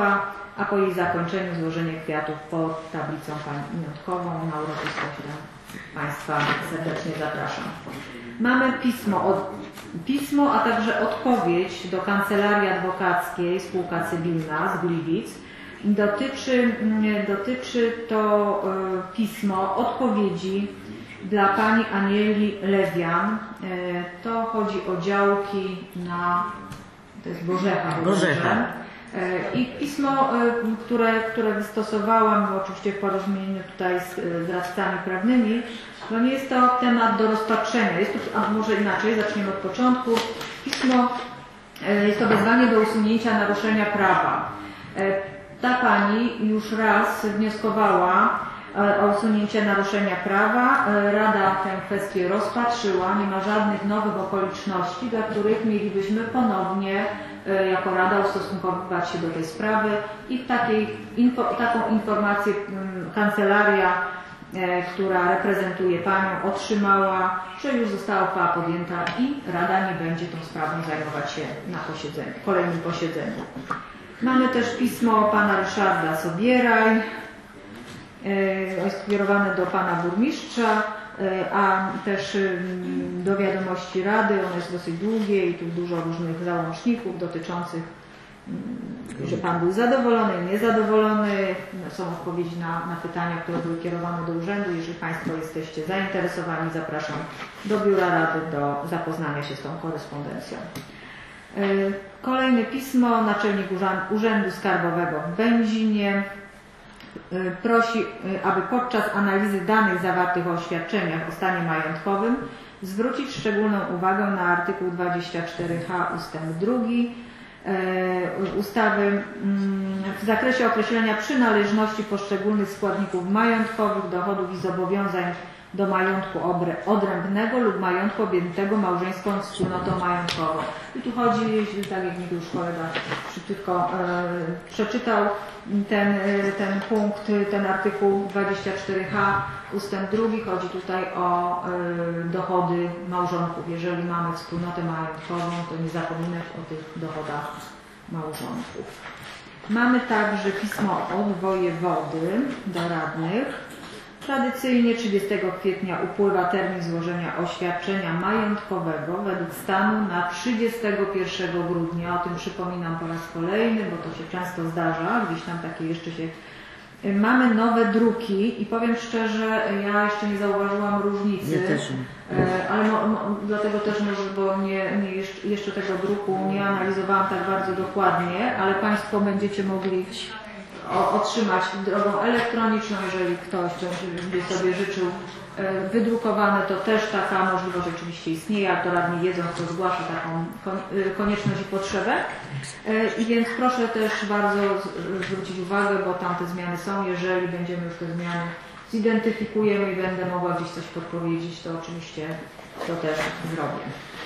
a po jej zakończeniu złożenie kwiatów pod tablicą pamiątkową. Na uroczystość Państwa serdecznie zapraszam. Mamy pismo, od, pismo, a także odpowiedź do Kancelarii Adwokackiej Spółka Cywilna z Gliwic. Dotyczy, dotyczy to y, pismo odpowiedzi dla pani Anieli Lewian. Y, to chodzi o działki na, to jest Gorzecha. Gorzecha. Y, I pismo, y, które, które wystosowałam, oczywiście w porozumieniu tutaj z, z radcami prawnymi, no nie jest to temat do rozpatrzenia. Jest to, a może inaczej, zaczniemy od początku. Pismo y, jest to wezwanie do usunięcia naruszenia prawa. Y, Ta pani już raz wnioskowała o usunięcie naruszenia prawa. Rada tę kwestię rozpatrzyła. Nie ma żadnych nowych okoliczności, dla których mielibyśmy ponownie jako Rada ustosunkowywać się do tej sprawy i takiej, info, taką informację kancelaria, która reprezentuje panią, otrzymała, że już została uchwała podjęta i Rada nie będzie tą sprawą zajmować się na posiedzeniu, kolejnym posiedzeniu. Mamy też pismo pana Ryszarda Sobieraj, jest skierowane do pana burmistrza, a też do wiadomości Rady. Ono jest dosyć długie i tu dużo różnych załączników dotyczących, że pan był zadowolony, niezadowolony. Są odpowiedzi na, na pytania, które były kierowane do urzędu. Jeżeli Państwo jesteście zainteresowani, zapraszam do biura Rady do zapoznania się z tą korespondencją. Kolejne pismo. Naczelnik Urzędu Skarbowego w Będzinie prosi, aby podczas analizy danych zawartych w oświadczeniach o stanie majątkowym zwrócić szczególną uwagę na artykuł dwadzieścia cztery H ustęp drugi ustawy w zakresie określenia przynależności poszczególnych składników majątkowych, dochodów i zobowiązań do majątku odrębnego lub majątku objętego małżeńską wspólnotą majątkową. I tu chodzi, tak jak mi już kolega szybciutko e, przeczytał ten, ten punkt, ten artykuł dwadzieścia cztery H ustęp drugi, chodzi tutaj o e, dochody małżonków. Jeżeli mamy wspólnotę majątkową, to nie zapominać o tych dochodach małżonków. Mamy także pismo od wojewody do radnych. Tradycyjnie trzydziestego kwietnia upływa termin złożenia oświadczenia majątkowego według stanu na trzydziestego pierwszego grudnia. O tym przypominam po raz kolejny, bo to się często zdarza, gdzieś tam takie jeszcze się... Mamy nowe druki i powiem szczerze, ja jeszcze nie zauważyłam różnicy, ja też nie. ale mo, mo, dlatego też może, bo nie, nie jeszcze, jeszcze tego druku nie analizowałam tak bardzo dokładnie, ale Państwo będziecie mogli otrzymać drogą elektroniczną, jeżeli ktoś by sobie życzył wydrukowane, to też taka możliwość oczywiście istnieje, a to radni wiedzą, kto zgłasza taką konieczność i potrzebę. I więc proszę też bardzo zwrócić uwagę, bo tamte zmiany są. Jeżeli będziemy już te zmiany zidentyfikujemy i będę mogła gdzieś coś podpowiedzieć, to oczywiście to też zrobię.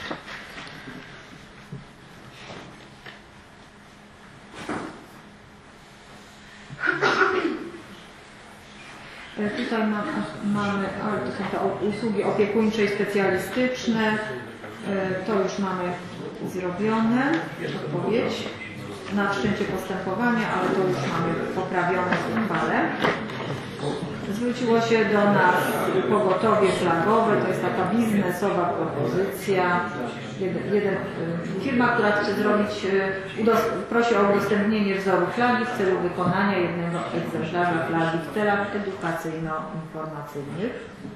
Tutaj ma, mamy, ale to są te usługi opiekuńcze i specjalistyczne. To już mamy zrobione, odpowiedź na wszczęcie postępowania, ale to już mamy poprawione w uchwale. Zwróciło się do nas pogotowie flagowe, to jest taka biznesowa propozycja. Jeden, jeden, firma, która chce zrobić, prosi o udostępnienie wzoru flagi w celu wykonania jednego egzemplarza flagi w celach edukacyjno-informacyjnych.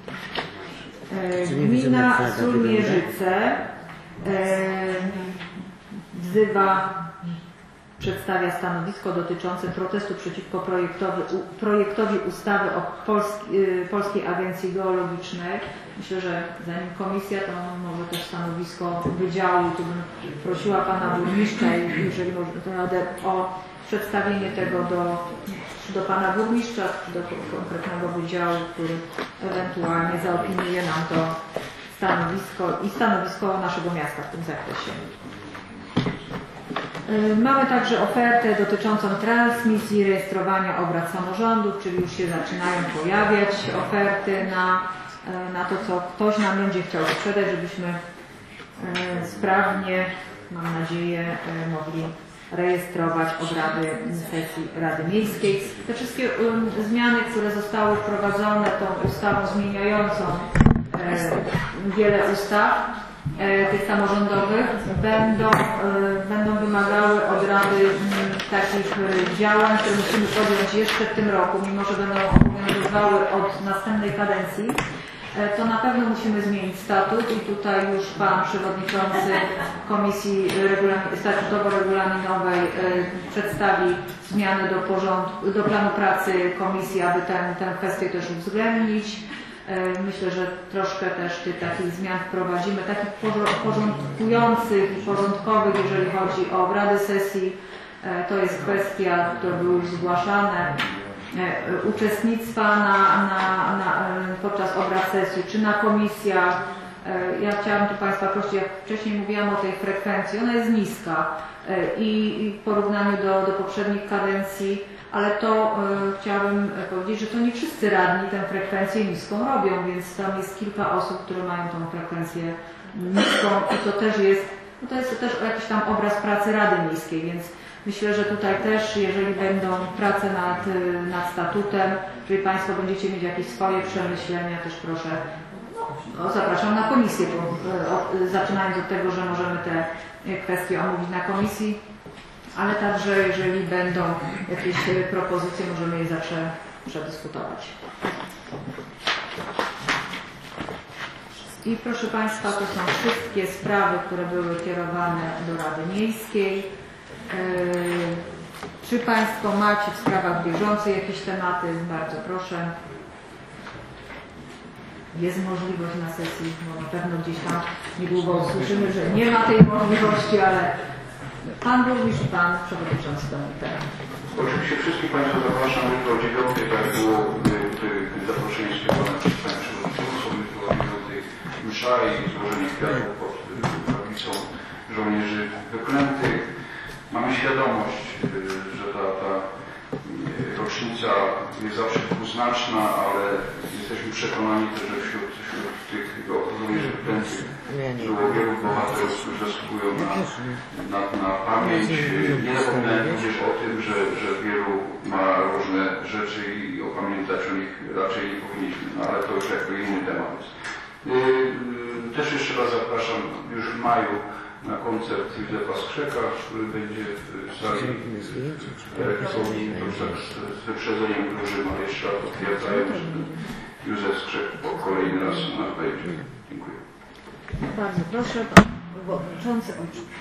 Gmina Sulmierzyce wzywa, przedstawia stanowisko dotyczące protestu przeciwko projektowi, projektowi ustawy o Polski, Polskiej Agencji Geologicznej. Myślę, że zanim komisja, to może też stanowisko wydziału, tu bym prosiła pana burmistrza, jeżeli może, o przedstawienie tego do, do pana burmistrza, do konkretnego wydziału, który ewentualnie zaopiniuje nam to stanowisko i stanowisko naszego miasta w tym zakresie. Mamy także ofertę dotyczącą transmisji, rejestrowania obrad samorządów, czyli już się zaczynają pojawiać oferty na, na to, co ktoś nam będzie chciał sprzedać, żebyśmy sprawnie, mam nadzieję, mogli rejestrować obrady sesji Rady Miejskiej. Te wszystkie um, zmiany, które zostały wprowadzone tą ustawą zmieniającą e, wiele ustaw e, tych samorządowych, będą, e, będą wymagały od Rady m, takich e, działań, które musimy podjąć jeszcze w tym roku, mimo że będą obowiązywały od następnej kadencji. To na pewno musimy zmienić statut i tutaj już Pan Przewodniczący Komisji Statutowo-Regulaminowej przedstawi zmiany do, porządku, do planu pracy Komisji, aby tę, tę kwestię też uwzględnić. Myślę, że troszkę też tych takich zmian wprowadzimy, takich porządkujących i porządkowych, jeżeli chodzi o obrady sesji. To jest kwestia, które były już zgłaszane. Uczestnictwa na, na, na, podczas obrad sesji, czy na komisjach. Ja chciałam tu Państwa prosić, jak wcześniej mówiłam o tej frekwencji, ona jest niska i w porównaniu do, do poprzednich kadencji, ale to e, chciałabym powiedzieć, że to nie wszyscy radni tę frekwencję niską robią, więc tam jest kilka osób, które mają tą frekwencję niską i to też jest, no to jest też jakiś tam obraz pracy Rady Miejskiej, więc myślę, że tutaj też, jeżeli będą prace nad, nad statutem, jeżeli Państwo będziecie mieć jakieś swoje przemyślenia, też proszę, no, zapraszam na komisję, bo o, zaczynając od tego, że możemy te kwestie omówić na komisji, ale także jeżeli będą jakieś propozycje, możemy je zawsze przedyskutować. I proszę Państwa, to są wszystkie sprawy, które były kierowane do Rady Miejskiej. Czy Państwo macie w sprawach bieżących jakieś tematy? Bardzo proszę. Jest możliwość na sesji, bo na pewno gdzieś tam niedługo usłyszymy, że nie ma tej możliwości, ale Pan Burmistrz i Pan Przewodniczący Dominik. Oczywiście wszystkich Państwa zapraszam jutro o dziewiątej, tak było zaproszenie skierowane przez Panią Przewodniczącą, jutro o dziewiątej msza i złożenie kwiatów pod tablicą żołnierzy wyklętych. Mamy świadomość, że ta, ta rocznica jest zawsze dwuznaczna, ale jesteśmy przekonani też, że wśród, wśród tych żołnierzy wyklętych było wielu bohaterów, którzy zasługują na, na, na pamięć. Nie zapominajmy również o tym, że, że wielu ma różne rzeczy i opamiętać o nich raczej nie powinniśmy, no, ale to już jakby inny temat jest. Też jeszcze raz zapraszam już w maju na koncert Józefa Skrzeka, który będzie w sali Rektorni. To tak z wyprzedzeniem dużym, ale jeszcze raz potwierdzają, że Józef Skrzek po kolejny raz nas będzie. Dziękuję. Bardzo proszę, Pan Przewodniczący.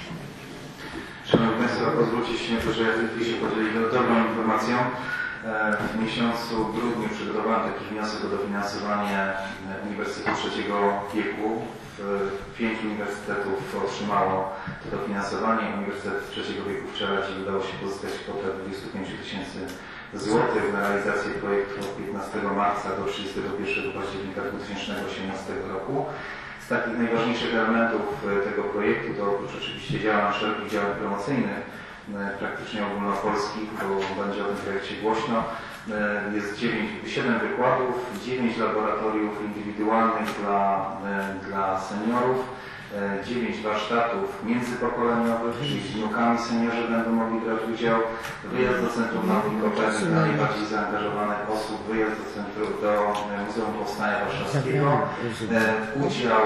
Szanowni Państwo, pozwólcie mi to, że ja tylko się podzielić dobrą informacją. W miesiącu grudniu przygotowałem taki wniosek o dofinansowanie Uniwersytetu Trzeciego Wieku. Pięć uniwersytetów otrzymało to dofinansowanie. Uniwersytet Trzeciego Wieku w Czeladzie udało się pozyskać kwotę dwadzieścia pięć tysięcy złotych na realizację projektu od piętnastego marca do trzydziestego pierwszego października dwa tysiące osiemnastego roku. Z takich najważniejszych elementów tego projektu to oprócz oczywiście działań, szerokich działań promocyjnych, praktycznie ogólnopolskich, bo będzie o tym projekcie głośno. Jest dziewięć, siedem wykładów, dziewięć laboratoriów indywidualnych dla, dla seniorów, dziewięć warsztatów międzypokoleniowych, czyli z wnukami seniorzy będą mogli brać udział, wyjazd do Centrum Nauki Kopernik dla najbardziej zaangażowanych osób, wyjazd do Centrum, do Muzeum Powstania Warszawskiego, udział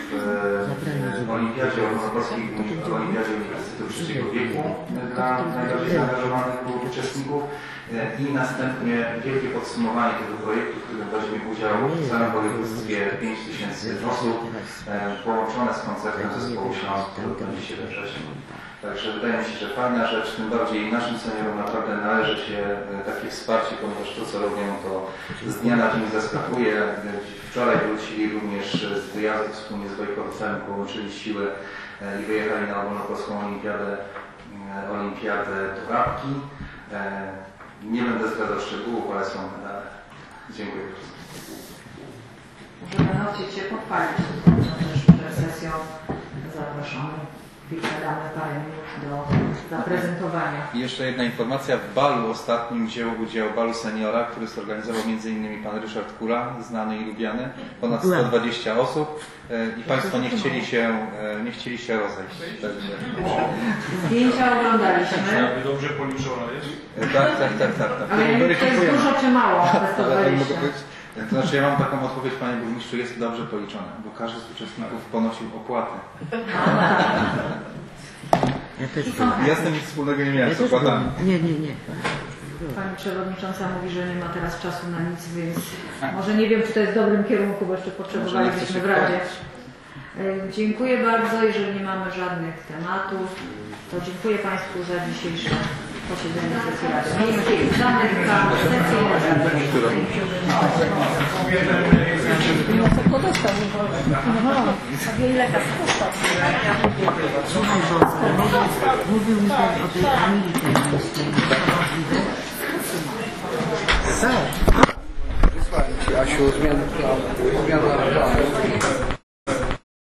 w Olimpiadzie Ogólnopolskiej Olimpiadzie Uniwersytetu Trzeciego Wieku dla najbardziej zaangażowanych uczestników i następnie wielkie podsumowanie tego projektu, w którym weźmie udział w całym województwie pięć tysięcy osób, połączone z koncertem zespołu Śląsk, który odbędzie się we wrześniu. Także wydaje mi się, że fajna rzecz, tym bardziej naszym seniorom naprawdę należy się takie wsparcie, ponieważ to, co robią, to z dnia na dzień zaskakuje. Wczoraj wrócili również z wyjazdu wspólnie z Wojkowcem, połączyli siły i wyjechali na ogólnopolską olimpiadę, olimpiadę do Rabki. Nie będę zdradzał szczegółów, ale są medale. Dziękuję bardzo. Możemy chcieć się pochwalić też przed sesją zapraszamy. chwilkę damy parę minut do zaprezentowania. I jeszcze jedna informacja. W balu ostatnim wzięło udział balu seniora, który zorganizował między innymi pan Ryszard Kula, znany i lubiany. Ponad sto dwadzieścia osób i Państwo nie chcieli się, nie chcieli się rozejść. Zdjęcia oglądaliśmy. Dobrze policzone jest? Tak, tak, tak, tak. tak. Ale to jest dużo czy mało? sto dwadzieścia. To znaczy ja mam taką odpowiedź, Panie Burmistrzu, jest dobrze policzone, bo każdy z uczestników ponosił opłaty. Ja też Ja z tym nic wspólnego nie miałem ja z opłatami. Nie, nie, nie. Pani Przewodnicząca mówi, że nie ma teraz czasu na nic, więc może nie wiem, czy to jest w dobrym kierunku, bo jeszcze potrzebowalibyśmy w Radzie. Dziękuję bardzo. Jeżeli nie mamy żadnych tematów, to dziękuję Państwu za dzisiejsze posiedzenie sesji Rady. Miejmy zamykam sesję. No to podostał. A wiele lekarz dostał. Słuchaj, bo mówił mi ten o tej Kamili Termińskiej. Wysłałem Ci, Asiu, zmianę planu. Zmiana planu.